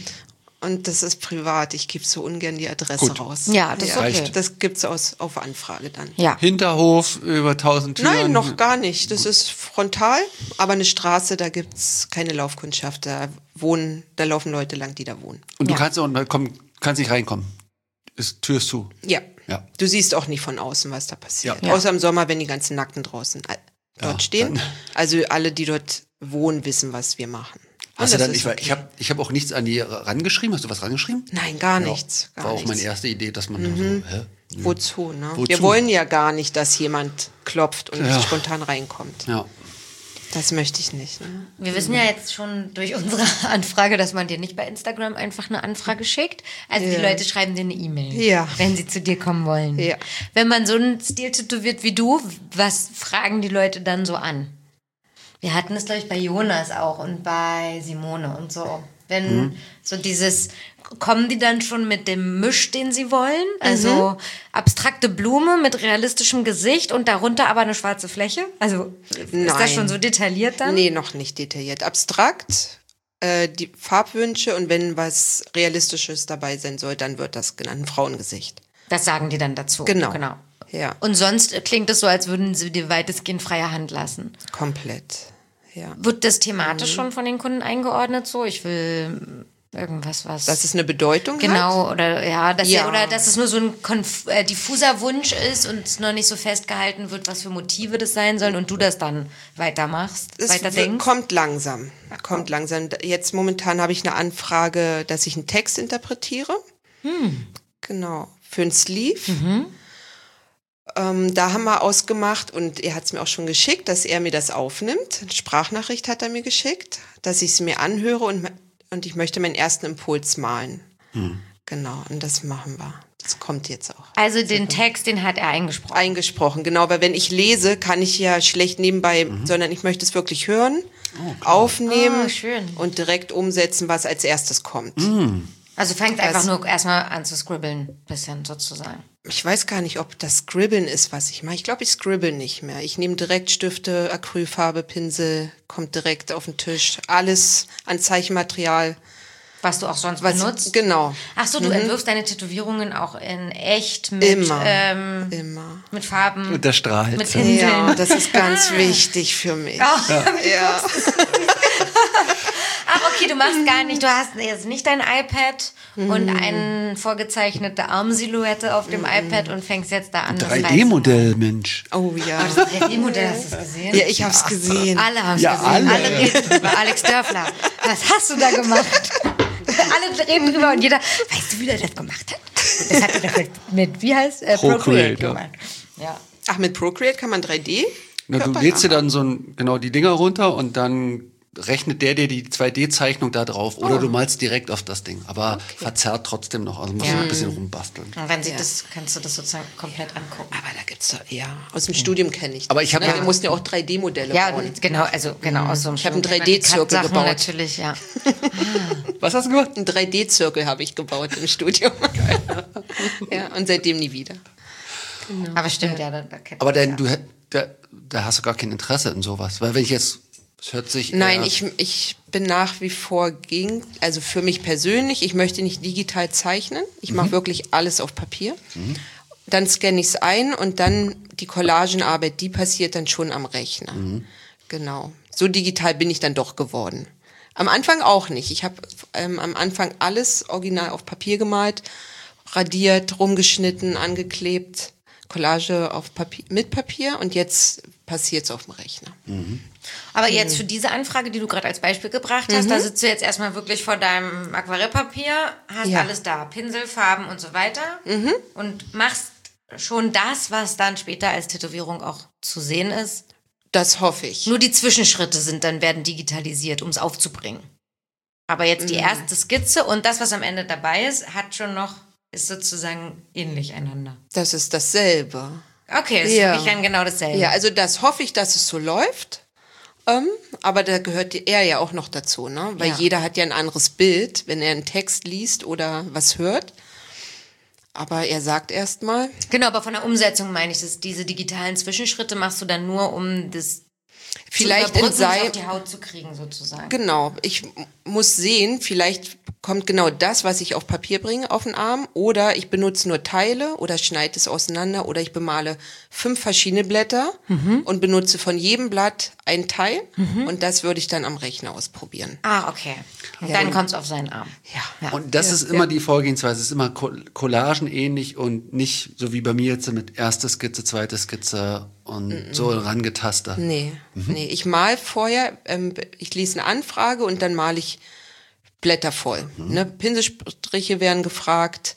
Und das ist privat. Ich gebe so ungern die Adresse Gut. raus. Ja, das ist okay. Reicht. Das gibt's aus auf Anfrage dann. Ja. Hinterhof, über tausend Türen. Nein, noch gar nicht. Das ist frontal, aber eine Straße, da gibt's keine Laufkundschaft. Da wohnen, da laufen Leute lang, die da wohnen. Und du Ja. kannst, und komm, kannst nicht reinkommen. Ist, Tür ist zu. Ja. Ja. Du siehst auch nicht von außen, was da passiert. Ja. Außer im Sommer, wenn die ganzen Nackten draußen äh, dort Ja, stehen. dann- Also alle, die dort wohnen, wissen, was wir machen. Und Hast du das dann, ist ich, war- okay. ich habe ich hab auch nichts an die rangeschrieben. Hast du was rangeschrieben? Nein, gar nichts. Gar War auch nichts. meine erste Idee, dass man so, hä? Wozu, ne? Wozu? Wir wollen ja gar nicht, dass jemand klopft und Ja. spontan reinkommt. Ja. Das möchte ich nicht. Ne? Wir wissen ja jetzt schon durch unsere Anfrage, dass man dir nicht bei Instagram einfach eine Anfrage schickt. Also die Ja. Leute schreiben dir eine E-Mail, Ja. wenn sie zu dir kommen wollen. Ja. Wenn man so einen Stil tätowiert wie du, was fragen die Leute dann so an? Wir hatten es, glaube ich, bei Jonas auch und bei Simone und so. Wenn so dieses, kommen die dann schon mit dem Misch, den sie wollen? Also abstrakte Blume mit realistischem Gesicht und darunter aber eine schwarze Fläche? Also ist das Nein. schon so detailliert dann? Nee, noch nicht detailliert. Abstrakt, äh, die Farbwünsche und wenn was Realistisches dabei sein soll, dann wird das genannt ein Frauengesicht. Das sagen die dann dazu. Genau. genau. Ja, Und sonst klingt es so, als würden sie dir weitestgehend freie Hand lassen. komplett. Ja. Wird das thematisch schon von den Kunden eingeordnet so? Ich will irgendwas, was... Dass es eine Bedeutung hat? Genau, oder ja, dass Ja. Er, oder dass es nur so ein konf- äh, diffuser Wunsch ist und es noch nicht so festgehalten wird, was für Motive das sein sollen und du das dann weitermachst, Es weiter w- denkst. kommt langsam. Kommt langsam. Jetzt momentan habe ich eine Anfrage, dass ich einen Text interpretiere. Hm. Genau. Für ein Sleeve. Mhm. Ähm, da haben wir ausgemacht und er hat es mir auch schon geschickt, dass er mir das aufnimmt. Eine Sprachnachricht hat er mir geschickt, dass ich es mir anhöre und, und ich möchte meinen ersten Impuls malen. Hm. Genau, und das machen wir. Das kommt jetzt auch. Also den Text, den hat er eingesprochen. Eingesprochen, genau, weil wenn ich lese, kann ich ja schlecht nebenbei, sondern ich möchte es wirklich hören, aufnehmen Oh, schön. und direkt umsetzen, was als erstes kommt. Also fängt Das- einfach nur erstmal an zu scribbeln, bisschen sozusagen. Ich weiß gar nicht, ob das Scribbeln ist, was ich mache. Ich glaube, ich scribble nicht mehr. Ich nehme direkt Stifte, Acrylfarbe, Pinsel, kommt direkt auf den Tisch. Alles an Zeichenmaterial. Was du auch sonst Was, benutzt. Genau, Ach so, du entwirfst deine Tätowierungen auch in echt mit, Immer. ähm, immer. mit Farben, Und der strahlt. mit Pinseln. Ja, das ist ganz wichtig für mich. Ach, Ja. Ach, okay, du machst gar nicht, du hast jetzt nicht dein iPad und eine vorgezeichnete Armsilhouette auf dem iPad und fängst jetzt da an. das drei D-Modell, Mensch. Oh ja. reinzumachen. Das drei D-Modell, hast du es gesehen? Ja, ich hab's gesehen. Alle haben es Ja, gesehen. alle. Alle reden drüber. Alex Dörfler, was hast du da gemacht? Alle reden drüber und jeder, weißt du, wie der das gemacht hat? Das hat er doch mit, mit wie heißt äh, Procreate, Procreate ja. gemacht. Ja. Ach, mit Procreate kann man drei D? Na, du Körper lädst dir machen. dann so ein, genau die Dinger runter und dann rechnet der dir die zwei D-Zeichnung da drauf. Oder du malst direkt auf das Ding. Aber verzerrt trotzdem noch. Also musst du Ja. ein bisschen rumbasteln. Und wenn sie Ja. das, kannst du das sozusagen komplett angucken. Aber da gibt's doch, ja, aus dem Studium kenne ich das. Aber ich hab ne? ja- Wir mussten ja auch drei D-Modelle Ja, bauen. genau, also genau aus so einem Ich hab einen Stuhl. drei D-Zirkel Sachen gebaut. Natürlich, ja. Was hast du gemacht? Einen drei D-Zirkel habe ich gebaut im Studium. Ja, und seitdem nie wieder. Aber stimmt, ja, da, da kennt Aber man's, dann, du, hätt- da, da hast du gar kein Interesse in sowas. Weil wenn ich jetzt, es hört sich Nein, eher- ich, ich bin nach wie vor gegen, also für mich persönlich, ich möchte nicht digital zeichnen. Ich mache wirklich alles auf Papier. Dann scanne ich es ein und dann die Collagenarbeit, die passiert dann schon am Rechner. Genau. So digital bin ich dann doch geworden. Am Anfang auch nicht. Ich habe ähm, am Anfang alles original auf Papier gemalt, radiert, rumgeschnitten, angeklebt, Collage auf Papier, mit Papier und jetzt passiert es auf dem Rechner. Aber jetzt für diese Anfrage, die du gerade als Beispiel gebracht hast, da sitzt du jetzt erstmal wirklich vor deinem Aquarellpapier, hast Ja. alles da, Pinsel, Farben und so weiter und machst schon das, was dann später als Tätowierung auch zu sehen ist. Das hoffe ich. Nur die Zwischenschritte sind dann werden digitalisiert, um es aufzubringen. Aber jetzt die erste Skizze und das, was am Ende dabei ist, hat schon noch, ist sozusagen ähnlich einander. Das ist dasselbe. Okay, ist Ja. wirklich dann genau dasselbe. Ja, also das hoffe ich, dass es so läuft. Ähm, aber da gehört er ja auch noch dazu, ne? Weil Ja. jeder hat ja ein anderes Bild, wenn er einen Text liest oder was hört. Aber er sagt erst mal, Genau, aber von der Umsetzung meine ich, dass diese digitalen Zwischenschritte machst du dann nur, um das vielleicht zu in überbrücken, es sei auf die Haut zu kriegen sozusagen. genau, ich m- muss sehen, vielleicht kommt genau das, was ich auf Papier bringe, auf den Arm, oder ich benutze nur Teile oder schneide es auseinander oder ich bemale fünf verschiedene Blätter und benutze von jedem Blatt ein Teil und das würde ich dann am Rechner ausprobieren. Ah, okay. Und dann kommt es auf seinen Arm. Ja. Und das ist immer die Vorgehensweise, es ist immer Co- collagenähnlich und nicht so wie bei mir jetzt mit erste Skizze, zweite Skizze und so rangetastet. Nee, nee, ich mal vorher, ähm, ich lese eine Anfrage und dann male ich Blätter voll. Ne? Pinselstriche werden gefragt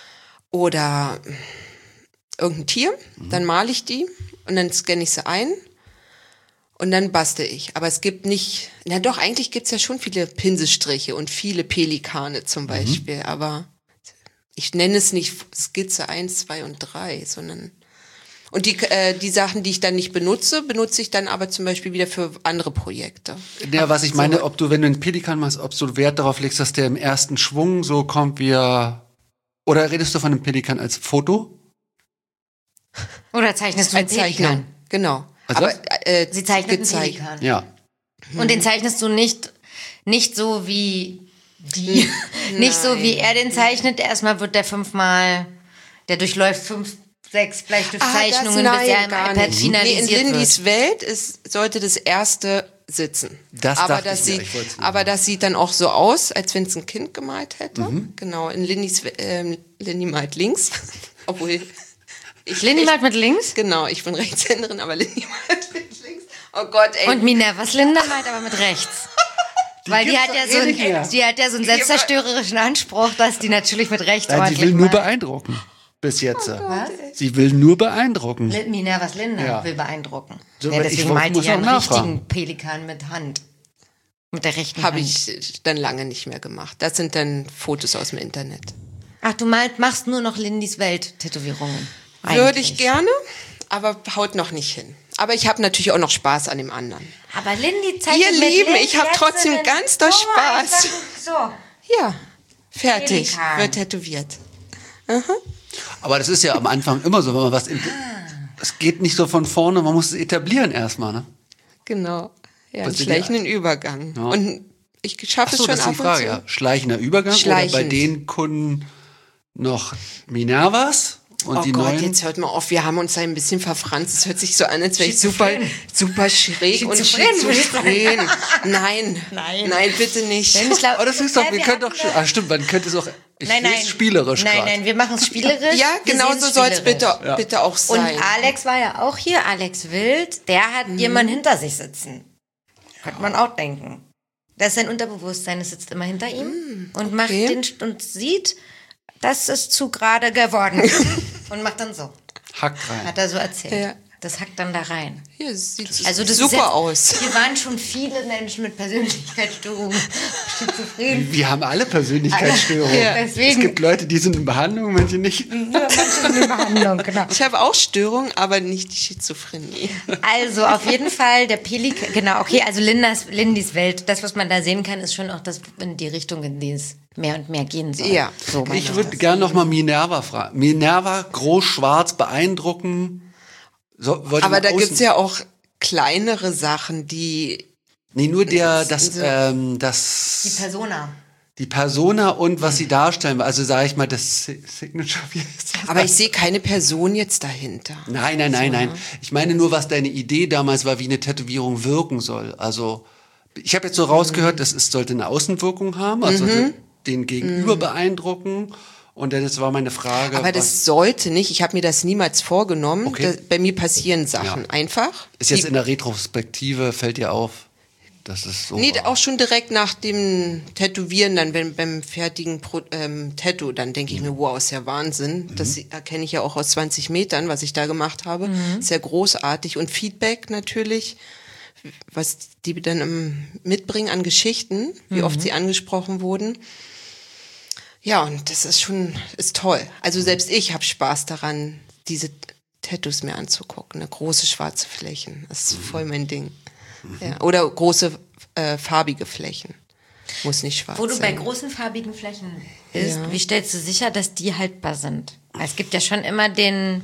oder irgendein Tier, dann male ich die und dann scanne ich sie ein und dann bastel ich. Aber es gibt nicht, na doch, eigentlich gibt's ja schon viele Pinselstriche und viele Pelikane zum Beispiel, aber ich nenne es nicht Skizze eins, zwei und drei, sondern und die, äh, die Sachen, die ich dann nicht benutze, benutze ich dann aber zum Beispiel wieder für andere Projekte. Ja, was ich meine, ob du, wenn du einen Pelikan machst, ob du Wert darauf legst, dass der im ersten Schwung so kommt, wie er. Oder redest du von einem Pelikan als Foto? Oder zeichnest du einen Als Zeichnung. Pelikan? genau. Also aber was? äh, Sie zeichnet einen gezeichnet. Pelikan. Ja. Und den zeichnest du nicht, nicht so wie die, nicht so wie er den zeichnet. Erstmal wird der fünfmal, der durchläuft fünf sechs Bleistiftzeichnungen Ah, das- bisher nein, im gar iPad nicht. finalisiert Nee, in Lindis wird. Welt ist, sollte das erste sitzen. Das aber dachte das ich mir, sieht, ich wollt's nicht aber machen. das sieht dann auch so aus, als wenn es ein Kind gemalt hätte. Genau, in Lindis, ähm, Lindy malt links. Obwohl ich Lindy ich- malt mit links Genau, ich bin Rechtshänderin, aber Lindy malt mit links. Oh Gott, ey. und Minervas Linda malt aber mit rechts. Weil die gibt's hat, ja doch so eh nicht mehr. einen, die hat ja so einen selbstzerstörerischen Anspruch, dass die natürlich mit rechts Nein, sie ordentlich will nur malt. beeindrucken. Bis jetzt. Was? Sie will nur beeindrucken. Lin- Minervas Linda Ja. will beeindrucken. So, ja, weil ich deswegen muss malt die ja auch einen nachfragen. richtigen Pelikan mit Hand. Mit der rechten Habe Hand. ich dann lange nicht mehr gemacht. Das sind dann Fotos aus dem Internet. Ach, du malt, machst nur noch Lindis Welt-Tätowierungen. Würde Eigentlich. ich gerne, aber haut noch nicht hin. Aber ich habe natürlich auch noch Spaß an dem anderen. Aber Lindy zeigt Ihr mir mit Lieben, links ich hab jetzt trotzdem einen ganz doll so Spaß. einfachen- So. Ja, fertig, Pelikan. wird tätowiert. Aber das ist ja am Anfang immer so, wenn man was. in- Es geht nicht so von vorne, man muss es etablieren erstmal, ne? Genau. Ja, Was einen sind schleichenden Übergang. Ja. Und ich schaffe es Achso, schon das ist ab die Frage, und ja. zu. Schleichender Übergang oder bei Schleichend. den Kunden noch Minervas und Oh die Gott, neuen? jetzt hört mal auf, wir haben uns da ein bisschen verfranst. Es hört sich so an, als wäre ich super, Schizophren. super schräg und Schizophren, würde ich sagen. schizophren. Nein, Nein. nein, bitte nicht. Denn ich glaub- Oh, das ist doch, Ja, wir wir können hatten doch, ah, stimmt, man könnte es auch, ich Nein, nein. lese spielerisch Nein, grad. nein, wir machen es spielerisch. Ja, Wir genau sehen's so soll es spielerisch. bitte, bitte auch Und sein. Alex war ja auch hier, Alex Wild, der hat Mhm. jemanden hinter sich sitzen. Könnte man auch denken. Das ist sein Unterbewusstsein, es sitzt immer hinter ihm und macht okay. den und sieht, dass es zu gerade geworden ist. Und macht dann so. Hackt rein. Hat er so erzählt. Ja. Das hackt dann da rein. Hier sieht Also das super ist jetzt, aus. Hier waren schon viele Menschen mit Persönlichkeitsstörungen schizophren. Wir haben alle Persönlichkeitsstörungen. Ja. Es Deswegen- gibt Leute, die sind in Behandlung, manche nicht. Manche sind in Behandlung, genau. Ich habe auch Störungen, aber nicht die Schizophrenie. Also auf jeden Fall der Pelikan, genau, okay, also Lindas, Lindis Welt, das, was man da sehen kann, ist schon auch das in die Richtung, in die es mehr und mehr gehen soll. Ja. so meine Ich würde gerne noch mal Minerva fragen. Minerva, groß, schwarz, beeindrucken. So, wollte Aber mal da außen- gibt's ja auch kleinere Sachen, die Nee, nur der, das, So. ähm, Die das, Persona. die Persona und was sie darstellen. Also sage ich mal, das Si- Signature, wie heißt das? aber ich sehe keine Person jetzt dahinter. Nein, nein, nein, nein. Ich meine nur, was deine Idee damals war, wie eine Tätowierung wirken soll. Also, ich habe jetzt so rausgehört, es ist, sollte eine Außenwirkung haben, also Mhm. den Gegenüber beeindrucken. Und dann jetzt war meine Frage, Aber was das sollte nicht, ich habe mir das niemals vorgenommen. Okay. Das, bei mir passieren Sachen Ja. einfach. ist jetzt die, in der Retrospektive, fällt dir auf, dass es so Nee, war. auch schon direkt nach dem Tätowieren, dann wenn, beim fertigen Pro, ähm, Tattoo, dann denke ich mir, wow, ist ja Wahnsinn. Das erkenne ich ja auch aus zwanzig Metern, was ich da gemacht habe. Sehr großartig. Und Feedback natürlich, was die dann ähm, mitbringen an Geschichten, wie oft sie angesprochen wurden. Ja, und das ist schon, ist toll. Also selbst ich habe Spaß daran, diese Tattoos mir anzugucken. Ne? Große schwarze Flächen. Das ist voll mein Ding. Ja. Oder große äh, farbige Flächen. Muss nicht schwarz Wo du bei sein. großen farbigen Flächen bist, Ja. wie stellst du sicher, dass die haltbar sind? Es gibt ja schon immer den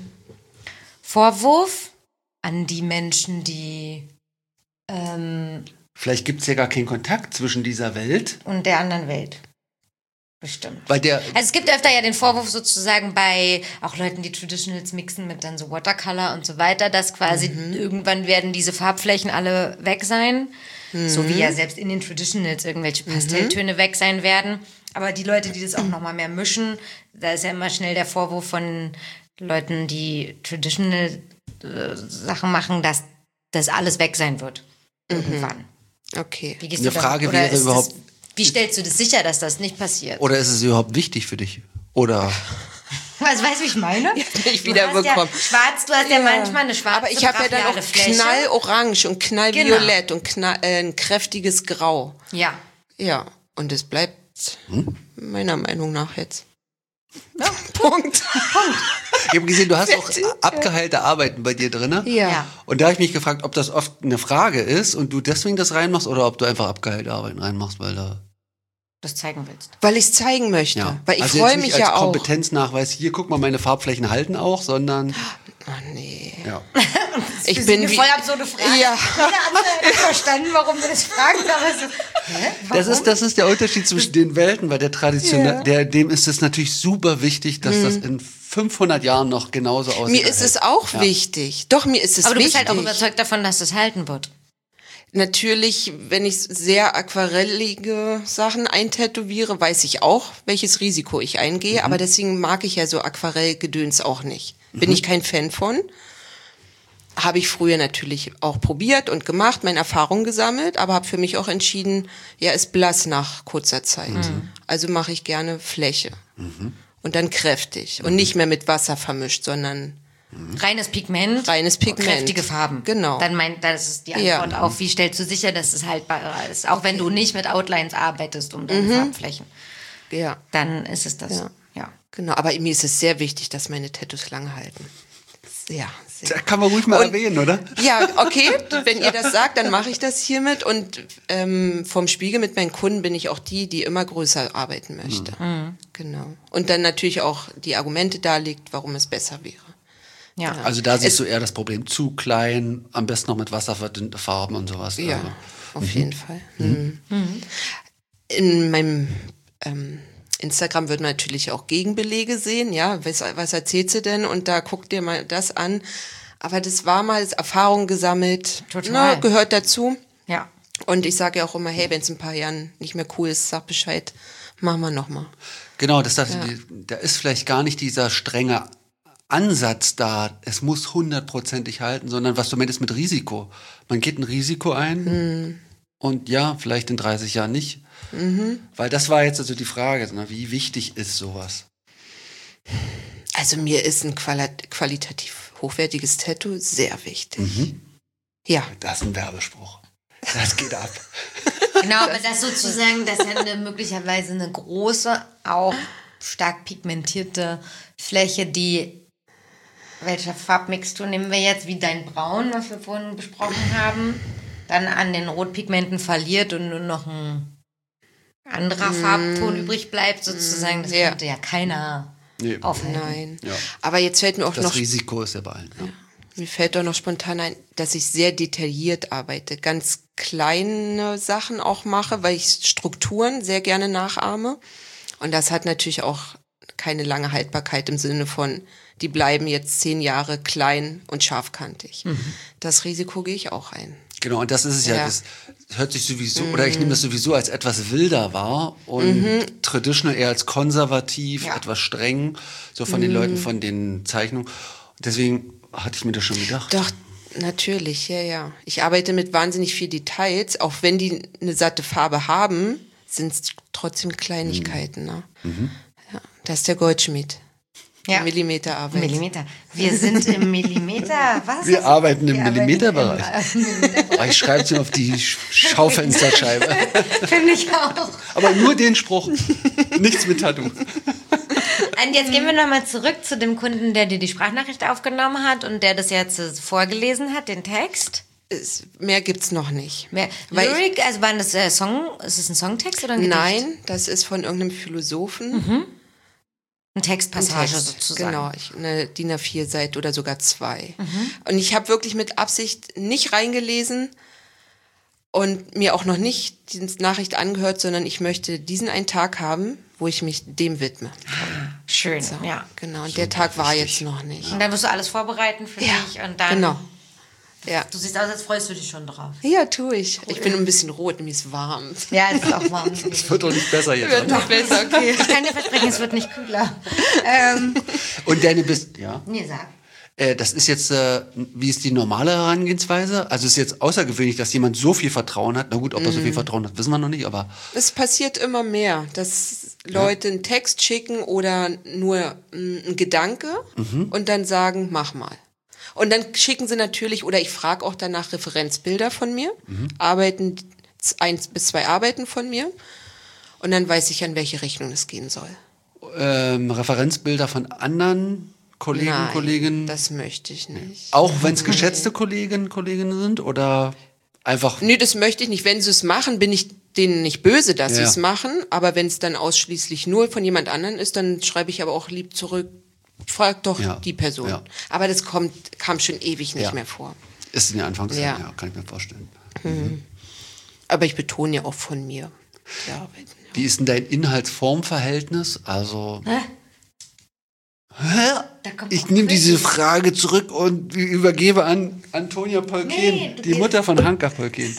Vorwurf an die Menschen, die ähm, Vielleicht gibt es ja gar keinen Kontakt zwischen dieser Welt, und der anderen Welt. Bestimmt. weil der, Also es gibt öfter ja den Vorwurf sozusagen bei auch Leuten, die Traditionals mixen mit dann so Watercolor und so weiter, dass quasi irgendwann werden diese Farbflächen alle weg sein. So wie ja selbst in den Traditionals irgendwelche Pastelltöne weg sein werden. Aber die Leute, die das auch nochmal mehr mischen, da ist ja immer schnell der Vorwurf von Leuten, die Traditional äh, Sachen machen, dass das alles weg sein wird. Irgendwann. Okay. Wie gehst Eine du da- Frage oder wäre ist überhaupt- Das, wie stellst du das sicher, dass das nicht passiert? oder ist es überhaupt wichtig für dich? Oder Also, weißt du, wie ich meine? ich Du wieder hast bekommen. Ja schwarz, du hast ja, manchmal eine schwarze Aber ich habe ja dann auch brachiale Fläche. knallorange und knallviolett und knall, äh, ein kräftiges Grau. Ja. Ja, und es bleibt meiner Meinung nach jetzt. Ja. Punkt. ich habe gesehen, du hast auch abgeheilte Arbeiten bei dir drin. Ja. Ja. Und da habe ich mich gefragt, ob das oft eine Frage ist und du deswegen das reinmachst oder ob du einfach abgeheilte Arbeiten reinmachst, weil da. Das zeigen willst. Weil ich es zeigen möchte. Ja. Weil ich also freue jetzt nicht mich als ja auch. Kompetenznachweis, hier guck mal, meine Farbflächen halten auch, sondern Oh, nee. ja. Ich Das bin ist eine wie. voll absurde Frage. Ja. Jeder andere hätte verstanden, warum wir das fragen, aber so, hä? Warum? Das ist, das ist der Unterschied zwischen den Welten, weil der Tradition, Ja. der, dem ist es natürlich super wichtig, dass das in fünfhundert Jahren noch genauso aussieht. Mir ist es auch ja. wichtig. Doch, mir ist es Aber du wichtig. bist halt auch überzeugt davon, dass es halten wird. Natürlich, wenn ich sehr aquarellige Sachen eintätowiere, weiß ich auch, welches Risiko ich eingehe. Mhm. Aber deswegen mag ich ja so Aquarellgedöns auch nicht. Bin mhm. ich kein Fan von. Habe ich früher natürlich auch probiert und gemacht, meine Erfahrungen gesammelt, aber habe für mich auch entschieden, ja, ist blass nach kurzer Zeit. Mhm. Also mache ich gerne Fläche. Mhm. Und dann kräftig. Und nicht mehr mit Wasser vermischt, sondern reines Pigment, reines Pigment, kräftige Farben. Genau. Dann meint, das ist die Antwort ja. auf, wie stellst du sicher, dass es haltbarer ist, auch wenn du nicht mit Outlines arbeitest, um deine mhm. Farbflächen. Ja. Dann ist es das. Ja. ja. Genau, aber mir ist es sehr wichtig, dass meine Tattoos lange halten. Ja. Da kann man ruhig mal und, erwähnen, oder? Ja, okay, wenn ihr das sagt, dann mache ich das hiermit. Und ähm, vom Spiegel mit meinen Kunden bin ich auch die, die immer größer arbeiten möchte. Mhm. Genau. Und dann natürlich auch die Argumente darlegt, warum es besser wäre. Ja. Also da siehst es, du eher das Problem, zu klein, am besten noch mit wasserverdünnte Farben und sowas. Ja, also. auf mhm. jeden Fall. Mhm. Mhm. In meinem ähm, Instagram wird man natürlich auch Gegenbelege sehen, ja, was, was erzählt sie denn? Und da guckt ihr mal das an. Aber das war mal Erfahrung gesammelt, Total. Na, gehört dazu. Ja. Und ich sage ja auch immer, hey, wenn es in ein paar Jahren nicht mehr cool ist, sag Bescheid, machen wir nochmal. Genau, das, das, ja. da ist vielleicht gar nicht dieser strenge Ansatz da, es muss hundertprozentig halten, sondern was du meinst mit Risiko. Man geht ein Risiko ein hm. und ja, vielleicht in dreißig Jahren nicht. Mhm. Weil das war jetzt also die Frage, wie wichtig ist sowas? Also mir ist ein quali- qualitativ hochwertiges Tattoo sehr wichtig. Mhm. Ja. Das ist ein Werbespruch. Das geht ab. Genau, aber das sozusagen, das ist ja eine, möglicherweise eine große, auch stark pigmentierte Fläche, die, welcher Farbmixtur nehmen wir jetzt, wie dein Braun, was wir vorhin besprochen haben, dann an den Rotpigmenten verliert und nur noch ein anderer mm. Farbton übrig bleibt, sozusagen. Das ja. könnte ja keiner nee. aufhalten. Nein. Ja. Aber jetzt fällt mir auch das noch... Das Risiko ist ja bei allen. Ja. Ja. Mir fällt doch noch spontan ein, dass ich sehr detailliert arbeite. Ganz kleine Sachen auch mache, weil ich Strukturen sehr gerne nachahme. Und das hat natürlich auch keine lange Haltbarkeit im Sinne von, die bleiben jetzt zehn Jahre klein und scharfkantig. Mhm. Das Risiko gehe ich auch ein. Genau, und das ist es ja, ja. das hört sich sowieso, mhm. oder ich nehme das sowieso als etwas wilder wahr und mhm. traditional eher als konservativ, ja. etwas streng, so von mhm. den Leuten, von den Zeichnungen. Deswegen hatte ich mir das schon gedacht. Doch, natürlich, ja, ja. Ich arbeite mit wahnsinnig viel Details, auch wenn die eine satte Farbe haben, sind es trotzdem Kleinigkeiten. Mhm. Ne? Mhm. Ja, das ist der Goldschmied. Ja. Millimeterarbeit. Millimeter. Wir sind im Millimeter. Was? Wir arbeiten im Millimeterbereich. Millimeter ich schreibe es mir auf die Schaufensterscheibe. Finde ich auch. Aber nur den Spruch. Nichts mit Tattoo. Und jetzt gehen wir nochmal zurück zu dem Kunden, der dir die Sprachnachricht aufgenommen hat und der das jetzt vorgelesen hat, den Text. Es, mehr gibt's noch nicht. Mehr. Lyric, also war das äh, Song, ist es ein Songtext oder ein Gedicht? Nein, das ist von irgendeinem Philosophen. Mhm. Eine Textpassage ein Text, sozusagen. Genau, ich, eine D I N A vier Seite oder sogar zwei. Mhm. Und ich habe wirklich mit Absicht nicht reingelesen und mir auch noch nicht die Nachricht angehört, sondern ich möchte diesen einen Tag haben, wo ich mich dem widme. Ah, schön, so, ja. Genau, und so der Tag war richtig. jetzt noch nicht. Und dann wirst du alles vorbereiten für ja, dich und dann... Genau. Ja. Du siehst aus, als freust du dich schon drauf. Ja, tue ich. Ich bin ein bisschen rot, mir ist warm. Ja, es ist auch warm. Es wird doch nicht besser jetzt. Wird nicht besser, okay. Ich kann dir versprechen, es wird nicht kühler. Ähm. Und deine bist, ja? Nee, sag. Äh, das ist jetzt, äh, wie ist die normale Herangehensweise? Also es ist jetzt außergewöhnlich, dass jemand so viel Vertrauen hat. Na gut, ob er mm. so viel Vertrauen hat, wissen wir noch nicht, aber... Es passiert immer mehr, dass Leute ja. einen Text schicken oder nur mh, einen Gedanke mhm. und dann sagen, mach mal. Und dann schicken sie natürlich, oder ich frage auch danach Referenzbilder von mir, mhm. Arbeiten, eins bis zwei Arbeiten von mir. Und dann weiß ich, an welche Richtung es gehen soll. Ähm, Referenzbilder von anderen Kollegen, Nein, Kolleginnen? Das möchte ich nicht. Auch wenn es geschätzte Kolleginnen, Kolleginnen sind? Oder einfach. Nee, das möchte ich nicht. Wenn sie es machen, bin ich denen nicht böse, dass ja. sie es machen. Aber wenn es dann ausschließlich nur von jemand anderem ist, dann schreibe ich aber auch lieb zurück. Frag doch ja. die Person. Ja. Aber das kommt, kam schon ewig nicht ja. mehr vor. Ist in der Anfangszeit, ja. ja, kann ich mir vorstellen. Mhm. Mhm. Aber ich betone ja auch von mir. Die Arbeit, ja. Wie ist denn dein Inhaltsformverhältnis? Also. Hä? Da kommt Ich doch nehme Quiz. diese Frage zurück und übergebe an Antonia Polken, Nee, du die gehst- Mutter von Hanka Polken.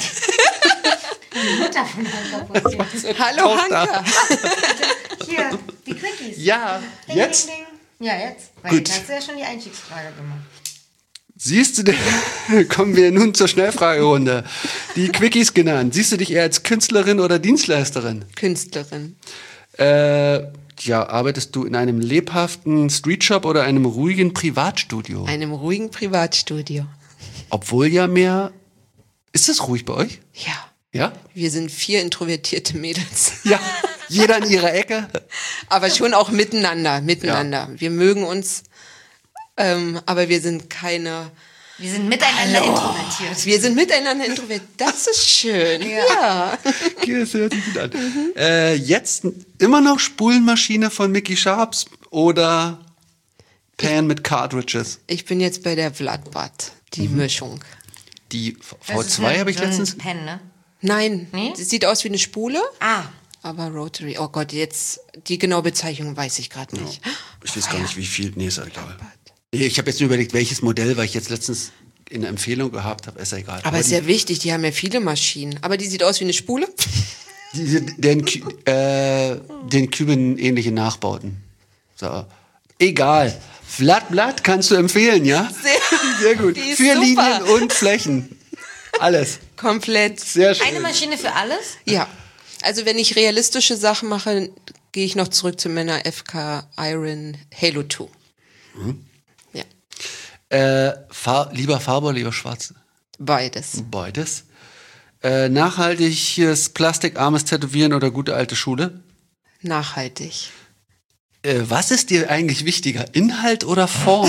Die Mutter von Hanka Polken. Hallo Tochter. Hanka. Hier, die Quickies. Ja, Ding, jetzt Ding, ding. Ja, jetzt. Weil Gut. jetzt hast du ja schon die Einstiegsfrage gemacht. siehst du dich, kommen wir nun zur Schnellfragerunde. Die Quickies genannt. Siehst du dich eher als Künstlerin oder Dienstleisterin? Künstlerin. Äh, ja, arbeitest du in einem lebhaften Streetshop oder einem ruhigen Privatstudio? Einem ruhigen Privatstudio. Obwohl ja mehr. Ist es ruhig bei euch? Ja. Ja? Wir sind vier introvertierte Mädels. Ja. Jeder in ihrer Ecke. Aber schon auch miteinander, miteinander. Wir mögen uns, ähm, aber wir sind keine... Wir sind miteinander introvertiert. Wir sind miteinander introvertiert. Das ist schön. Ja. Okay, das hört sich gut an. Äh, jetzt immer noch Spulenmaschine von Mickey Sharps oder Pan mit Cartridges? Ich bin jetzt bei der Vladbad, die Mischung. Die Das V ist zwei eine- habe ich so ein letztens. Pen, ne? Nein, Nee? das sieht aus wie eine Spule, Ah, aber Rotary. Oh Gott, jetzt die genaue Bezeichnung weiß ich gerade nicht. Ich weiß gar nicht, wie viel. Nee, ist ja egal. Nee, ich habe jetzt nur überlegt, welches Modell, weil ich jetzt letztens in der Empfehlung gehabt habe. Ist ja egal. Aber ist die, ja wichtig, die haben ja viele Maschinen. Aber die sieht aus wie eine Spule. diese, den, Kü- äh, den Küben ähnliche Nachbauten. So. Egal. Blatt, Blatt kannst du empfehlen, ja? Sehr, Sehr gut. Die ist Für super. Linien und Flächen. Alles. Komplett. Sehr schön. eine Maschine für alles? Ja. Also wenn ich realistische Sachen mache, gehe ich noch zurück zu meiner F K Iron Halo zwei. Ja, Äh, Far lieber Farbe oder lieber Schwarz? beides. Beides. Äh, nachhaltiges, plastikarmes Tätowieren oder gute alte Schule? Nachhaltig. Äh, was ist dir eigentlich wichtiger? Inhalt oder Form?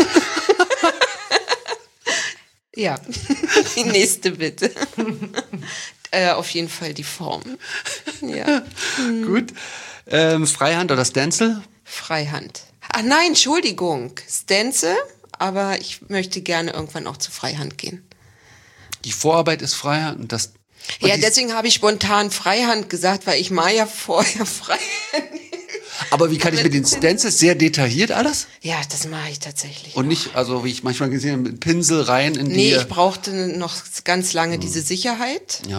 Ja, die nächste bitte. äh, auf jeden Fall die Form. Ja, Gut. Ähm, Freihand oder Stencil? Freihand. Ach nein, Entschuldigung. Stencil, aber ich möchte gerne irgendwann auch zu Freihand gehen. Die Vorarbeit ist Freihand und das. Und Ja, die- deswegen habe ich spontan Freihand gesagt, weil ich mal ja vorher Freihand. Aber wie kann ich mit den Stencils sehr detailliert alles? Ja, das mache ich tatsächlich. Und nicht, also wie ich manchmal gesehen habe, mit Pinsel rein in die. Nee, ich brauchte noch ganz lange diese Sicherheit. Ja.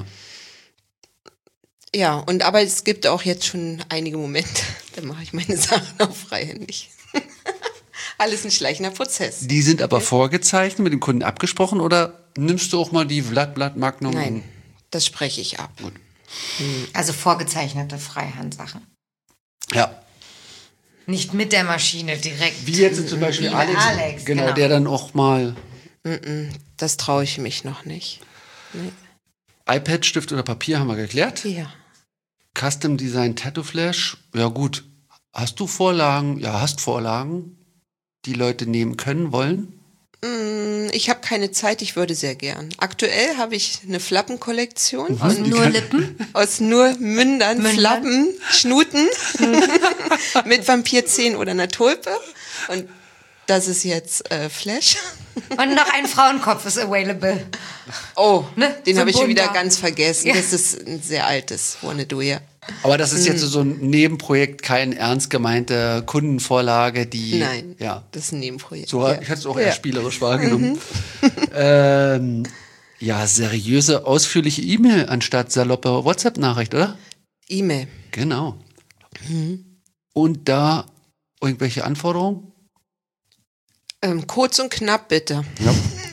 Ja, und aber es gibt auch jetzt schon einige Momente, da mache ich meine Sachen auch freihändig. Alles ein schleichender Prozess. Die sind aber vorgezeichnet, mit dem Kunden abgesprochen oder nimmst du auch mal die Vlad Blatt Magnum? Nein, das spreche ich ab. Also vorgezeichnete Freihandsachen. Ja. Nicht mit der Maschine direkt. Wie jetzt zum Beispiel Wie Alex, Alex, genau, genau. der dann auch mal Das traue ich mich noch nicht. iPad, Stift oder Papier haben wir geklärt. Ja. Custom Design Tattoo Flash, ja gut. Hast du Vorlagen? Ja, hast Vorlagen, die Leute nehmen können, wollen? Ich habe keine Zeit, ich würde sehr gern. Aktuell habe ich eine Flappenkollektion aus, Nur Lippen? aus nur Mündern, Mündern? Flappen, Schnuten mit Vampirzähnen oder einer Tulpe. Und das ist jetzt äh, Flash. Und noch ein Frauenkopf ist available. Oh, Ne? den So habe ich schon wieder bunter. ganz vergessen. Ja. Das ist ein sehr altes Wanna Do, ja. Aber das ist Hm. jetzt so ein Nebenprojekt, kein ernst gemeinte Kundenvorlage, die. Nein, Ja. das ist ein Nebenprojekt. So, ja. ich hatte es auch ja. eher spielerisch wahrgenommen. ähm, ja, seriöse, ausführliche E-Mail anstatt saloppe WhatsApp-Nachricht, oder? E-Mail. Genau. Mhm. Und da irgendwelche Anforderungen? Ähm, kurz und knapp, bitte. Ja.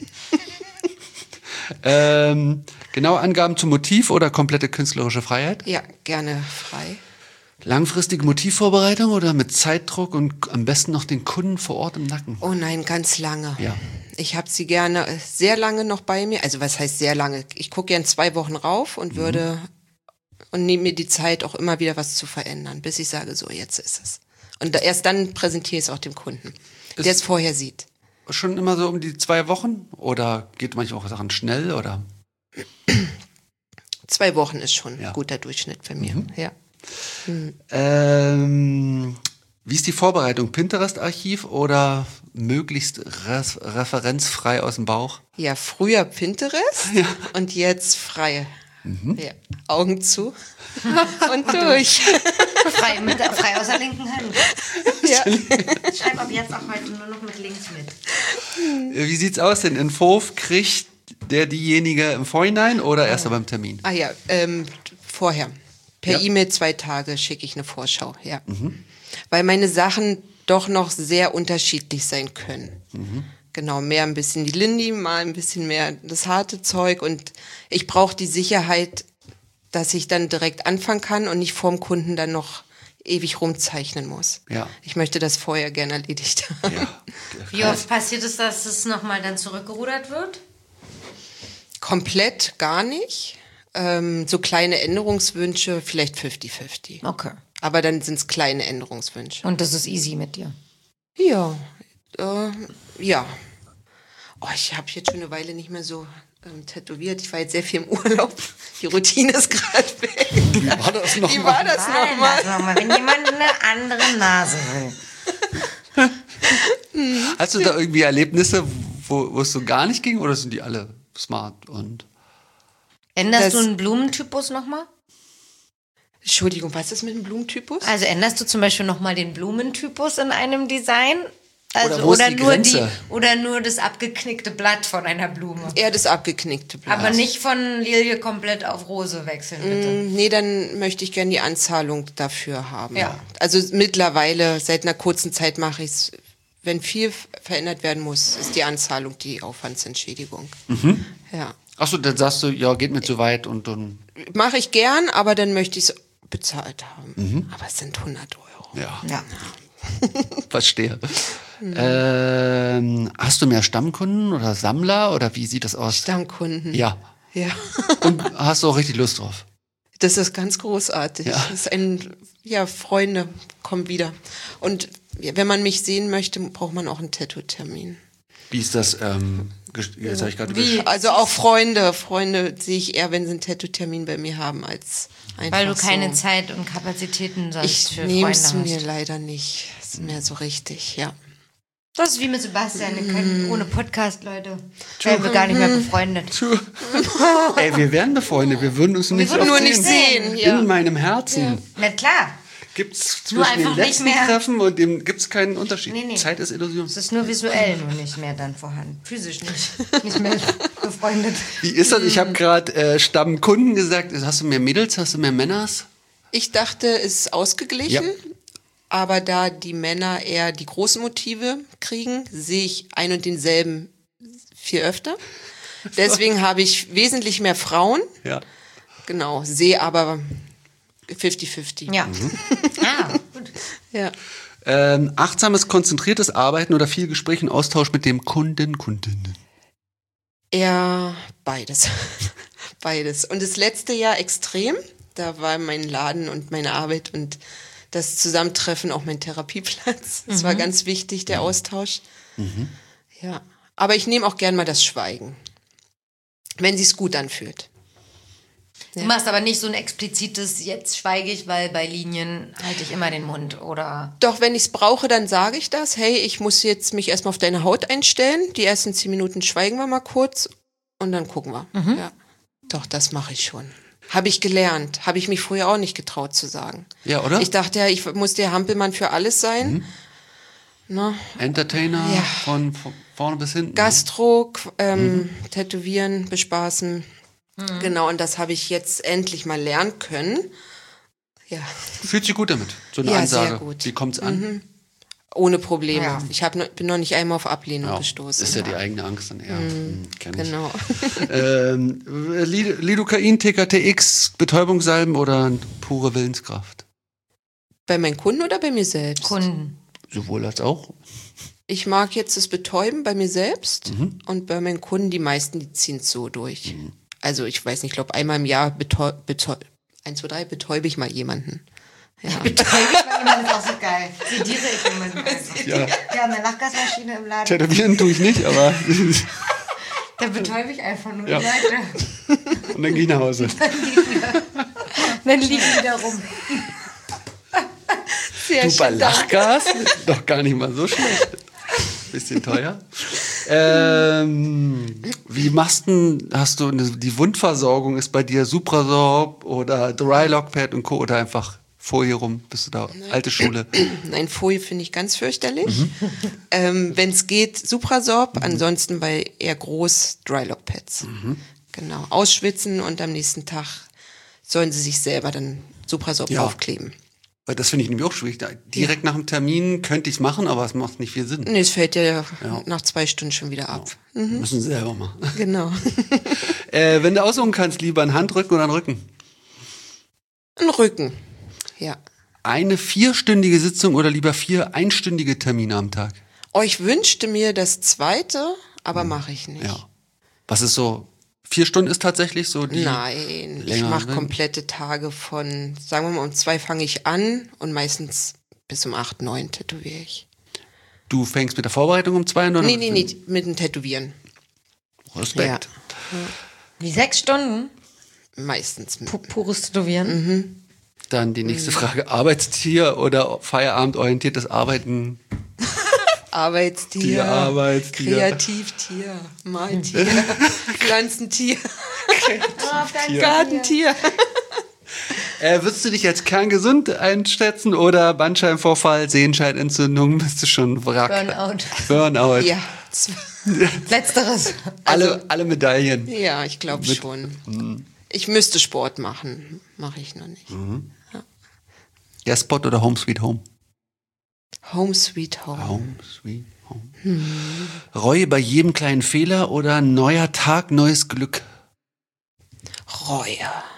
ähm, genaue Angaben zum Motiv oder komplette künstlerische Freiheit? Ja, gerne frei. Langfristige Motivvorbereitung oder mit Zeitdruck und am besten noch den Kunden vor Ort im Nacken? Oh nein, ganz lange. Ja. Ich habe sie gerne äh, sehr lange noch bei mir. Also was heißt sehr lange? Ich gucke gern zwei Wochen rauf und würde und nehme mir die Zeit, auch immer wieder was zu verändern, bis ich sage, so, jetzt ist es. Und da, erst dann präsentiere ich es auch dem Kunden, der es vorher sieht. Schon immer so um die zwei Wochen? Oder geht manchmal auch Sachen schnell? Oder? Zwei Wochen ist schon Ja. ein guter Durchschnitt für mir. Ja. Ähm, wie ist die Vorbereitung? Pinterest-Archiv oder möglichst res- referenzfrei aus dem Bauch? Ja, früher Pinterest und jetzt frei Mhm. Ja. Augen zu und durch. Frei, mit, frei aus der linken Hand. Ja. Ich schreibe ab jetzt auch heute nur noch mit links mit. Wie sieht's aus? Den Entwurf kriegt der diejenige im Vorhinein oder erst beim Termin? Ah ja, ähm, vorher. Per Ja. E-Mail zwei Tage schicke ich eine Vorschau, ja. Mhm. Weil meine Sachen doch noch sehr unterschiedlich sein können. Mhm. Genau, mehr ein bisschen die Lindy, mal ein bisschen mehr das harte Zeug. Und ich brauche die Sicherheit, dass ich dann direkt anfangen kann und nicht vorm Kunden dann noch ewig rumzeichnen muss. Ja. Ich möchte das vorher gerne erledigt haben. Ja. Wie oft passiert es, dass es nochmal dann zurückgerudert wird? Komplett gar nicht. Ähm, so kleine Änderungswünsche, vielleicht fünfzig fünfzig. Okay. Aber dann sind es kleine Änderungswünsche. Und das ist easy mit dir? Ja, äh, ja. Oh, ich habe jetzt schon eine Weile nicht mehr so ähm, tätowiert. Ich war jetzt sehr viel im Urlaub. Die Routine ist gerade weg. Wie war das noch Wie mal? war das Nein, nochmal? das noch mal, wenn jemand eine andere Nase will. Hast du da irgendwie Erlebnisse, wo, wo es so gar nicht ging oder sind die alle smart und Änderst Das- du einen Blumentypus nochmal? Entschuldigung, was ist mit dem Blumentypus? Also änderst du zum Beispiel nochmal den Blumentypus in einem Design? Also, Oder wo ist oder, die nur Grenze? oder nur das abgeknickte Blatt von einer Blume. Eher das abgeknickte Blatt. Aber nicht von Lilie komplett auf Rose wechseln, bitte. Mm, Nee, dann möchte ich gerne die Anzahlung dafür haben. Ja. Also mittlerweile, seit einer kurzen Zeit mache ich es, wenn viel f- verändert werden muss, ist die Anzahlung die Aufwandsentschädigung. Mhm. Ja. Achso, dann sagst du, ja, geht mir zu weit und dann. Mache ich gern, aber dann möchte ich es bezahlt haben. Aber es sind hundert Euro. Ja, Ja. verstehe. Ähm, hast du mehr Stammkunden oder Sammler oder wie sieht das aus? Stammkunden. Ja. Ja. Und hast du auch richtig Lust drauf? Das ist ganz großartig. Ja. Das ist ein, ja, Freunde kommen wieder. Und ja, wenn man mich sehen möchte, braucht man auch einen Tattoo-Termin. Wie ist das? Ähm, ges- jetzt habe ich gerade Wie? gesch- Also auch Freunde. Freunde sehe ich eher, wenn sie einen Tattoo-Termin bei mir haben, als einfach Weil du keine so. Zeit und Kapazitäten sonst Ich für nehme Freunde es mir hast. leider nicht. Ist mir so richtig, ja. Das ist wie mit Sebastian, wir können ohne Podcast, Leute. Wären wir gar nicht mehr befreundet. Ey, wir wären befreundet, wir würden uns nicht würden oft nur nicht sehen. sehen, ja. In meinem Herzen. Na klar, Gibt's Nur zwischen den einfach nicht letzten mehr- Treffen und dem gibt's keinen Unterschied. Nee, nee. Zeit ist Illusion. es ist nur visuell nur nicht mehr dann vorhanden. Physisch nicht. Nicht mehr befreundet. Wie ist das? Ich habe gerade äh, Stammkunden gesagt. Hast du mehr Mädels, hast du mehr Männers? Ich dachte, es ist ausgeglichen. Ja. Aber da die Männer eher die großen Motive kriegen, sehe ich ein und denselben viel öfter. Deswegen habe ich wesentlich mehr Frauen. Ja. Genau, sehe aber fünfzig fünfzig. Ja. Ah, gut. Ja. Ähm, achtsames, konzentriertes Arbeiten oder viel Gespräch und Austausch mit dem Kunden, Kundinnen. Eher beides. Beides. Und das letzte Jahr extrem. Da war mein Laden und meine Arbeit und das Zusammentreffen auch mein Therapieplatz. Das war ganz wichtig, der Austausch. Ja. Aber ich nehme auch gern mal das Schweigen. Wenn sich's gut anfühlt. Du machst aber nicht so ein explizites, jetzt schweige ich, weil bei Linien halte ich immer den Mund, oder? Doch, wenn ich's brauche, dann sage ich das. Hey, ich muss jetzt mich erstmal auf deine Haut einstellen. Die ersten zehn Minuten schweigen wir mal kurz und dann gucken wir. Ja. Doch, das mache ich schon. Habe ich gelernt. Habe ich mich früher auch nicht getraut zu sagen. Ja, oder? Ich dachte ja, ich muss der Hampelmann für alles sein. Ne? Entertainer Ja. von, von vorne bis hinten. Gastro, Qu- ähm, Tätowieren, bespaßen. Genau, und das habe ich jetzt endlich mal lernen können. Ja, Fühlt sich gut damit, so eine Ja, Ansage. sehr gut. Wie kommt's an? ohne Probleme. Ja. Ich hab, noch- bin noch nicht einmal auf Ablehnung Ja, gestoßen. ist ja die eigene Angst dann eher. Hm, kenn ich. Genau. Ähm, Lid- Lidocain, T K T X, Betäubungssalben oder pure Willenskraft? Bei meinen Kunden oder bei mir selbst? Kunden. Sowohl als auch. Ich mag jetzt das Betäuben bei mir selbst und bei meinen Kunden, die meisten, die ziehen es so durch. Also ich weiß nicht, ich glaube einmal im Jahr betäu betäu eins, zwei, drei betäube ich mal jemanden. Ja. Betäube ich mal jemanden, ist auch so geil. Sediere ich jemanden einfach. Ja. Wir haben eine Lachgasmaschine im Laden. Tätowieren tue ich nicht, aber Da betäube ich einfach nur Ja. die Leute. und dann gehe ich nach Hause. Dann liegen die da rum. Sehr Super schön, danke. Lachgas, doch gar nicht mal so schlecht. Bisschen teuer. ähm, wie machst du, hast du eine, die Wundversorgung ist bei dir Suprasorb oder Drylock Pad und Co. oder einfach Folie rum? Bist du da alte Schule? Nein, Folie finde ich ganz fürchterlich. Mhm. Ähm, wenn es geht, Suprasorb, mhm. ansonsten bei eher groß Drylock Pads. Mhm. Genau, ausschwitzen und am nächsten Tag sollen sie sich selber dann Suprasorb ja. aufkleben. Weil das finde ich nämlich auch schwierig. Direkt ja. nach dem Termin könnte ich es machen, aber es macht nicht viel Sinn. Nee, es fällt ja, ja nach zwei Stunden schon wieder ab. Ja. Mhm. Müssen sie selber machen. Genau. äh, wenn du aussuchen kannst, lieber ein Handrücken oder ein Rücken? Ein Rücken, ja. Eine vierstündige Sitzung oder lieber vier einstündige Termine am Tag? Oh, ich wünschte mir das zweite, aber mhm. mache ich nicht. Ja. Was ist so... Vier Stunden ist tatsächlich so die... Nein, ich mache komplette Tage von, sagen wir mal, um zwei fange ich an und meistens bis um acht, neun tätowiere ich. Du fängst mit der Vorbereitung um zwei? Oder nee, nee, nee, mit dem Tätowieren. Respekt. Ja. Wie sechs Stunden? Meistens. P- pures Tätowieren? Mhm. Dann die nächste mhm. Frage, Arbeitstier oder feierabendorientiertes Arbeiten? Arbeitstier, Tier, Arbeitstier, Kreativtier, Maltier, Pflanzentier, Kreativtier. Gartentier. Äh, würdest du dich als kerngesund einschätzen oder Bandscheibenvorfall, Sehenscheidenentzündung, bist du schon Wrack? Burnout. Burnout. Ja. Letzteres. Alle, also, alle Medaillen. Ja, ich glaube schon. Mhm. Ich müsste Sport machen, mache ich noch nicht. Mhm. Ja. Ja, Spot oder Home Sweet Home? Home Sweet Home. Home Sweet Home. Hm. Reue bei jedem kleinen Fehler oder neuer Tag, neues Glück? Reue.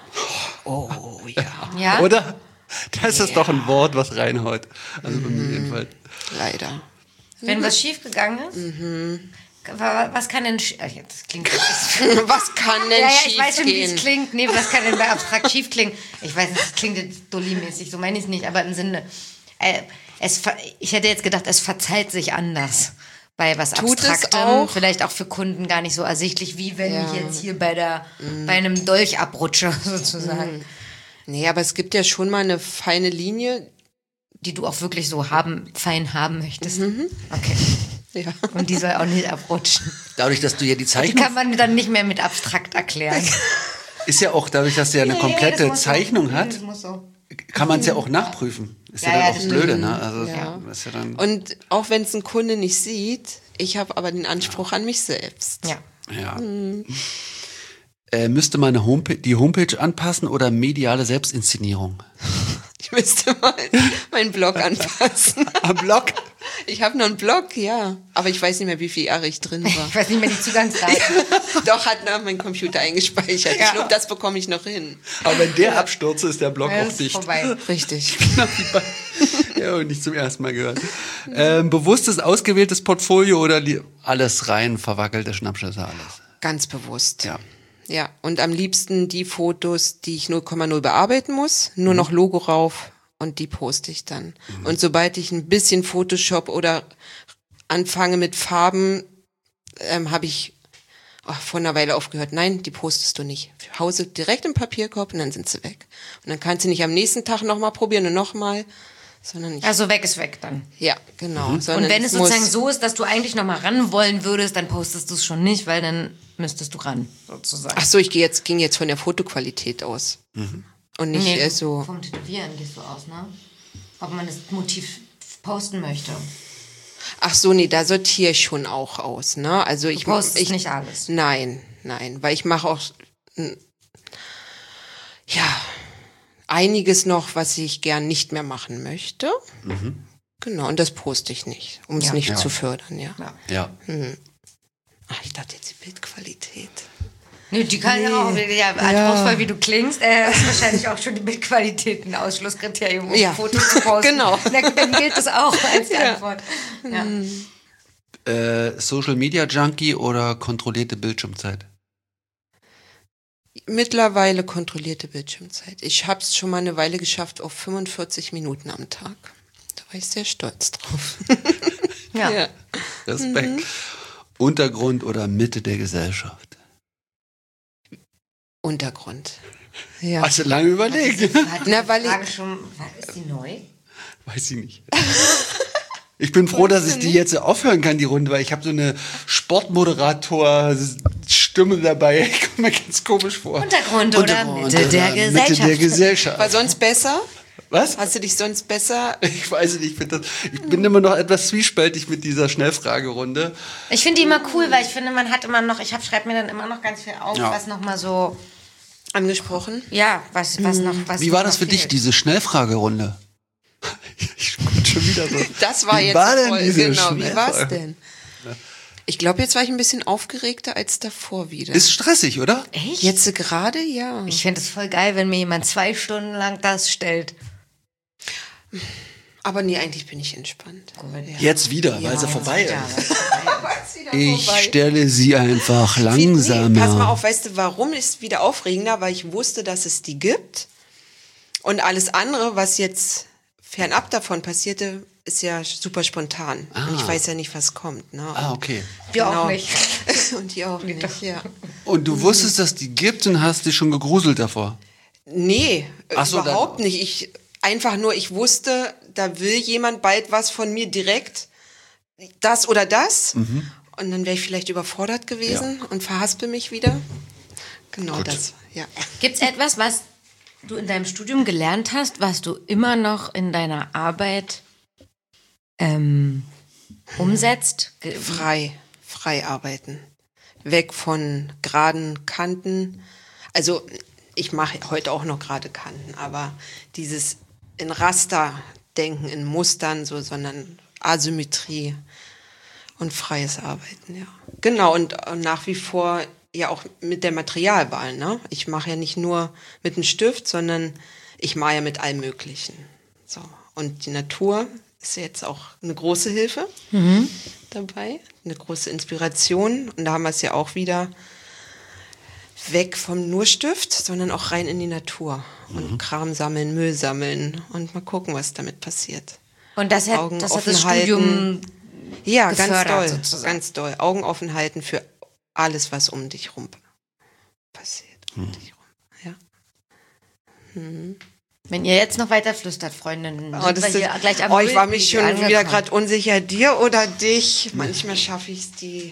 Oh, ja. ja? Oder? Das ist ja. doch ein Wort, was reinhaut. Also bei mir jedenfalls. Leider. Wenn was schiefgegangen ist? Mhm. Was kann denn... Sch- das klingt... was kann denn ja, ja, schief ich weiß schon, wie gehen? es klingt. Nee, was kann denn bei abstrakt schief klingen? Ich weiß nicht, das klingt jetzt Dolly-mäßig, so meine ich es nicht, aber im Sinne... Äh, Es, ich hätte jetzt gedacht, es verzeiht sich anders bei was Tut Abstraktem, es auch? Vielleicht auch für Kunden gar nicht so ersichtlich, wie wenn ja. ich jetzt hier bei der mm. bei einem Dolch abrutsche, sozusagen. Mm. Nee, aber es gibt ja schon mal eine feine Linie, die du auch wirklich so haben, fein haben möchtest. Mhm. Okay. Ja. Und die soll auch nicht abrutschen. Dadurch, dass du ja die Die Zeichnung... kann man dann nicht mehr mit abstrakt erklären. Ist ja auch dadurch, dass du ja eine Ja, komplette ja, das muss Zeichnung so. hat, Das muss so. kann man es ja auch nachprüfen. Ist ja, Ja, dann ja, auch das blöde, stimmt. ne? Also Ja. das ist ja dann... Und auch wenn es ein Kunde nicht sieht, ich habe aber den Anspruch an mich selbst. Ja. Ja. Mhm. Äh, müsste man eine Homepage, die Homepage anpassen oder mediale Selbstinszenierung? Ich müsste mal meinen Blog anpassen. Am Blog? Ich habe noch einen Blog, ja. Aber ich weiß nicht mehr, wie viele Jahre ich drin war. Ich weiß nicht mehr die Zugangsdaten. Doch, hat nach mein Computer eingespeichert. Ja. Ich glaube, das bekomme ich noch hin. Aber wenn der abstürzt, ist der Blog Ja, auch ist dicht. vorbei. Richtig. Ja, und nicht zum ersten Mal gehört. Ähm, bewusstes, ausgewähltes Portfolio oder li- alles rein, verwackelte Schnappschüsse, alles? Ganz bewusst. Ja. Ja, und am liebsten die Fotos, die ich null Komma null bearbeiten muss, nur noch Logo rauf und die poste ich dann. Mhm. Und sobald ich ein bisschen Photoshop oder anfange mit Farben, ähm, habe ich oh, vor einer Weile aufgehört. Nein, die postest du nicht. Hause direkt im Papierkorb und dann sind sie weg. Und dann kannst du nicht am nächsten Tag nochmal probieren und nochmal, sondern ich, Also weg ist weg dann. ja, genau. Mhm. Sondern Und wenn es muss- sozusagen so ist, dass du eigentlich noch mal ran wollen würdest, dann postest du es schon nicht, weil dann müsstest du ran, sozusagen. Ach so, ich gehe jetzt, ging jetzt von der Fotoqualität aus. Mhm. Und nicht Nee, äh, so. vom Tätowieren gehst du aus, ne? Ob man das Motiv posten möchte. Ach so, nee, da sortiere ich schon auch aus, ne? Also ich Du postest ich nicht alles. Nein, nein, weil ich mache auch n- ja einiges noch, was ich gern nicht mehr machen möchte. Mhm. Genau, und das poste ich nicht, um es Ja. nicht Ja. zu fördern, ja. Ja. Ja. Ach, ich dachte jetzt die Bildqualität. Nee, die kann ja auch, ja, anspruchsvoll wie du klingst, äh, ist wahrscheinlich auch schon die Bildqualität ein Ausschlusskriterium, um Ja. Fotos zu posten. Genau. Na gut, dann gilt das auch als die Ja. Antwort. Ja. Äh, Social Media Junkie oder kontrollierte Bildschirmzeit? Mittlerweile kontrollierte Bildschirmzeit. Ich habe es schon mal eine Weile geschafft auf fünfundvierzig Minuten am Tag. Da war ich sehr stolz drauf. Ja. Ja. Respekt. Untergrund oder Mitte der Gesellschaft? Untergrund. Ja. Hast du lange überlegt? Hat Na, die weil ich- Frage schon, ist die neu? Weiß ich nicht. Ich bin froh, dass ich die jetzt aufhören kann, die Runde, weil ich habe so eine Sportmoderator-Stimme dabei. Ich komme mir ganz komisch vor. Untergrund oder Mitte der Gesellschaft. Mitte der Gesellschaft. War sonst besser? Was? Hast du dich sonst besser? Ich weiß nicht, ich, das, ich bin immer noch etwas zwiespältig mit dieser Schnellfragerunde. Ich finde die immer cool, weil ich finde, man hat immer noch, ich schreibe mir dann immer noch ganz viel auf, Ja. was nochmal so, Angesprochen? ja, was, was noch, was Wie war noch das für fehlt. dich, diese Schnellfragerunde? Ich guck schon wieder so. Das war Wie jetzt war denn voll, diese genau. Wie Schnellfrage? war's denn? Ich glaube, jetzt war ich ein bisschen aufgeregter als davor wieder. Ist stressig, oder? Echt? Jetzt gerade, ja. Ich finde es voll geil, wenn mir jemand zwei Stunden lang das stellt. Aber nee, eigentlich bin ich entspannt. Ja. Jetzt wieder, weil sie vorbei Ja, ist. Wieder Ich vorbei. stelle sie einfach Nee, langsamer. pass mal auf, weißt du, warum ist wieder aufregender? Weil ich wusste, dass es die gibt. Und alles andere, was jetzt fernab davon passierte, ist ja super spontan. Ah. Und ich weiß ja nicht, was kommt. Ne? Ah, okay. Wir Genau. auch nicht. Und die auch nicht, ja. Und du wusstest, dass die gibt und hast dich schon gegruselt davor. Nee, Ach so, überhaupt nicht. Ich einfach nur, ich wusste, da will jemand bald was von mir direkt, das oder das. Mhm. Und dann wäre ich vielleicht überfordert gewesen und verhaspel mich wieder. Genau Gut. das, ja. Gibt es etwas, was du in deinem Studium gelernt hast, was du immer noch in deiner Arbeit ähm, umsetzt? Ge- Frei, frei arbeiten. Weg von geraden Kanten. Also ich mache heute auch noch gerade Kanten, aber dieses in Raster denken, in Mustern, so, sondern Asymmetrie und freies Arbeiten, ja. Genau, und, und nach wie vor ja auch mit der Materialwahl, ne? Ich mache ja nicht nur mit einem Stift, sondern ich mache ja mit allem Möglichen. So. Und die Natur ist jetzt auch eine große Hilfe dabei, eine große Inspiration. Und da haben wir es ja auch wieder weg vom nur Stift, sondern auch rein in die Natur. Und Kram sammeln, Müll sammeln und mal gucken, was damit passiert. Und das hat, Augen das, hat offen das Studium Ja, ganz gefördert doll, sozusagen. ganz doll. Augen offen halten für alles, was um dich rum passiert. Um dich rum. Ja. Wenn ihr jetzt noch weiter flüstert, Freundinnen, Oh, sind das wir hier ist, gleich am oh, ich war Müll- mich schon angekommen. wieder gerade unsicher, dir oder dich. Manchmal schaffe ich es die.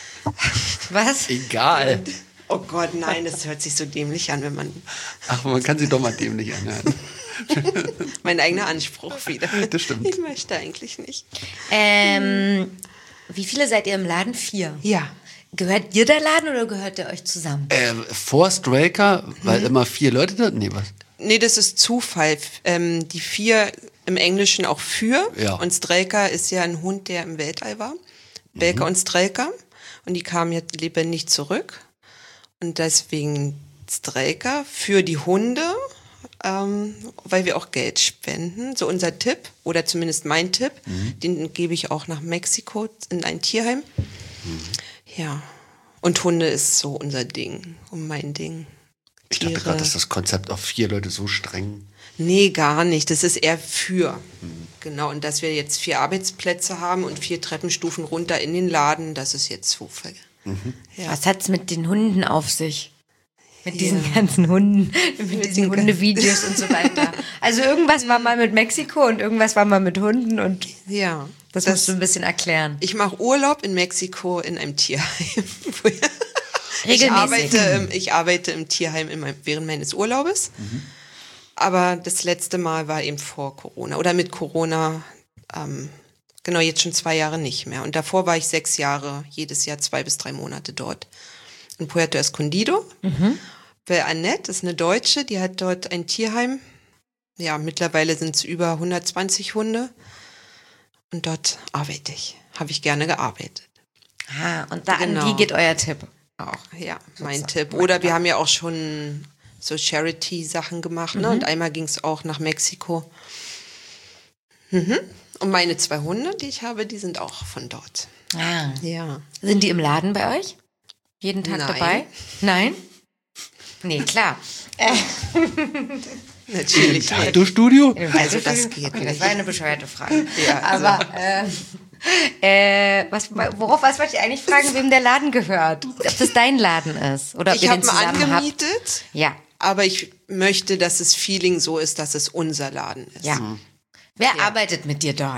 Was? Egal. Oh Gott, nein, das hört sich so dämlich an, wenn man. Ach, man kann sie doch mal dämlich anhören. Mein eigener Anspruch wieder. Das stimmt. Ich möchte eigentlich nicht. Ähm, wie viele seid ihr im Laden? Vier. Ja. Gehört ihr der Laden oder gehört ihr euch zusammen? Äh, vor Straker, weil Mhm. immer vier Leute da. Nee, was? Nee, das ist Zufall. Ähm, die vier im Englischen auch für. Ja. Und Strelka ist ja ein Hund, der im Weltall war. Belka und Strelka. Und die kamen jetzt lebendig zurück. Und deswegen Strelka für die Hunde, ähm, weil wir auch Geld spenden. So unser Tipp, oder zumindest mein Tipp, den gebe ich auch nach Mexiko in ein Tierheim. Ja. Und Hunde ist so unser Ding und mein Ding. Ich dachte gerade, dass das Konzept auf vier Leute so streng. Nee, gar nicht. Das ist eher für. Genau, und dass wir jetzt vier Arbeitsplätze haben und vier Treppenstufen runter in den Laden, das ist jetzt Zufall. Ja. Was hat's mit den Hunden auf sich? Mit diesen ganzen Hunden, mit diesen den Hundevideos und so weiter. Also irgendwas war mal mit Mexiko und irgendwas war mal mit Hunden und Ja. das, musst du ein bisschen erklären. Ich mache Urlaub in Mexiko in einem Tierheim. Ich Regelmäßig. arbeite, im, ich arbeite im Tierheim in meinem, während meines Urlaubes. Aber das letzte Mal war eben vor Corona. Oder mit Corona, ähm, genau, jetzt schon zwei Jahre nicht mehr. Und davor war ich sechs Jahre, jedes Jahr zwei bis drei Monate dort. In Puerto Escondido. Weil Annette ist eine Deutsche, die hat dort ein Tierheim. Ja, mittlerweile sind es über hundertzwanzig Hunde. Und dort arbeite ich. Habe ich gerne gearbeitet. Ah, und da Genau. an die geht euer Tipp auch. Ja, mein Tipp. Oder wir haben ja auch schon so Charity-Sachen gemacht, ne? Und einmal ging es auch nach Mexiko. Mhm. Und meine zwei Hunde, die ich habe, die sind auch von dort. Ah. Ja. Sind die im Laden bei euch? Jeden Tag Nein. dabei? Nein? Nee, klar. Natürlich nicht. Tattoo-Studio? Also das geht Okay, das nicht. war eine bescheuerte Frage. Ja, also- Aber ähm, äh, was, worauf was wollte ich eigentlich fragen, wem der Laden gehört? Ob das dein Laden ist oder ob Ich ihr habe den ihn zusammen habt? angemietet, Ja, aber ich möchte, dass das Feeling so ist, dass es unser Laden ist. ja. Wer arbeitet mit dir dort?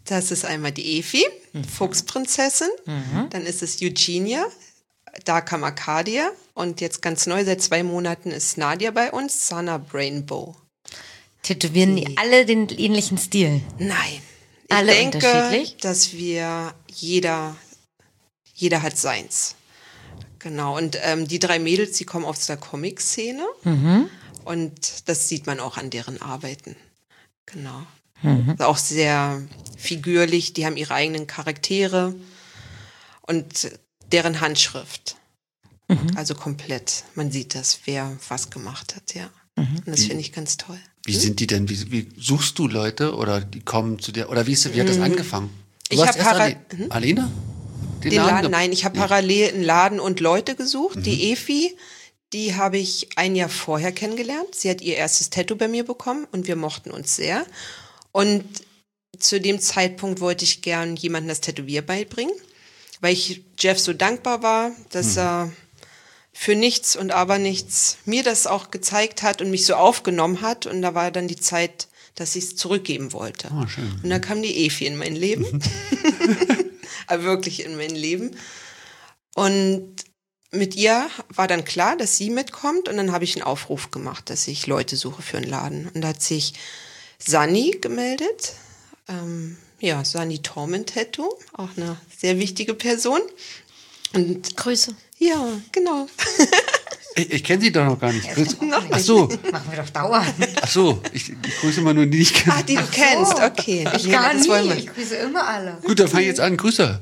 Das ist einmal die Efi, mhm. Fuchsprinzessin. Mhm. Dann ist es Eugenia, da kam Arcadia. Und jetzt ganz neu, seit zwei Monaten ist Nadia bei uns, Sana Brainbow. Tätowieren die alle den ähnlichen Stil? Nein. Ich alle denke, unterschiedlich? dass wir, jeder, jeder hat seins. Genau, und ähm, die drei Mädels, die kommen aus der Comic-Szene. Mhm. Und das sieht man auch an deren Arbeiten. Genau. Mhm. Also auch sehr figürlich, die haben ihre eigenen Charaktere und deren Handschrift. Mhm. Also komplett. Man sieht das, wer was gemacht hat, ja. Mhm. Und das finde ich ganz toll. Wie hm? sind die denn? Wie, wie suchst du Leute oder die kommen zu dir? Oder wie, ist, wie hat das angefangen? Du ich habe Para- hm? Alina? Den, Den Laden? Laden? Nein, ich habe parallel einen Laden und Leute gesucht. Mhm. Die Efi, die habe ich ein Jahr vorher kennengelernt. Sie hat ihr erstes Tattoo bei mir bekommen und wir mochten uns sehr. Und zu dem Zeitpunkt wollte ich gern jemandem das Tätowier beibringen, weil ich Jeff so dankbar war, dass mhm. er für nichts und aber nichts mir das auch gezeigt hat und mich so aufgenommen hat. Und da war dann die Zeit, dass ich es zurückgeben wollte. Oh, schön. Und dann kam die Efi in mein Leben. Aber wirklich in mein Leben. Und mit ihr war dann klar, dass sie mitkommt. Und dann habe ich einen Aufruf gemacht, dass ich Leute suche für einen Laden. Und da hat sich Sani gemeldet. Ähm, ja, Sani Torment Tattoo. Auch eine sehr wichtige Person. Und Grüße. Ja, genau. Ich, ich kenne sie doch noch gar nicht. Ja, noch Ach so. Machen wir doch dauernd. Ach so, ich, ich grüße mal nur die, die ich kenne. Ah, die du Ach kennst, so. Okay. Ich ja, gar das nie. Wollen wir. Ich grüße immer alle. Gut, dann fange ich jetzt an. Grüße.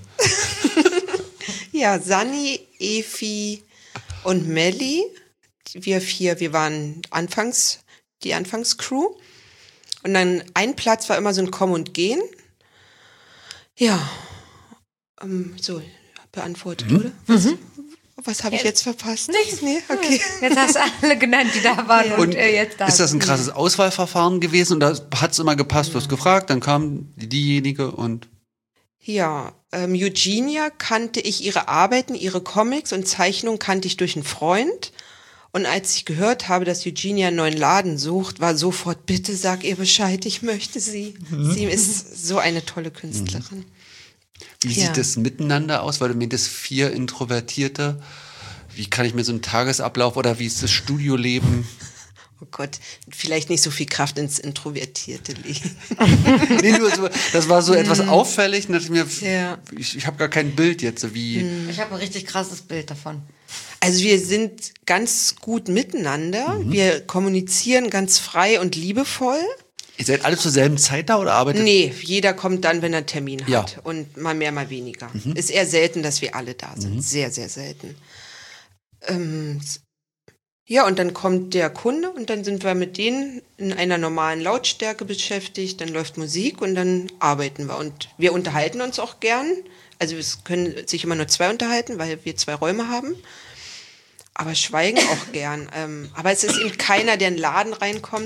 Ja, Sani, Efi und Melli. Wir vier, wir waren anfangs, die Anfangscrew. Und dann ein Platz war immer so ein Kommen und Gehen. Ja, ähm, so beantwortet, mhm. oder? Was, mhm. was habe ich jetzt verpasst? Nichts. Nee, okay. Jetzt hast du alle genannt, die da waren Ja. und, Und äh, jetzt da ist das ein sind. krasses Auswahlverfahren gewesen und da hat es immer gepasst? Du hast gefragt, dann kam diejenige und... Ja, ähm, Eugenia kannte ich ihre Arbeiten, ihre Comics und Zeichnungen kannte ich durch einen Freund. Und als ich gehört habe, dass Eugenia einen neuen Laden sucht, war sofort, bitte sag ihr Bescheid, ich möchte sie. Mhm. Sie ist so eine tolle Künstlerin. Wie Ja. sieht das miteinander aus? Weil du mir das vier Introvertierte, wie kann ich mir so einen Tagesablauf oder wie ist das Studioleben? Oh Gott, vielleicht nicht so viel Kraft ins Introvertierte legen. Nee, nur so, das war so etwas auffällig. Und dachte ich mir, Ja. ich, ich habe gar kein Bild jetzt, wie... Ich habe ein richtig krasses Bild davon. Also wir sind ganz gut miteinander. Mhm. Wir kommunizieren ganz frei und liebevoll. Ihr seid alle zur selben Zeit da oder arbeitet? Nee, jeder kommt dann, wenn er einen Termin hat. Ja. Und mal mehr, mal weniger. Mhm. Ist eher selten, dass wir alle da sind. Mhm. Sehr, sehr selten. Ähm, ja, und dann kommt der Kunde und dann sind wir mit denen in einer normalen Lautstärke beschäftigt. Dann läuft Musik und dann arbeiten wir. Und wir unterhalten uns auch gern. Also es können sich immer nur zwei unterhalten, weil wir zwei Räume haben. Aber schweigen auch gern. Ähm, aber es ist eben keiner, der in den Laden reinkommt.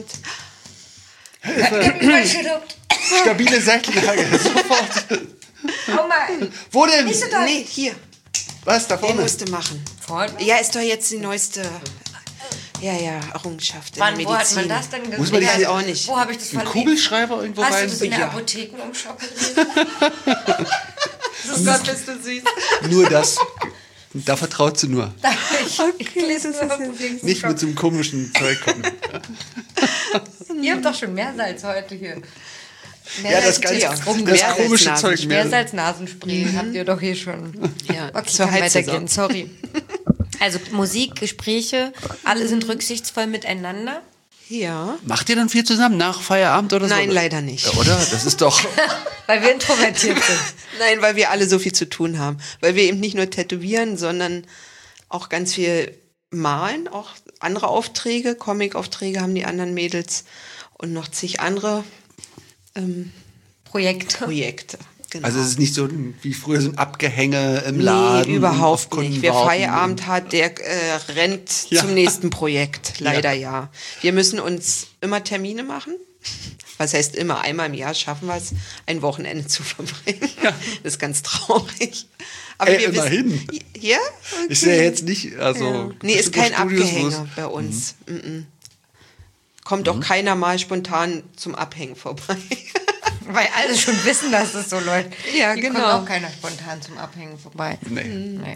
Stabile Seitenlage, sofort. Hau mal. Wo denn? Nee, hier. Was, da Den vorne? musste machen. Vorne? Ja, ist doch jetzt die neueste ja, ja, Errungenschaft in Wann, der wo hat Medizin. man das denn gesehen? Muss man Ich nicht weiß hier- auch nicht. Wo habe ich das Ein verlegt? Kugelschreiber irgendwo Hast rein? du das in der Ja. Apothekenumschau gelesen? Oh Gott, bist du süß. Nur das. Da vertraut sie nur. Ich, ich lese nur Apothekenumschau. Nicht mit so einem komischen Zeug kommen. Ihr habt doch schon Meersalz heute hier. Ja, das ganz, Ja. das Meersalz- komische Nasen- Zeug. Mehr. Meersalz-Nasenspray habt ihr doch hier schon. Ja, Okay, zur kann Heizsaison. weitergehen, sorry. Also Musik, Gespräche, alle sind rücksichtsvoll miteinander. Ja. Macht ihr dann viel zusammen nach Feierabend oder so? Nein, leider nicht. Ja, oder? Das ist doch... Weil wir introvertiert sind. Nein, weil wir alle so viel zu tun haben. Weil wir eben nicht nur tätowieren, sondern auch ganz viel malen, auch andere Aufträge, Comic-Aufträge haben die anderen Mädels und noch zig andere ähm, Projekte. Projekte. Genau. Also es ist nicht so wie früher so ein Abgehänge im Laden. Nee, überhaupt auf Kunden nicht. Wer warten. Feierabend hat, der äh, rennt Ja. zum nächsten Projekt. Leider ja. Wir müssen uns immer Termine machen. Was heißt immer? Einmal im Jahr schaffen wir es, ein Wochenende zu verbringen. Ja. Das ist ganz traurig. Aber Ey, wir immerhin. Wissen, ja? Okay. Ist ja jetzt nicht, also... Ja. Nee, ist bestimmte kein Studios, wo es- Abgehänger bei uns. Mhm. Kommt auch keiner mal spontan zum Abhängen vorbei. Weil alle schon wissen, dass es so läuft. Ja, Die genau. kommt auch keiner spontan zum Abhängen vorbei. Nee. Nee.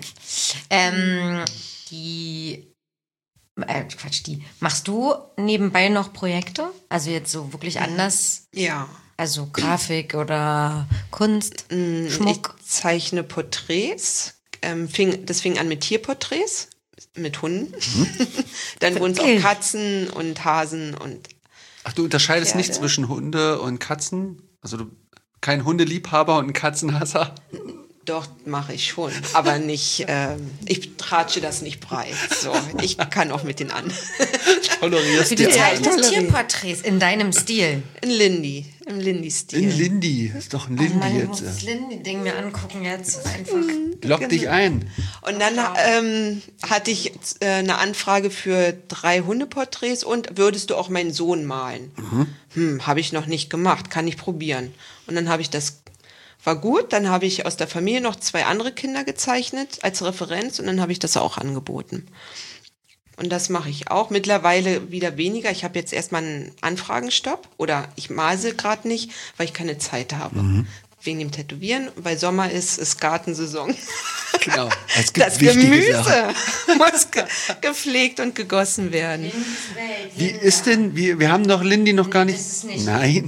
Ähm, die, äh, Quatsch, die, machst du nebenbei noch Projekte? Also jetzt so wirklich anders, Ja. also Grafik oder Kunst, Schmuck? Ich zeichne Porträts. Ähm, fing, das fing an mit Tierporträts, mit Hunden. Dann wurden es Okay. auch Katzen und Hasen und Ach, du unterscheidest Pferde. nicht zwischen Hunde und Katzen? Also du kein Hundeliebhaber und ein Katzenhasser? doch, mache ich schon. Aber nicht, ähm, ich tratsche das nicht breit. So, ich kann auch mit den anderen. Tolerierst Du die zeichnest Art. toleriere. Tierporträts in deinem Stil. In Lindy, im Lindy-Stil. In Lindy. Ist doch ein Oh Lindy Mann, ich jetzt. muss das Lindy-Ding mir angucken jetzt. Einfach. Lock dich ein. Und dann ähm, hatte ich äh, eine Anfrage für drei Hundeporträts und würdest du auch meinen Sohn malen? Hm, habe ich noch nicht gemacht, kann ich probieren. Und dann habe ich das, war gut, dann habe ich aus der Familie noch zwei andere Kinder gezeichnet als Referenz und dann habe ich das auch angeboten. Und das mache ich auch. Mittlerweile wieder weniger. Ich habe jetzt erstmal einen Anfragenstopp oder ich male sie gerade nicht, weil ich keine Zeit habe. Wegen dem Tätowieren, weil Sommer ist, ist Gartensaison. Genau. Es gibt Das wichtige Sachen. Gemüse muss ge gepflegt und gegossen werden. Wie ist denn, wie, wir haben doch Lindy noch gar nicht. Das ist nicht- Nein.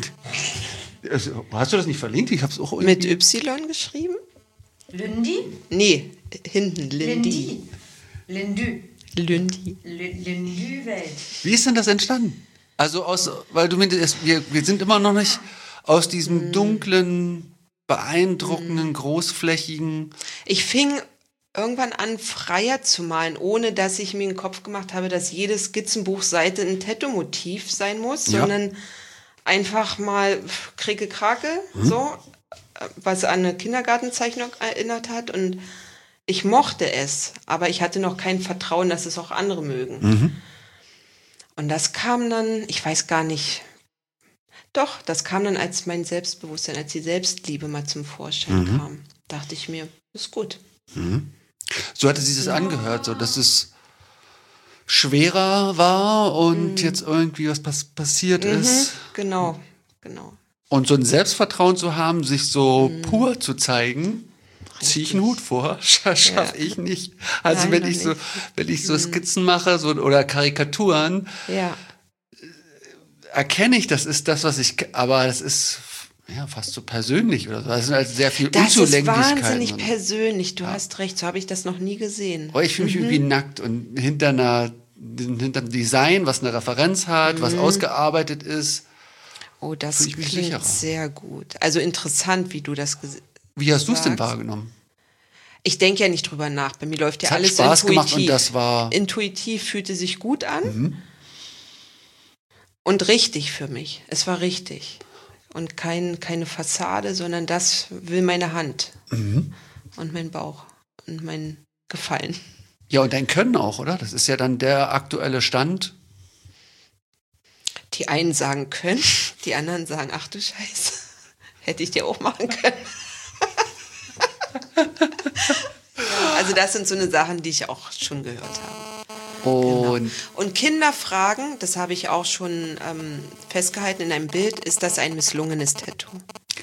Also, hast du das nicht verlinkt? Ich habe es auch irgendwie. Mit Y geschrieben? Lindy? Nee, hinten Lindy. Lindy. Lindy. Lindy. Lindy-Welt. Wie ist denn das entstanden? Also aus, weil du meintest, wir, wir sind immer noch nicht aus diesem dunklen, beeindruckenden, großflächigen. Ich fing irgendwann an, freier zu malen, ohne dass ich mir den Kopf gemacht habe, dass jede Skizzenbuchseite ein Tattoo-Motiv sein muss, Ja. sondern einfach mal Krake-Krake, so, äh, was an eine Kindergartenzeichnung erinnert hat. Und ich mochte es, aber ich hatte noch kein Vertrauen, dass es auch andere mögen. Und das kam dann, ich weiß gar nicht, doch, das kam dann, als mein Selbstbewusstsein, als die Selbstliebe mal zum Vorschein kam. Dachte ich mir, ist gut. So hatte sich das angehört, so dass es schwerer war und jetzt irgendwie was pass passiert ist. Genau, genau. Und so ein Selbstvertrauen zu haben, sich so pur zu zeigen, ziehe ich einen Hut vor, schaffe Ja. ich nicht. Also Nein, wenn noch ich so, nicht. wenn ich so Skizzen mache so, oder Karikaturen, Ja, erkenne ich, das ist das, was ich, aber das ist ja fast so persönlich oder so. Das ist also sehr viel das ist Unzulänglichkeit. wahnsinnig und- persönlich. Du hast recht, so habe ich das noch nie gesehen. Aber ich fühle mich irgendwie nackt und hinter einer, hinter einem Design, was eine Referenz hat, was ausgearbeitet ist. Oh, das Fühl ich mich klingt sicherer. sehr gut. Also interessant, wie du das gesehen hast. Wie hast du es denn Sag's. wahrgenommen? Ich denke ja nicht drüber nach. Bei mir läuft ja Es hat alles Spaß intuitiv. gemacht und das war- Intuitiv fühlte sich gut an. Und richtig für mich. Es war richtig. Und kein, keine Fassade, sondern das will meine Hand. Und mein Bauch. Und mein Gefallen. Ja, und dein Können auch, oder? Das ist ja dann der aktuelle Stand. Die einen sagen können, die anderen sagen, ach du Scheiße. Hätte ich dir auch machen können. Ja, also das sind so eine Sachen, die ich auch schon gehört habe. Und Und Kinder fragen, das habe ich auch schon ähm, festgehalten in einem Bild, ist das ein misslungenes Tattoo?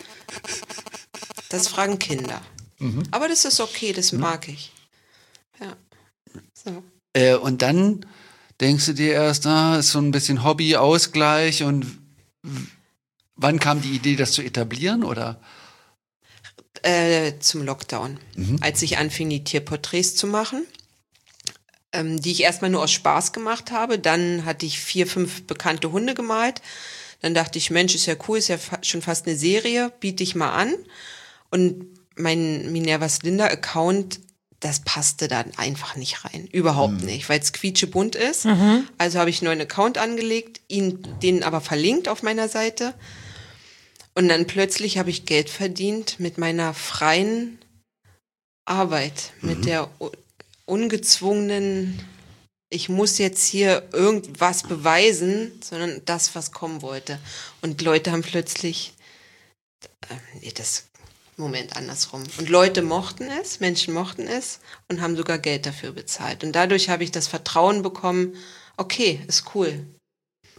Das fragen Kinder. Aber das ist okay, das mag ich. Ja. So. Äh, und dann denkst du dir erst, ah, ist so ein bisschen Hobby, Ausgleich und w- wann kam die Idee, das zu etablieren, oder? Äh, zum Lockdown, als ich anfing, die Tierporträts zu machen, ähm, die ich erstmal nur aus Spaß gemacht habe. Dann hatte ich vier, fünf bekannte Hunde gemalt. Dann dachte ich, Mensch, ist ja cool, ist ja fa schon fast eine Serie, biete ich mal an. Und mein Minervas Linda-Account, das passte dann einfach nicht rein. Überhaupt nicht, weil es quietschebunt ist. Also habe ich einen neuen Account angelegt, ihn den aber verlinkt auf meiner Seite. Und dann plötzlich habe ich Geld verdient mit meiner freien Arbeit, mit der u- ungezwungenen, ich muss jetzt hier irgendwas beweisen, sondern das, was kommen wollte. Und Leute haben plötzlich, äh, nee, das, Moment, andersrum. Und Leute mochten es, Menschen mochten es und haben sogar Geld dafür bezahlt. Und dadurch habe ich das Vertrauen bekommen, okay, ist cool.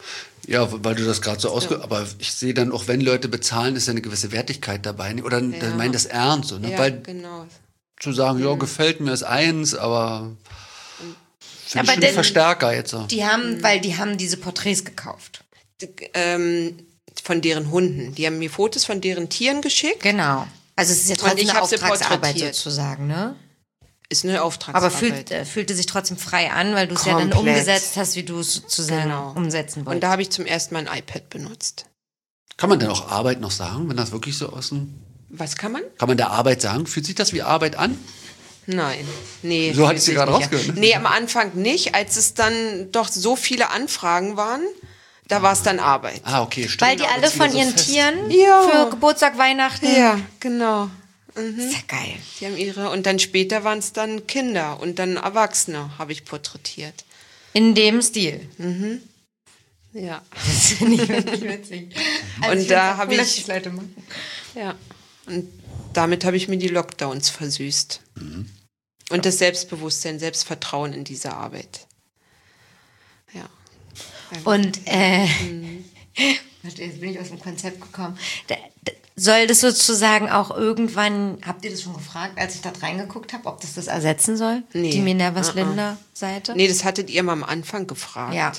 Ja, weil du das gerade so ausge... Ja. Aber ich sehe dann auch, wenn Leute bezahlen, ist ja eine gewisse Wertigkeit dabei. Oder ja. dann meinen das ernst. So, ne? Ja, weil genau. Zu sagen, mhm. ja, gefällt mir ist eins, aber... Aber den Verstärker jetzt so. Die haben, mhm. weil die haben diese Porträts gekauft. Die, ähm, von deren Hunden. Die haben mir Fotos von deren Tieren geschickt. Genau. Also es ist ja trotzdem eine Auftragsarbeit sozusagen, ne? Ist eine Auftragsarbeit. Aber fühlt, äh, fühlte sich trotzdem frei an, weil du es ja dann umgesetzt hast, wie du es sozusagen genau. umsetzen wolltest. Und da habe ich zum ersten Mal ein iPad benutzt. Kann man denn auch Arbeit noch sagen, wenn das wirklich so aus dem... Was kann man? Kann man der Arbeit sagen? Fühlt sich das wie Arbeit an? Nein, nee. So hatte ich sie gerade rausgehört. Ne? Nee, am Anfang nicht. Als es dann doch so viele Anfragen waren, da war es dann Arbeit. Ah, okay, stimmt. Weil die alle von so ihren fest. Tieren ja. für Geburtstag, Weihnachten... Ja, genau. Mhm. Ist ja geil. Die haben ihre, und dann später waren es dann Kinder und dann Erwachsene, habe ich porträtiert. In dem Stil. Mhm. Ja. Das finde ich wirklich witzig. Also und da habe cool, ich. Leute machen. Ja. Und damit habe ich mir die Lockdowns versüßt. Mhm. Und das Selbstbewusstsein, Selbstvertrauen in diese Arbeit. Ja. Und äh, mhm. jetzt bin ich aus dem Konzept gekommen. Da, da, soll das sozusagen auch irgendwann, habt ihr das schon gefragt, als ich da reingeguckt habe, ob das das ersetzen soll? Nee. Die Minervas Linda Seite? Nee, das hattet ihr mal am Anfang gefragt. Ja.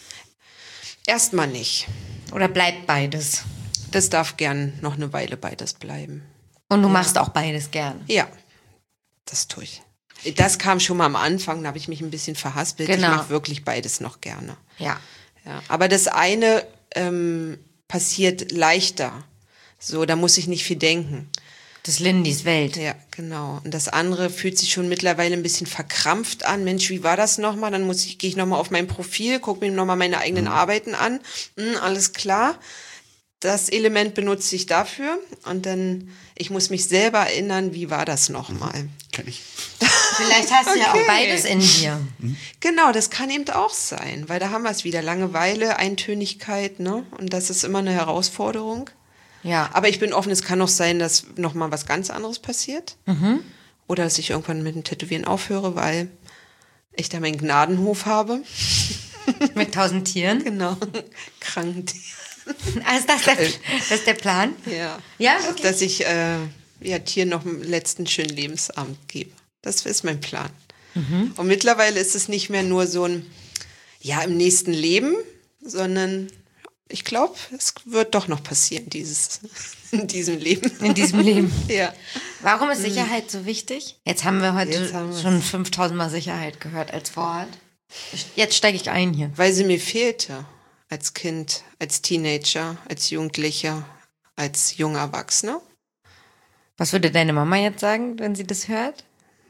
Erstmal nicht. Oder bleibt beides? Das darf gern noch eine Weile beides bleiben. Und du ja. machst auch beides gern? Ja, das tue ich. Das kam schon mal am Anfang, da habe ich mich ein bisschen verhaspelt. Genau. Ich mache wirklich beides noch gerne. Ja. Ja. Aber das eine ähm, passiert leichter. So, da muss ich nicht viel denken. Das Lindis Welt. Ja, genau. Und das andere fühlt sich schon mittlerweile ein bisschen verkrampft an. Mensch, wie war das nochmal? Dann muss ich, gehe ich nochmal auf mein Profil, gucke mir nochmal meine eigenen mhm. Arbeiten an. Hm, alles klar. Das Element benutze ich dafür. Und dann, ich muss mich selber erinnern, wie war das nochmal? Mhm. Kenn ich. Vielleicht hast du okay. ja auch beides in dir. Mhm. Genau, das kann eben auch sein. Weil da haben wir es wieder. Langeweile, Eintönigkeit, ne? Und das ist immer eine Herausforderung. Ja. Aber ich bin offen, es kann auch sein, dass nochmal was ganz anderes passiert. Mhm. Oder dass ich irgendwann mit dem Tätowieren aufhöre, weil ich da meinen Gnadenhof habe. Mit tausend Tieren? Genau. Kranken Tieren. Also das, der, das ist der Plan? Ja. Ja, okay. Dass ich äh, ja, Tieren noch einen letzten schönen Lebensabend gebe. Das ist mein Plan. Mhm. Und mittlerweile ist es nicht mehr nur so ein, ja, im nächsten Leben, sondern... Ich glaube, es wird doch noch passieren, dieses, in diesem Leben. In diesem Leben. Ja. Warum ist Sicherheit so wichtig? Jetzt haben wir heute haben schon fünftausend Mal Sicherheit gehört als Wort. Jetzt steige ich ein hier. Weil sie mir fehlte. Als Kind, als Teenager, als Jugendlicher, als junger Erwachsener. Was würde deine Mama jetzt sagen, wenn sie das hört?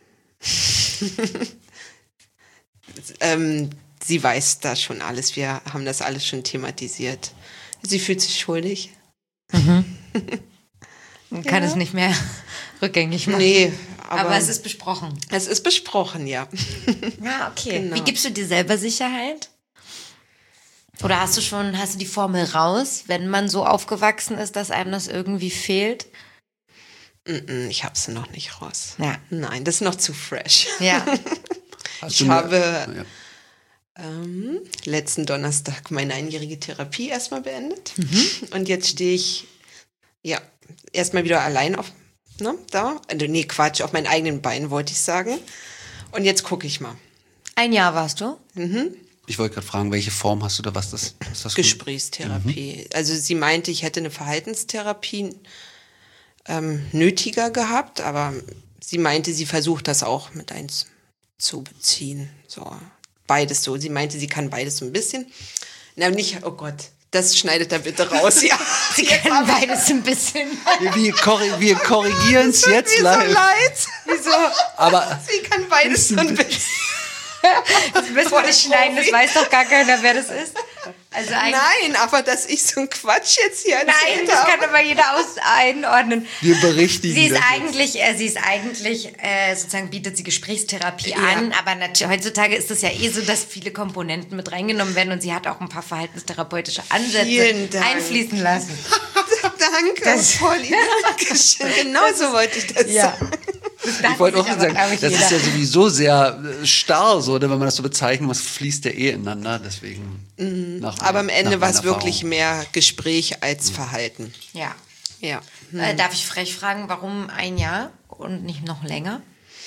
ähm... Sie weiß das schon alles. Wir haben das alles schon thematisiert. Sie fühlt sich schuldig. Mhm. Man kann ja. es nicht mehr rückgängig machen. Nee, aber, aber es ist besprochen. Es ist besprochen, ja. Ja, okay. Genau. Wie gibst du dir selber Sicherheit? Oder hast du schon, hast du die Formel raus, wenn man so aufgewachsen ist, dass einem das irgendwie fehlt? Ich habe sie noch nicht raus. Ja. Nein, das ist noch zu fresh. Ja. Ich habe... Ja. Ähm, letzten Donnerstag meine einjährige Therapie erstmal beendet. Mhm. Und jetzt stehe ich ja erstmal wieder allein auf, ne, da. Also, nee, Quatsch, auf meinen eigenen Beinen wollte ich sagen. Und jetzt gucke ich mal. Ein Jahr warst du? Mhm. Ich wollte gerade fragen, welche Form hast du da? Was das? Was das Gesprächstherapie. Mhm. Also sie meinte, ich hätte eine Verhaltenstherapie ähm, nötiger gehabt, aber sie meinte, sie versucht das auch mit einzubeziehen. So. Beides so. Sie meinte, sie kann beides so ein bisschen. Na, nicht, oh Gott, das schneidet da bitte raus. Ja. Sie kann beides ein bisschen. Wir, wir, korri- wir korrigieren es jetzt mir live. So leid. Wieso? Aber sie kann beides so ein bisschen. Das müssen wir nicht schneiden, das weiß doch gar keiner, wer das ist. Also Nein, aber dass ich so einen Quatsch jetzt hier Nein, das kann aber jeder aus einordnen. Wir berichtigen Sie ist das eigentlich, äh, sie ist eigentlich äh, sozusagen bietet sie Gesprächstherapie ja. an, aber nat- heutzutage ist es ja eh so, dass viele Komponenten mit reingenommen werden und sie hat auch ein paar verhaltenstherapeutische Ansätze einfließen lassen. Danke, das Polly. Dankeschön. Genau so wollte ich das ja. sagen. Ich wollte auch sagen, das ist ja sowieso sehr äh, starr, so, ne, wenn man das so bezeichnen muss, fließt ja eh ineinander, deswegen. Mhm. Nach, Aber am Ende war es wirklich Erfahrung. mehr Gespräch als Verhalten. Ja. Ja. Hm. Äh, darf ich frech fragen, warum ein Jahr und nicht noch länger?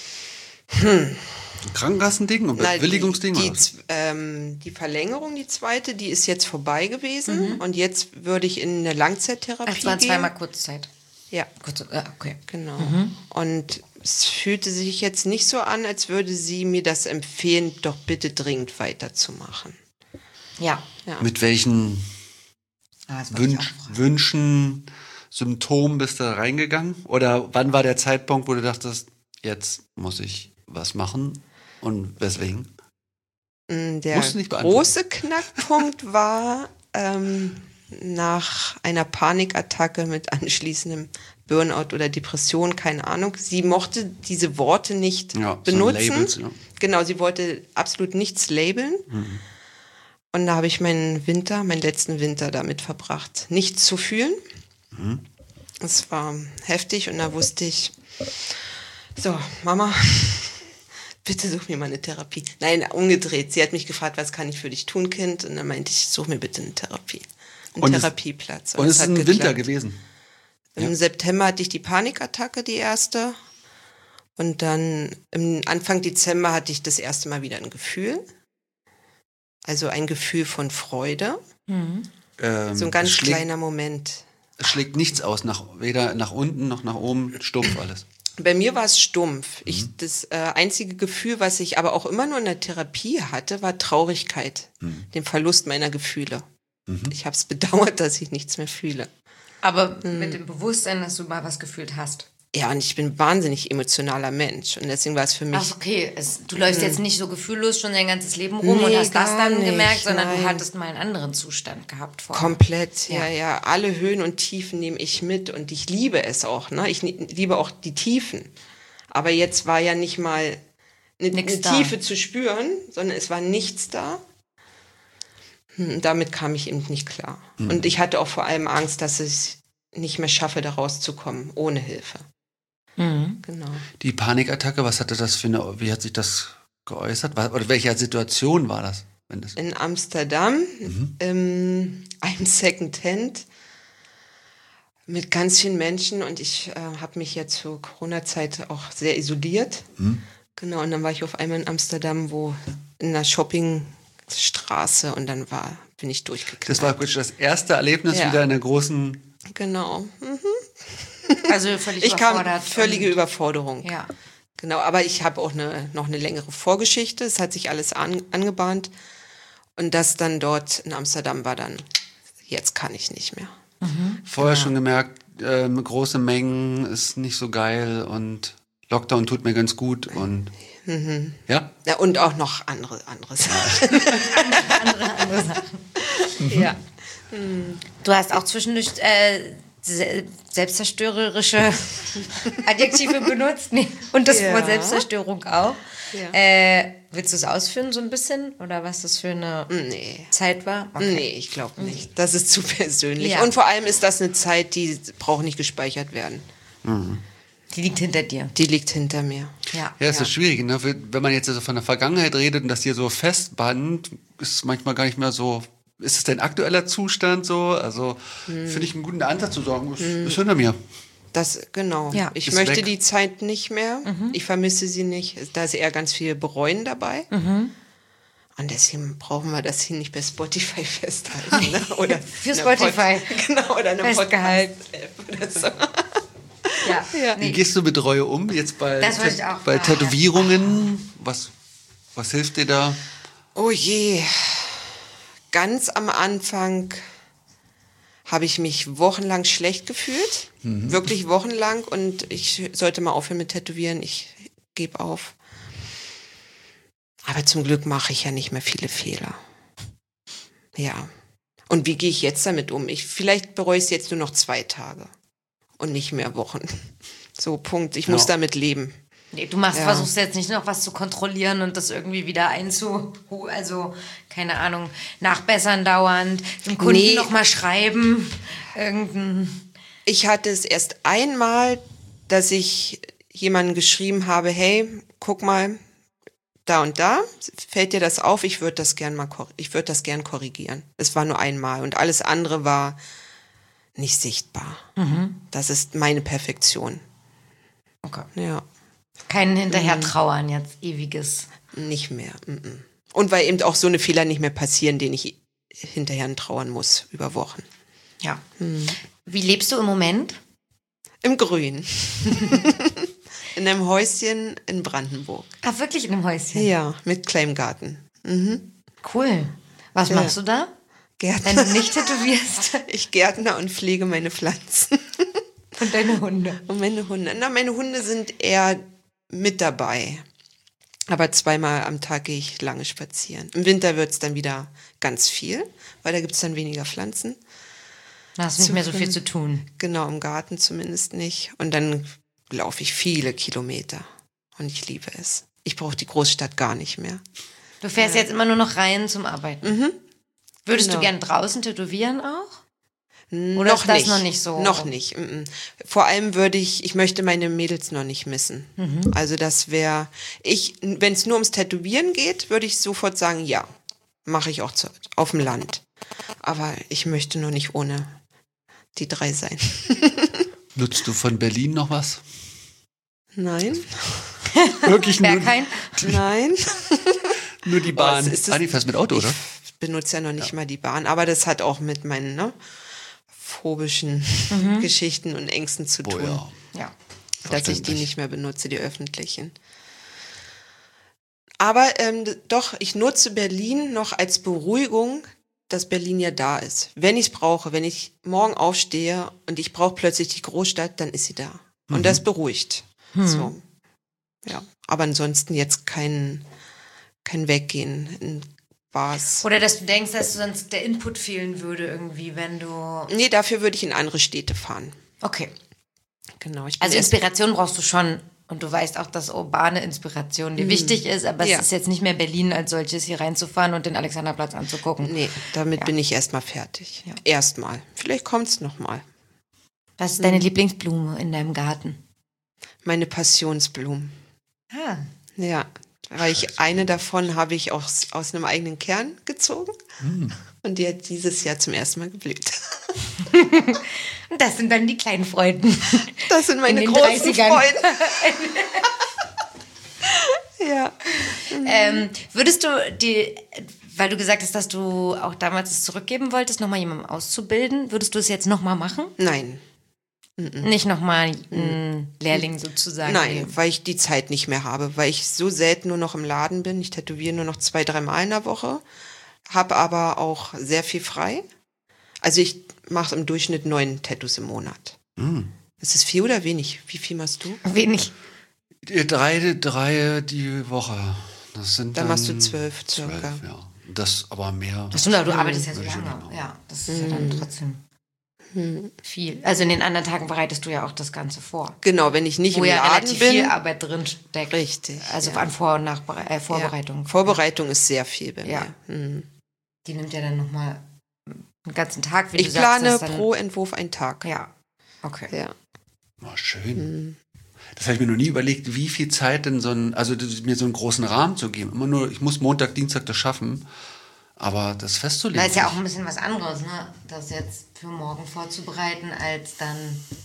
Ein Krankenkassending und Na, Bewilligungsding? Die, oder die, was? ähm, die Verlängerung, die zweite, die ist jetzt vorbei gewesen. Und jetzt würde ich in eine Langzeittherapie Ach, es waren gehen. zweimal Kurzzeit. Ja, Kurz, äh, okay. genau. Und es fühlte sich jetzt nicht so an, als würde sie mir das empfehlen, doch bitte dringend weiterzumachen. Ja. Ja. Mit welchen Ah, das wollte ich Wünsch, auch fragen. Wünschen, Symptomen bist du reingegangen? Oder wann war der Zeitpunkt, wo du dachtest, jetzt muss ich was machen? Und weswegen? Der Musst du nicht beantworten. große Knackpunkt war ähm, nach einer Panikattacke mit anschließendem Burnout oder Depression, keine Ahnung. Sie mochte diese Worte nicht Ja, so benutzen. Labels, ja. Genau, sie wollte absolut nichts labeln. Mhm. Und da habe ich meinen Winter, meinen letzten Winter damit verbracht, nichts zu fühlen. Mhm. Es war heftig und da wusste ich, so, Mama, bitte such mir mal eine Therapie. Nein, umgedreht. Sie hat mich gefragt, was kann ich für dich tun, Kind? Und dann meinte ich, such mir bitte eine Therapie. Einen Und es- Therapieplatz. Und es ist hat ein geklappt. Winter gewesen. Im Ja. September hatte ich die Panikattacke, die erste. Und dann im Anfang Dezember hatte ich das erste Mal wieder ein Gefühl. Also ein Gefühl von Freude. Ähm, So ein ganz es schlägt, kleiner Moment. Es schlägt nichts aus, nach, weder nach unten noch nach oben, stumpf alles. Bei mir war es stumpf. Ich, das äh, einzige Gefühl, was ich aber auch immer nur in der Therapie hatte, war Traurigkeit. Den Verlust meiner Gefühle. Ich habe es bedauert, dass ich nichts mehr fühle. Aber mit dem Bewusstsein, dass du mal was gefühlt hast. Ja, und ich bin ein wahnsinnig emotionaler Mensch. Und deswegen war es für mich... Ach, okay. Es, du läufst jetzt nicht so gefühllos schon dein ganzes Leben rum und Nee, hast das gar dann nicht, gemerkt, sondern du nein. hattest mal einen anderen Zustand gehabt vorher. Komplett, ja, Ja. ja. Alle Höhen und Tiefen nehme ich mit und ich liebe es auch. Ne? Ich ne- liebe auch die Tiefen. Aber jetzt war ja nicht mal eine, Nix eine da. Tiefe zu spüren, sondern es war nichts da. Hm, damit kam ich eben nicht klar. Und ich hatte auch vor allem Angst, dass ich es nicht mehr schaffe, da rauszukommen, ohne Hilfe. Mhm. Genau. Die Panikattacke, was hatte das für eine, wie hat sich das geäußert? Was- Oder welche Situation war das? Wenn das In Amsterdam, in einem Second-Hand mit ganz vielen Menschen und ich äh, habe mich ja zur Corona-Zeit auch sehr isoliert. Genau, und dann war ich auf einmal in Amsterdam, wo in einer Shoppingstraße und dann war, bin ich durchgeknallt. das war praktisch das erste Erlebnis Ja. wieder in der großen. Genau. Also völlig Ich kam überfordert. völlige und- Überforderung. Ja. Genau, aber ich habe auch eine, noch eine längere Vorgeschichte. Es hat sich alles an, angebahnt. Und das dann dort in Amsterdam war dann, jetzt kann ich nicht mehr. Vorher schon gemerkt, ähm, große Mengen ist nicht so geil und Lockdown tut mir ganz gut und ja. Ja, und auch noch andere, andere Sachen. Andere, andere Sachen. Ja. Du hast auch zwischendurch äh, se selbstzerstörerische Adjektive benutzt. Nee. Und das Ja. Wort Selbstzerstörung auch. Ja. Äh, willst du es ausführen so ein bisschen? Oder was das für eine Nee. Zeit war? Okay. Nee, ich glaube nicht. Das ist zu persönlich. Ja. Und vor allem ist das eine Zeit, die braucht nicht gespeichert werden. Die liegt hinter dir. Die liegt hinter mir. Ja. Ja, ist so schwierig, ne? Wenn man jetzt also von der Vergangenheit redet und das hier so festband, ist es manchmal gar nicht mehr so. Ist es dein aktueller Zustand so? Also finde ich einen guten Ansatz zu sagen, ist, ist hinter mir. Das, genau. Ja. Ich Ist möchte weg. die Zeit nicht mehr. Ich vermisse sie nicht. Da ist eher ganz viel Bereuen dabei. Und deswegen brauchen wir das hier nicht bei Spotify festhalten. Ne? Oder Für in einer Spotify. Pod- genau, oder eine Festgehalten. Podcast-App oder so. Ja. Ja. Wie Nee. gehst du mit Reue um? Jetzt bei, Das wollte ich auch bei fragen. Tätowierungen? Was, was hilft dir da? Oh je. Ganz am Anfang habe ich mich wochenlang schlecht gefühlt. Wirklich wochenlang. Und ich sollte mal aufhören mit Tätowieren. Ich gebe auf. Aber zum Glück mache ich ja nicht mehr viele Fehler. Ja. Und wie gehe ich jetzt damit um? Ich, vielleicht bereue ich es jetzt nur noch zwei Tage. Und nicht mehr Wochen. So, Punkt. Ich muss Ja. damit leben. Nee, du machst, Ja. versuchst jetzt nicht noch was zu kontrollieren und das irgendwie wieder einzu... Also, keine Ahnung, nachbessern dauernd, dem Kunden Nee. noch mal schreiben, irgendein... Ich hatte es erst einmal, dass ich jemandem geschrieben habe, hey, guck mal, da und da, fällt dir das auf? Ich würde das gern mal, ich würde das gern korrigieren. Es war nur einmal und alles andere war nicht sichtbar. Mhm. Das ist meine Perfektion. Okay. Ja. Kein hinterher trauern jetzt, ewiges. Nicht mehr. Und weil eben auch so eine Fehler nicht mehr passieren, den ich hinterher trauern muss über Wochen. Ja. Hm. Wie lebst du im Moment? Im Grün. In einem Häuschen in Brandenburg. Ah, wirklich in einem Häuschen? Ja, mit kleinem Garten. Mhm. Cool. Was ja. machst du da? Gärtner. Wenn du nicht tätowierst? Ich gärtner und pflege meine Pflanzen. Und deine Hunde? Und meine Hunde. Na, meine Hunde sind eher mit dabei. Aber zweimal am Tag gehe ich lange spazieren. Im Winter wird es dann wieder ganz viel, weil da gibt es dann weniger Pflanzen. Da hast du nicht mehr so viel zu tun. Genau, im Garten zumindest nicht. Und dann laufe ich viele Kilometer. Und ich liebe es. Ich brauche die Großstadt gar nicht mehr. Du fährst ja. jetzt immer nur noch rein zum Arbeiten. Mhm. Würdest genau. du gern draußen tätowieren auch? Oder noch ist das nicht. noch nicht so? Noch nicht. Vor allem würde ich, ich möchte meine Mädels noch nicht missen. Mhm. Also das wäre, ich, wenn es nur ums Tätowieren geht, würde ich sofort sagen, ja, mache ich auch zu, auf dem Land. Aber ich möchte noch nicht ohne die drei sein. Nutzt du von Berlin noch was? Nein. Wirklich nur? Berghain? Nein. Nur die Bahn. Ist ah, die fährst mit Auto, oder? Ich benutze ja noch nicht ja. mal die Bahn, aber das hat auch mit meinen, ne? phobischen mhm. Geschichten und Ängsten zu tun. Oh, ja. ja. Dass ich die nicht mehr benutze, die öffentlichen. Aber ähm, doch, ich nutze Berlin noch als Beruhigung, dass Berlin ja da ist. Wenn ich es brauche, wenn ich morgen aufstehe und ich brauche plötzlich die Großstadt, dann ist sie da. Und mhm. das beruhigt. Mhm. So. Ja. Aber ansonsten jetzt kein, kein Weggehen in Bars. Oder dass du denkst, dass sonst der Input fehlen würde irgendwie, wenn du... Nee, dafür würde ich in andere Städte fahren. Okay. Genau. Ich bin also Inspiration brauchst du schon. Und du weißt auch, dass urbane Inspiration dir mhm. wichtig ist, aber ja. es ist jetzt nicht mehr Berlin als solches, hier reinzufahren und den Alexanderplatz anzugucken. Nee, damit ja. bin ich erstmal fertig. Ja. Erstmal. Vielleicht kommt es nochmal. Was ist deine mhm. Lieblingsblume in deinem Garten? Meine Passionsblumen. Ah. Ja, weil ich eine davon habe ich aus, aus einem eigenen Kern gezogen. Mhm. Und die hat dieses Jahr zum ersten Mal geblüht. Das sind dann die kleinen Freuden. Das sind meine großen dreißigern. Freunde. Ja. Ähm, würdest du die, weil du gesagt hast, dass du auch damals es zurückgeben wolltest, nochmal jemandem auszubilden, würdest du es jetzt nochmal machen? Nein. Mm-mm. Nicht nochmal einen Lehrling sozusagen? Nein, nehmen. Weil ich die Zeit nicht mehr habe, weil ich so selten nur noch im Laden bin. Ich tätowiere nur noch zwei, dreimal in der Woche, habe aber auch sehr viel frei. Also ich mache im Durchschnitt neun Tattoos im Monat. Mm. Ist das viel oder wenig? Wie viel machst du? Wenig. Drei, drei die Woche. Das sind dann, dann machst du zwölf circa. Zwölf, ja. Das aber mehr. Das stimmt, aber du arbeitest ja so lange. Ja, das ist hm. ja dann trotzdem hm. viel. Also in den anderen Tagen bereitest du ja auch das Ganze vor. Genau, wenn ich nicht Wo im ja Laden relativ bin. viel Arbeit drin steckt. Richtig. Also ja. an Vor- und Nachbere- äh, Vorbereitung. Ja. Vorbereitung ist sehr viel bei ja. mir. Hm. Die nimmt ja dann nochmal einen ganzen Tag, wie ich du sagst. Ich plane pro Entwurf einen Tag. Ja, okay. Ja. Oh, schön. Hm. Das habe ich mir noch nie überlegt, wie viel Zeit denn so ein, also mir so einen großen Rahmen zu geben. Immer nur, ich muss Montag, Dienstag das schaffen, aber das festzulegen. Da ist ja auch ein bisschen was anderes, ne? Das jetzt für morgen vorzubereiten, als dann...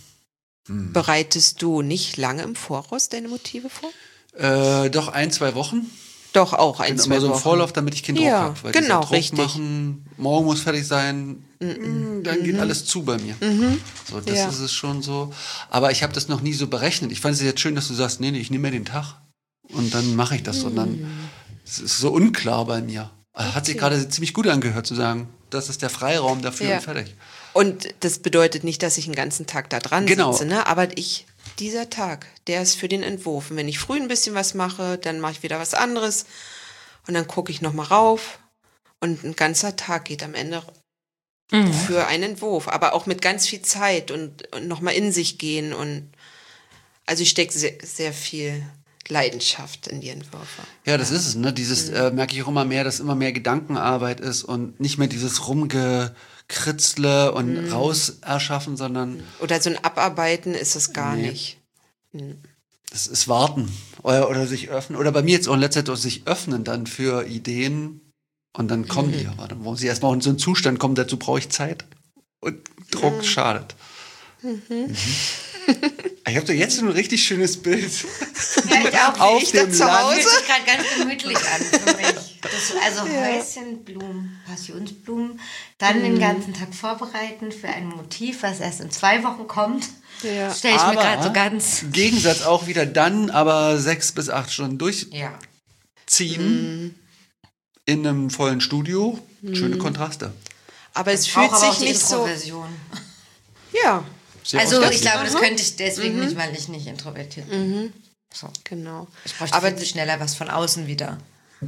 Hm. Bereitest du nicht lange im Voraus deine Motive vor? Äh, doch, ein, zwei Wochen. Doch, auch ein, zwei immer so Wochen. im Vorlauf, damit ich keinen Druck ja, habe. Weil genau, Druck richtig. machen, morgen muss fertig sein, Mhm. dann geht mhm. alles zu bei mir. Mhm. So, das ja. ist es schon so. Aber ich habe das noch nie so berechnet. Ich fand es jetzt schön, dass du sagst, nee, nee, ich nehme mir den Tag und dann mache ich das. Mhm. Und dann, es ist so unklar bei mir. Okay. Hat sich gerade ziemlich gut angehört zu sagen, das ist der Freiraum dafür ja. und fertig. Und das bedeutet nicht, dass ich den ganzen Tag da dran genau. sitze, ne? Aber ich, dieser Tag, der ist für den Entwurf. Und wenn ich früh ein bisschen was mache, dann mache ich wieder was anderes. Und dann gucke ich nochmal rauf. Und ein ganzer Tag geht am Ende mhm. für einen Entwurf. Aber auch mit ganz viel Zeit und, und nochmal in sich gehen. Und also ich stecke sehr, sehr viel Leidenschaft in die Entwürfe. Ja, das ist es. Ne? Dieses mhm. äh, merke ich auch immer mehr, dass immer mehr Gedankenarbeit ist und nicht mehr dieses Rumgekritzle und mhm. raus erschaffen, sondern... Oder so ein Abarbeiten ist es gar nee. nicht. Mhm. das ist Warten oder, oder sich öffnen. Oder bei mir jetzt auch in letzter Zeit auch sich öffnen dann für Ideen und dann kommen die. Aber dann muss ich erstmal in so einen Zustand kommen, dazu brauche ich Zeit. Und Druck mhm. schadet. Mhm. Mhm. Ich habe da jetzt schon ein richtig schönes Bild. Ja, ich auch. Auf ich dem zu Hause. Land. Fühlt sich gerade ganz gemütlich an für mich. Das, also Ja. Häuschenblumen, Passionsblumen, dann mhm. den ganzen Tag vorbereiten für ein Motiv, was erst in zwei Wochen kommt. Ja. Stelle ich mir Aber gerade so ganz... im Gegensatz auch wieder dann, aber sechs bis acht Stunden durchziehen Ja. Mhm. in einem vollen Studio. Schöne Kontraste. Aber es Ich fühlt brauche aber sich auch die nicht so. Introversion. Ja, Sehr Also ausgeglichen. ich glaube, das könnte ich deswegen Mhm. nicht, weil ich nicht introvertiert bin. So. genau. Ich bräuchte Aber viel schneller was von außen wieder.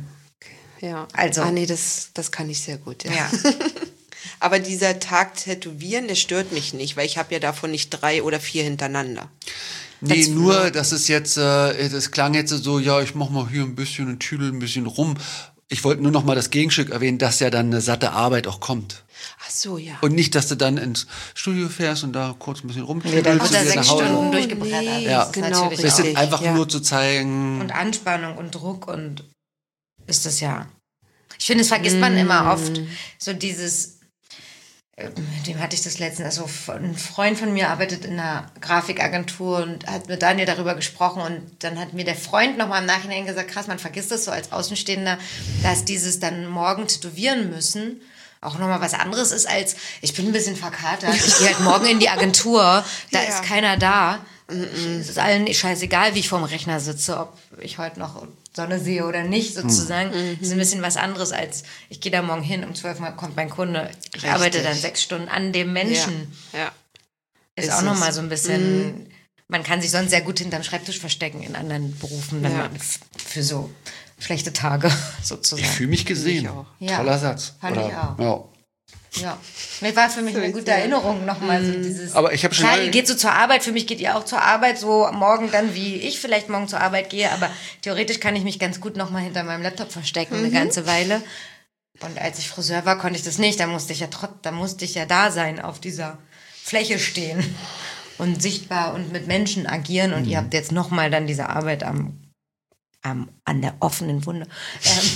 ja. Also. Ah nee, das, das kann ich sehr gut. Ja. Ja. Aber dieser Tag Tätowieren, der stört mich nicht, weil ich habe ja davon nicht drei oder vier hintereinander. Nee, Das- nur, das ist jetzt, äh, das klang jetzt so, ja, ich mach mal hier ein bisschen und tüdel ein bisschen rum. Ich wollte nur noch mal das Gegenstück erwähnen, dass ja dann eine satte Arbeit auch kommt. Ach so, ja. Und nicht, dass du dann ins Studio fährst und da kurz ein bisschen Nee, rumtüdelst dann und wird da wieder sechs nach Hause. Stunden Oh, durchgebrettert. nee, Ja. Das ist genau, natürlich Das auch- sind richtig. einfach ja. nur zu zeigen. Und Anspannung und Druck und ist das ja. Ich finde, das vergisst man immer oft. So dieses, äh, mit wem hatte ich das letztens? Also ein Freund von mir arbeitet in einer Grafikagentur und hat mit Daniel darüber gesprochen und dann hat mir der Freund nochmal im Nachhinein gesagt, krass, man vergisst das so als Außenstehender, dass dieses dann morgen tätowieren müssen auch nochmal was anderes ist als, ich bin ein bisschen verkatert, ich gehe halt morgen in die Agentur, da Ja. ist keiner da. Es ist allen scheißegal, wie ich vorm Rechner sitze, ob ich heute noch Sonne sehe oder nicht, sozusagen. Das ist ein bisschen was anderes als, ich gehe da morgen hin, um zwölf Uhr kommt mein Kunde. Ich Richtig. arbeite dann sechs Stunden an dem Menschen. Ja. ja. Ist, Ist auch es. nochmal so ein bisschen, man kann sich sonst sehr gut hinterm Schreibtisch verstecken in anderen Berufen, wenn Ja. man f- für so schlechte Tage sozusagen. Ich fühle mich gesehen. Ich auch. Ja. Toller Satz. Fand ich auch. Ja. Ja, das war für mich eine gute Erinnerung nochmal so dieses. Aber ich habe schon Klar, mal- ihr geht so zur Arbeit, für mich geht ihr auch zur Arbeit, so morgen dann, wie ich vielleicht morgen zur Arbeit gehe, aber theoretisch kann ich mich ganz gut nochmal hinter meinem Laptop verstecken, eine ganze Weile. Und als ich Friseur war, konnte ich das nicht, da musste ich ja trotz, da musste ich ja da sein, auf dieser Fläche stehen und sichtbar und mit Menschen agieren und ihr habt jetzt nochmal dann diese Arbeit am, am, an der offenen Wunde. Ähm,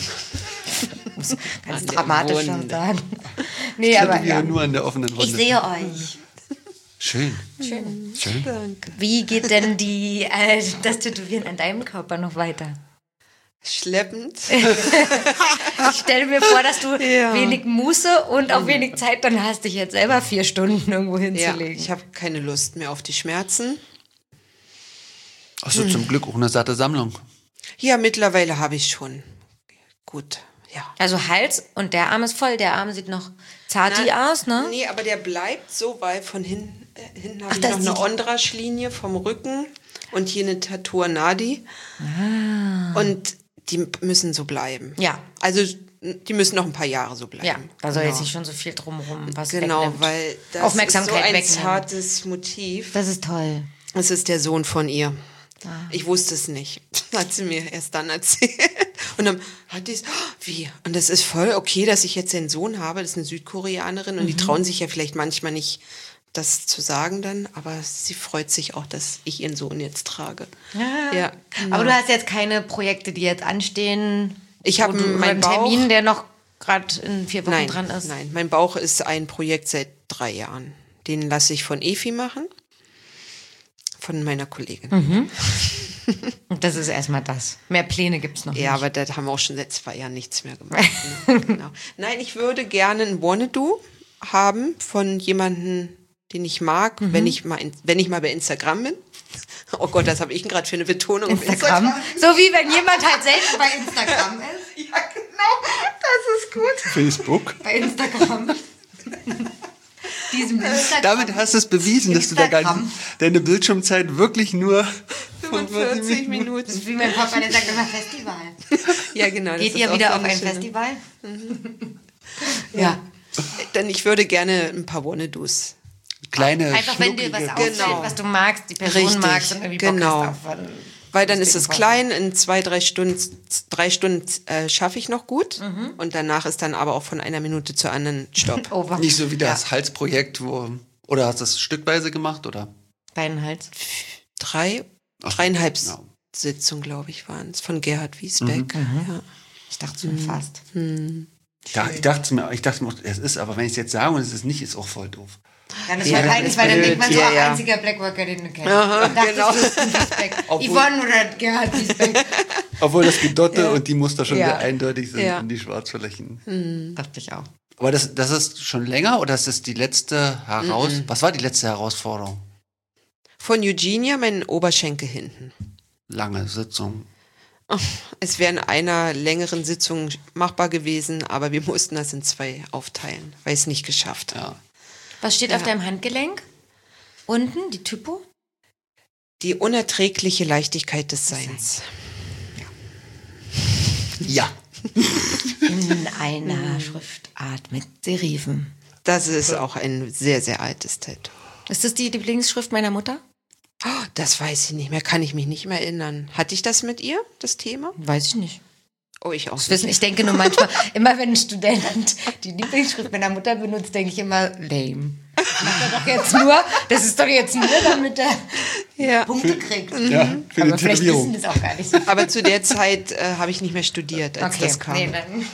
muss ganz An der dramatisch schon Wunde. sagen. Nee, Ich aber tätowiere ja. nur an der offenen Wunde. Ich sehe euch. Schön. Schön. Schön. Danke. Wie geht denn die, äh, das Tätowieren an deinem Körper noch weiter? Schleppend. Ich stelle mir vor, dass du Ja. wenig Muße und auch wenig Zeit dann hast, dich jetzt selber vier Stunden irgendwo Ja, hinzulegen. ich habe keine Lust mehr auf die Schmerzen. Hast du zum Glück auch eine satte Sammlung. Ja, mittlerweile habe ich schon. Gut, ja. Also Hals und der Arm ist voll, der Arm sieht noch zati Na, aus, ne? Nee, aber der bleibt so, weil von hinten, äh, hinten habe Ach, ich das noch eine sieht- Ondrasch-Linie vom Rücken und hier eine Tattoo Nadi. Und die müssen so bleiben. Ah. Ja. Also die müssen noch ein paar Jahre so bleiben. Ja, da soll genau. jetzt nicht schon so viel drumherum was Genau, wegnimmt. weil das Aufmerksamkeit ist so ein wegnehmen. zartes Motiv. Das ist toll. Es ist der Sohn von ihr. Ah. Ich wusste es nicht. Hat sie mir erst dann erzählt. Und dann hat die es, oh, wie? Und das ist voll okay, dass ich jetzt den Sohn habe. Das ist eine Südkoreanerin. Und die trauen sich ja vielleicht manchmal nicht, das zu sagen dann. Aber sie freut sich auch, dass ich ihren Sohn jetzt trage. Ja, genau. Aber du hast jetzt keine Projekte, die jetzt anstehen. Ich habe wo du- meinen einen Bauch- Termin, der noch gerade in vier Wochen Nein, dran ist. nein, mein Bauch ist ein Projekt seit drei Jahren. Den lasse ich von Efi machen. Von meiner Kollegin. Mhm. Und das ist erstmal das. Mehr Pläne gibt es noch Ja, nicht. aber da haben wir auch schon seit zwei Jahren nichts mehr gemacht. Ne? Genau. Nein, ich würde gerne ein Wanna-Do haben von jemandem, den ich mag, Mhm. wenn ich mal in, wenn ich mal bei Instagram bin. Oh Gott, das habe ich gerade für eine Betonung. auf Instagram. So wie wenn jemand halt selbst bei Instagram ist. Ja, genau. Das ist gut. Facebook. Bei Instagram. Diesem Instagram. Damit hast du es bewiesen, dass du da gar Instagram. nicht, deine Bildschirmzeit wirklich nur fünfundvierzig Das Minuten. ist wie mein Papa, der sagt immer Festival. Ja, genau. das Geht ist ihr auch wieder so auf eine ein schöne- Festival? Ja. Denn ich würde gerne ein paar Wanna-Dos. kleine Einfach wenn dir was schnucklige- auffällt, Genau. was du magst, die Person Richtig, magst und irgendwie genau. Bock hast auf einen Weil dann ist lustigen es Vortrag. klein, in zwei, drei Stunden, drei Stunden äh, schaffe ich noch gut. Und danach ist dann aber auch von einer Minute zur anderen Stopp. Over. Nicht so wie das Halsprojekt, wo, oder hast du das stückweise gemacht, oder? Deinen Hals. Drei Dreieinhalb Ja. Sitzungen, glaube ich, waren es, von Gerhard Wiesbeck. Mhm. Ja. Ich dachte schon fast. Ja, ich dachte mir, ich dachte mir, es ist, aber wenn ich es jetzt sage und es ist nicht, ist auch voll doof. Dann ist Ja, ja, das peinlich, ist weil dann blöd. denkt man so, Ja, auch ja. einziger Blackworker, den du kennst. Aha, Ich dachte, genau. das ist Wiesbeck. Obwohl- Yvonne oder Gerhard Wiesbeck. Obwohl das Gedotte und die Muster schon Ja. sehr eindeutig sind Ja. in die Schwarzflächen. Dachte ich auch. Aber das, das ist schon länger oder ist das die letzte Heraus... Was war die letzte Herausforderung? Von Eugenia, mein Oberschenkel hinten. Lange Sitzung. Es wäre in einer längeren Sitzung machbar gewesen, aber wir mussten das in zwei aufteilen, weil ich es nicht geschafft habe. Ja. Was steht auf deinem Handgelenk? Unten, die Typo? Die unerträgliche Leichtigkeit des Seins. Ja. In einer Schriftart mit Serifen. Das ist auch ein sehr, sehr altes Tattoo. Ist das die Lieblingsschrift meiner Mutter? Oh, das weiß ich nicht mehr, kann ich mich nicht mehr erinnern. Hatte ich das mit ihr, das Thema? Weiß ich nicht. Oh, ich auch Das nicht. wissen, ich denke nur manchmal, immer wenn ein Student die Lieblingsschrift meiner Mutter benutzt, denke ich immer, lame. Das macht er doch jetzt nur, das ist doch jetzt nur, damit er Ja. Punkte kriegt. Ja, für Aber die vielleicht wissen Tätowierung. das auch gar nicht so. Aber zu der Zeit äh, habe ich nicht mehr studiert, als Okay, das kam. nee, dann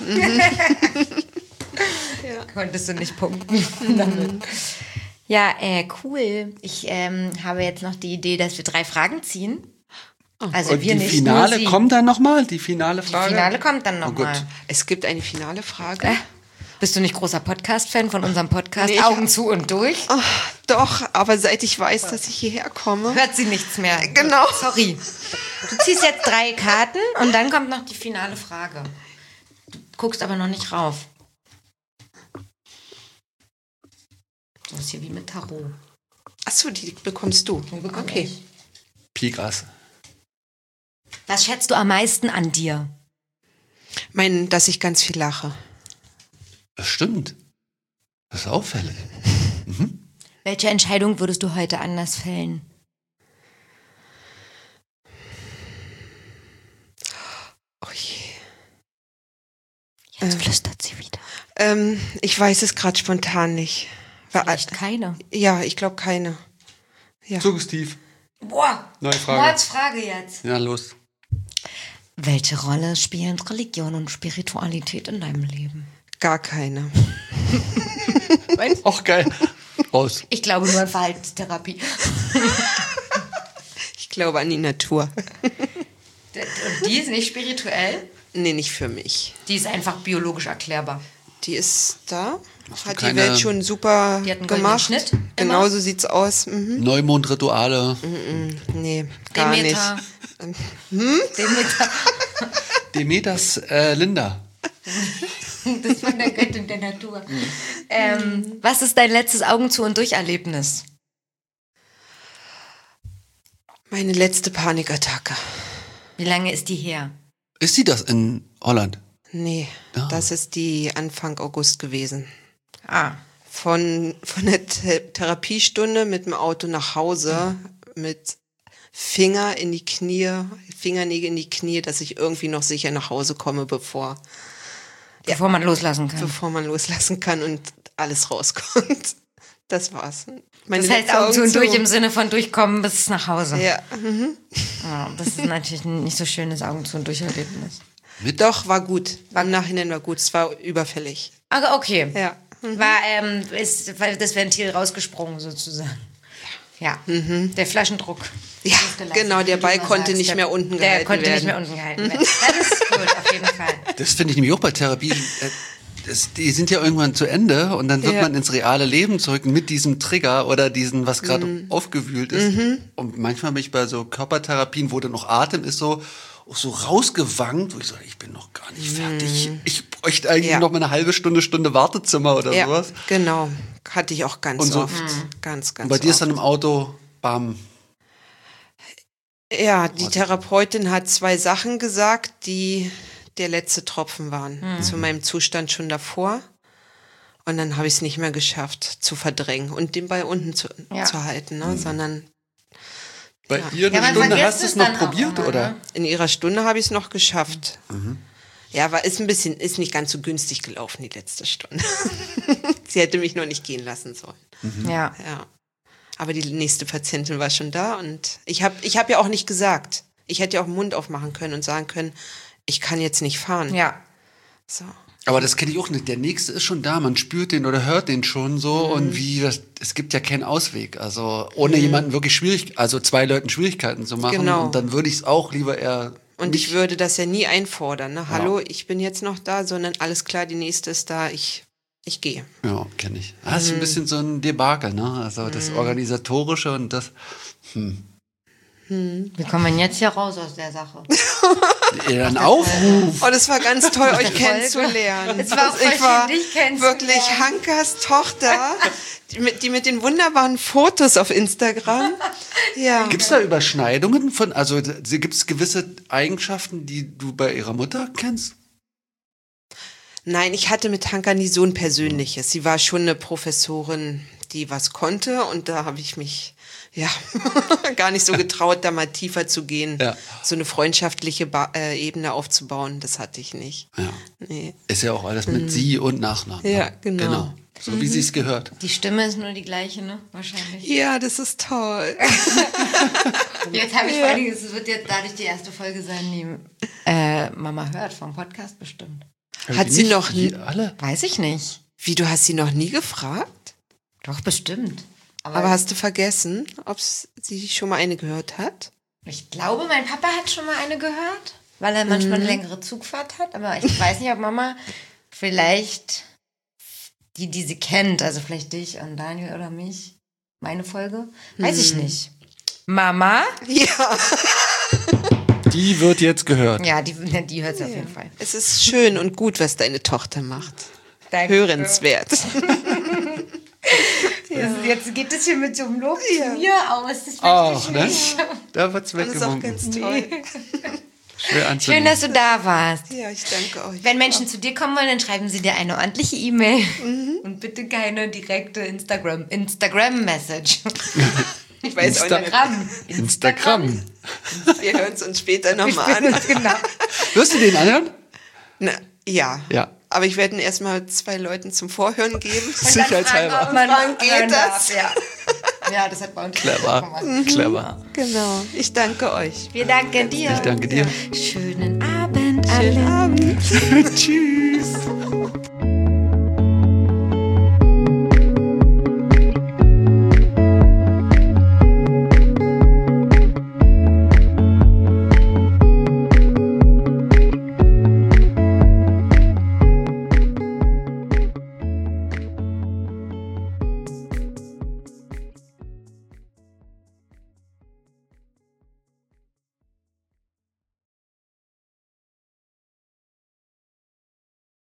konntest du nicht punkten damit. Ja, äh, cool. Ich ähm, habe jetzt noch die Idee, dass wir drei Fragen ziehen. Also Und wir die nicht, Finale nur sie. kommt dann nochmal? Die finale Die Frage? Finale kommt dann Oh nochmal. gut. Es gibt eine finale Frage. Äh, bist du nicht großer Podcast-Fan von unserem Podcast? Nee, ich Augen hab- zu und durch? Oh, doch, aber seit ich weiß, dass ich hierher komme. Hört sie nichts mehr. Genau. Sorry. Du ziehst jetzt drei Karten und dann kommt noch die finale Frage. Du guckst aber noch nicht rauf. So ist hier wie mit Tarot. Achso, die bekommst du. bekomme Okay. ich. Pikas. Was schätzt du am meisten an dir? Mein, dass ich ganz viel lache. Das stimmt. Das ist auffällig. Welche Entscheidung würdest du heute anders fällen? Oh je. Jetzt flüstert sie wieder. Ähm, ich weiß es gerade spontan nicht. War, Vielleicht keine. ja, ich glaube keine. Ja. Suggestiv. Boah, Neue Frage. Mords Frage jetzt. Ja, los. Welche Rolle spielen Religion und Spiritualität in deinem Leben? Gar keine. Auch geil. Raus. Ich glaube nur an Verhaltenstherapie. Ich glaube an die Natur. Und die ist nicht spirituell? Nee, nicht für mich. Die ist einfach biologisch erklärbar. Die ist da. Hast du Hat keine- die Welt schon super Die hat einen goldenen gemacht. Schnitt, Genau immer. so sieht's aus. Mhm. Neumondrituale. Nee, gar Demeter. nicht. Demeter. Demeters äh, Linda. Das ist von der Göttin der Natur. Ähm, was ist dein letztes Augen zu und durch Erlebnis? Meine letzte Panikattacke. Wie lange ist die her? Ist sie das in Holland? Nee, Ah. das ist die Anfang August gewesen. Ah, Von, von der The Therapiestunde mit dem Auto nach Hause, mit Finger in die Knie, Fingernägel in die Knie, dass ich irgendwie noch sicher nach Hause komme, bevor, bevor man loslassen kann. bevor man loslassen kann und alles rauskommt. Das war's. Meine Das heißt letzte Augen zu und zu. durch im Sinne von durchkommen bis nach Hause. Ja. Ja, das ist natürlich ein nicht so schönes Augen zu und durch Erlebnis. Doch, war gut. Im Nachhinein war gut. Es war überfällig. Aber okay. Ja. War ähm, ist war das Ventil rausgesprungen sozusagen. Ja, der Flaschendruck. Ja, ist gelassen, genau, der wie du Ball immer konnte sagst. nicht der, mehr unten Der gehalten konnte werden. nicht mehr unten gehalten werden. Das ist gut, auf jeden Fall. Das finde ich nämlich auch bei Therapie. Äh, das, die sind ja irgendwann zu Ende und dann wird Ja. man ins reale Leben zurück mit diesem Trigger oder diesen, was gerade Mhm. aufgewühlt ist. Und manchmal bin ich bei so Körpertherapien, wo dann noch Atem ist, so, auch so rausgewankt, wo ich so, ich bin noch gar nicht fertig. Ich bräuchte eigentlich Mhm. Ja. noch mal eine halbe Stunde, Stunde Wartezimmer oder Ja, sowas. genau. Hatte ich auch ganz Und so- oft. Ganz, ganz Und bei dir ist oft. dann im Auto, bam. Ja, die Therapeutin hat zwei Sachen gesagt, die der letzte Tropfen waren. Zu meinem Zustand schon davor. Und dann habe ich es nicht mehr geschafft zu verdrängen und den Ball unten zu, Ja. zu halten, ne? sondern Bei Ja. ihr eine Ja, man Stunde vergisst hast du es es noch dann auch probiert, immer, oder? ne? in ihrer Stunde habe ich es noch geschafft. Ja, war ist ein bisschen, ist nicht ganz so günstig gelaufen, die letzte Stunde. Sie hätte mich noch nicht gehen lassen sollen. Ja. Ja. Aber die nächste Patientin war schon da und ich habe ich hab ja auch nicht gesagt. Ich hätte ja auch den Mund aufmachen können und sagen können, ich kann jetzt nicht fahren. Ja. So. Aber das kenne ich auch nicht. Der nächste ist schon da, man spürt den oder hört den schon so Mhm. und wie das, es gibt ja keinen Ausweg. Also ohne Mhm. jemanden wirklich schwierig, also zwei Leuten Schwierigkeiten zu machen. Genau. Und dann würde ich es auch lieber eher. Und nicht, ich würde das ja nie einfordern. Ne? Ja. Hallo, ich bin jetzt noch da, sondern alles klar, die nächste ist da, ich, ich gehe. Ja, kenne ich. Das Mhm. ist ein bisschen so ein Debakel, ne? Also das Organisatorische und das. Hm. Wie kommen wir jetzt hier raus aus der Sache? Eher ein Aufruf. Oh, das war ganz toll, euch Folge. kennenzulernen. Es war auch voll ich war schön, dich kennenzulernen. wirklich Hankas Tochter, die mit, die mit den wunderbaren Fotos auf Instagram. Ja. Gibt es da Überschneidungen von, also gibt es gewisse Eigenschaften, die du bei ihrer Mutter kennst? Nein, ich hatte mit Hanka nie so ein Persönliches. Sie war schon eine Professorin, die was konnte und da habe ich mich ja gar nicht so getraut, da mal tiefer zu gehen. Ja. So eine freundschaftliche ba- äh, Ebene aufzubauen, das hatte ich nicht. Ja. Nee. Ist ja auch alles mit Sie und Nachnamen. Ja, genau. Genau. So wie sie es gehört. Die Stimme ist nur die gleiche, ne? Wahrscheinlich. Ja, das ist toll. Jetzt habe ich vor allem, es wird jetzt dadurch die erste Folge sein, die äh, Mama hört vom Podcast bestimmt. Hat Die sie nicht? noch nie, Die alle? Weiß ich nicht. wie, du hast sie noch nie gefragt? Doch, bestimmt. Aber, Aber hast du vergessen, ob sie schon mal eine gehört hat? ich glaube, mein Papa hat schon mal eine gehört, weil er manchmal eine längere Zugfahrt hat. Aber ich weiß nicht, ob Mama vielleicht die, die sie kennt, also vielleicht dich und Daniel oder mich, meine Folge, weiß ich nicht. Mama? Ja. Die wird jetzt gehört. Ja, die, die hört sie auf jeden Fall. Es ist schön und gut, was deine Tochter macht. Danke. Hörenswert. Das, jetzt geht es hier mit so einem Lob zu mir aus. Das möchte Ach, ich ne? nicht. Da wird's Das ist auch weggewunken. ganz toll. Schwer Schön, anzunehmen. dass du da warst. Ja, ich danke euch. Wenn Menschen zu dir kommen wollen, dann schreiben sie dir eine ordentliche E-Mail. Und bitte keine direkte Instagram, Instagram-Message. Ich weiß auch nicht, Instagram. Instagram. wir hören es uns später Wir nochmal spüren an. uns genau. Wirst du den anhören? Na, ja. Ja. Aber ich werde ihn erstmal zwei Leuten zum Vorhören geben. Sicherheitshalber. Ob man Fragen, geht geht das? das? Ja. Ja, das hat bei uns Clever. Clever. Genau. Ich danke euch. Wir danken dir. Ich danke dir. Schönen Abend alle. Schönen Abend. Tschüss.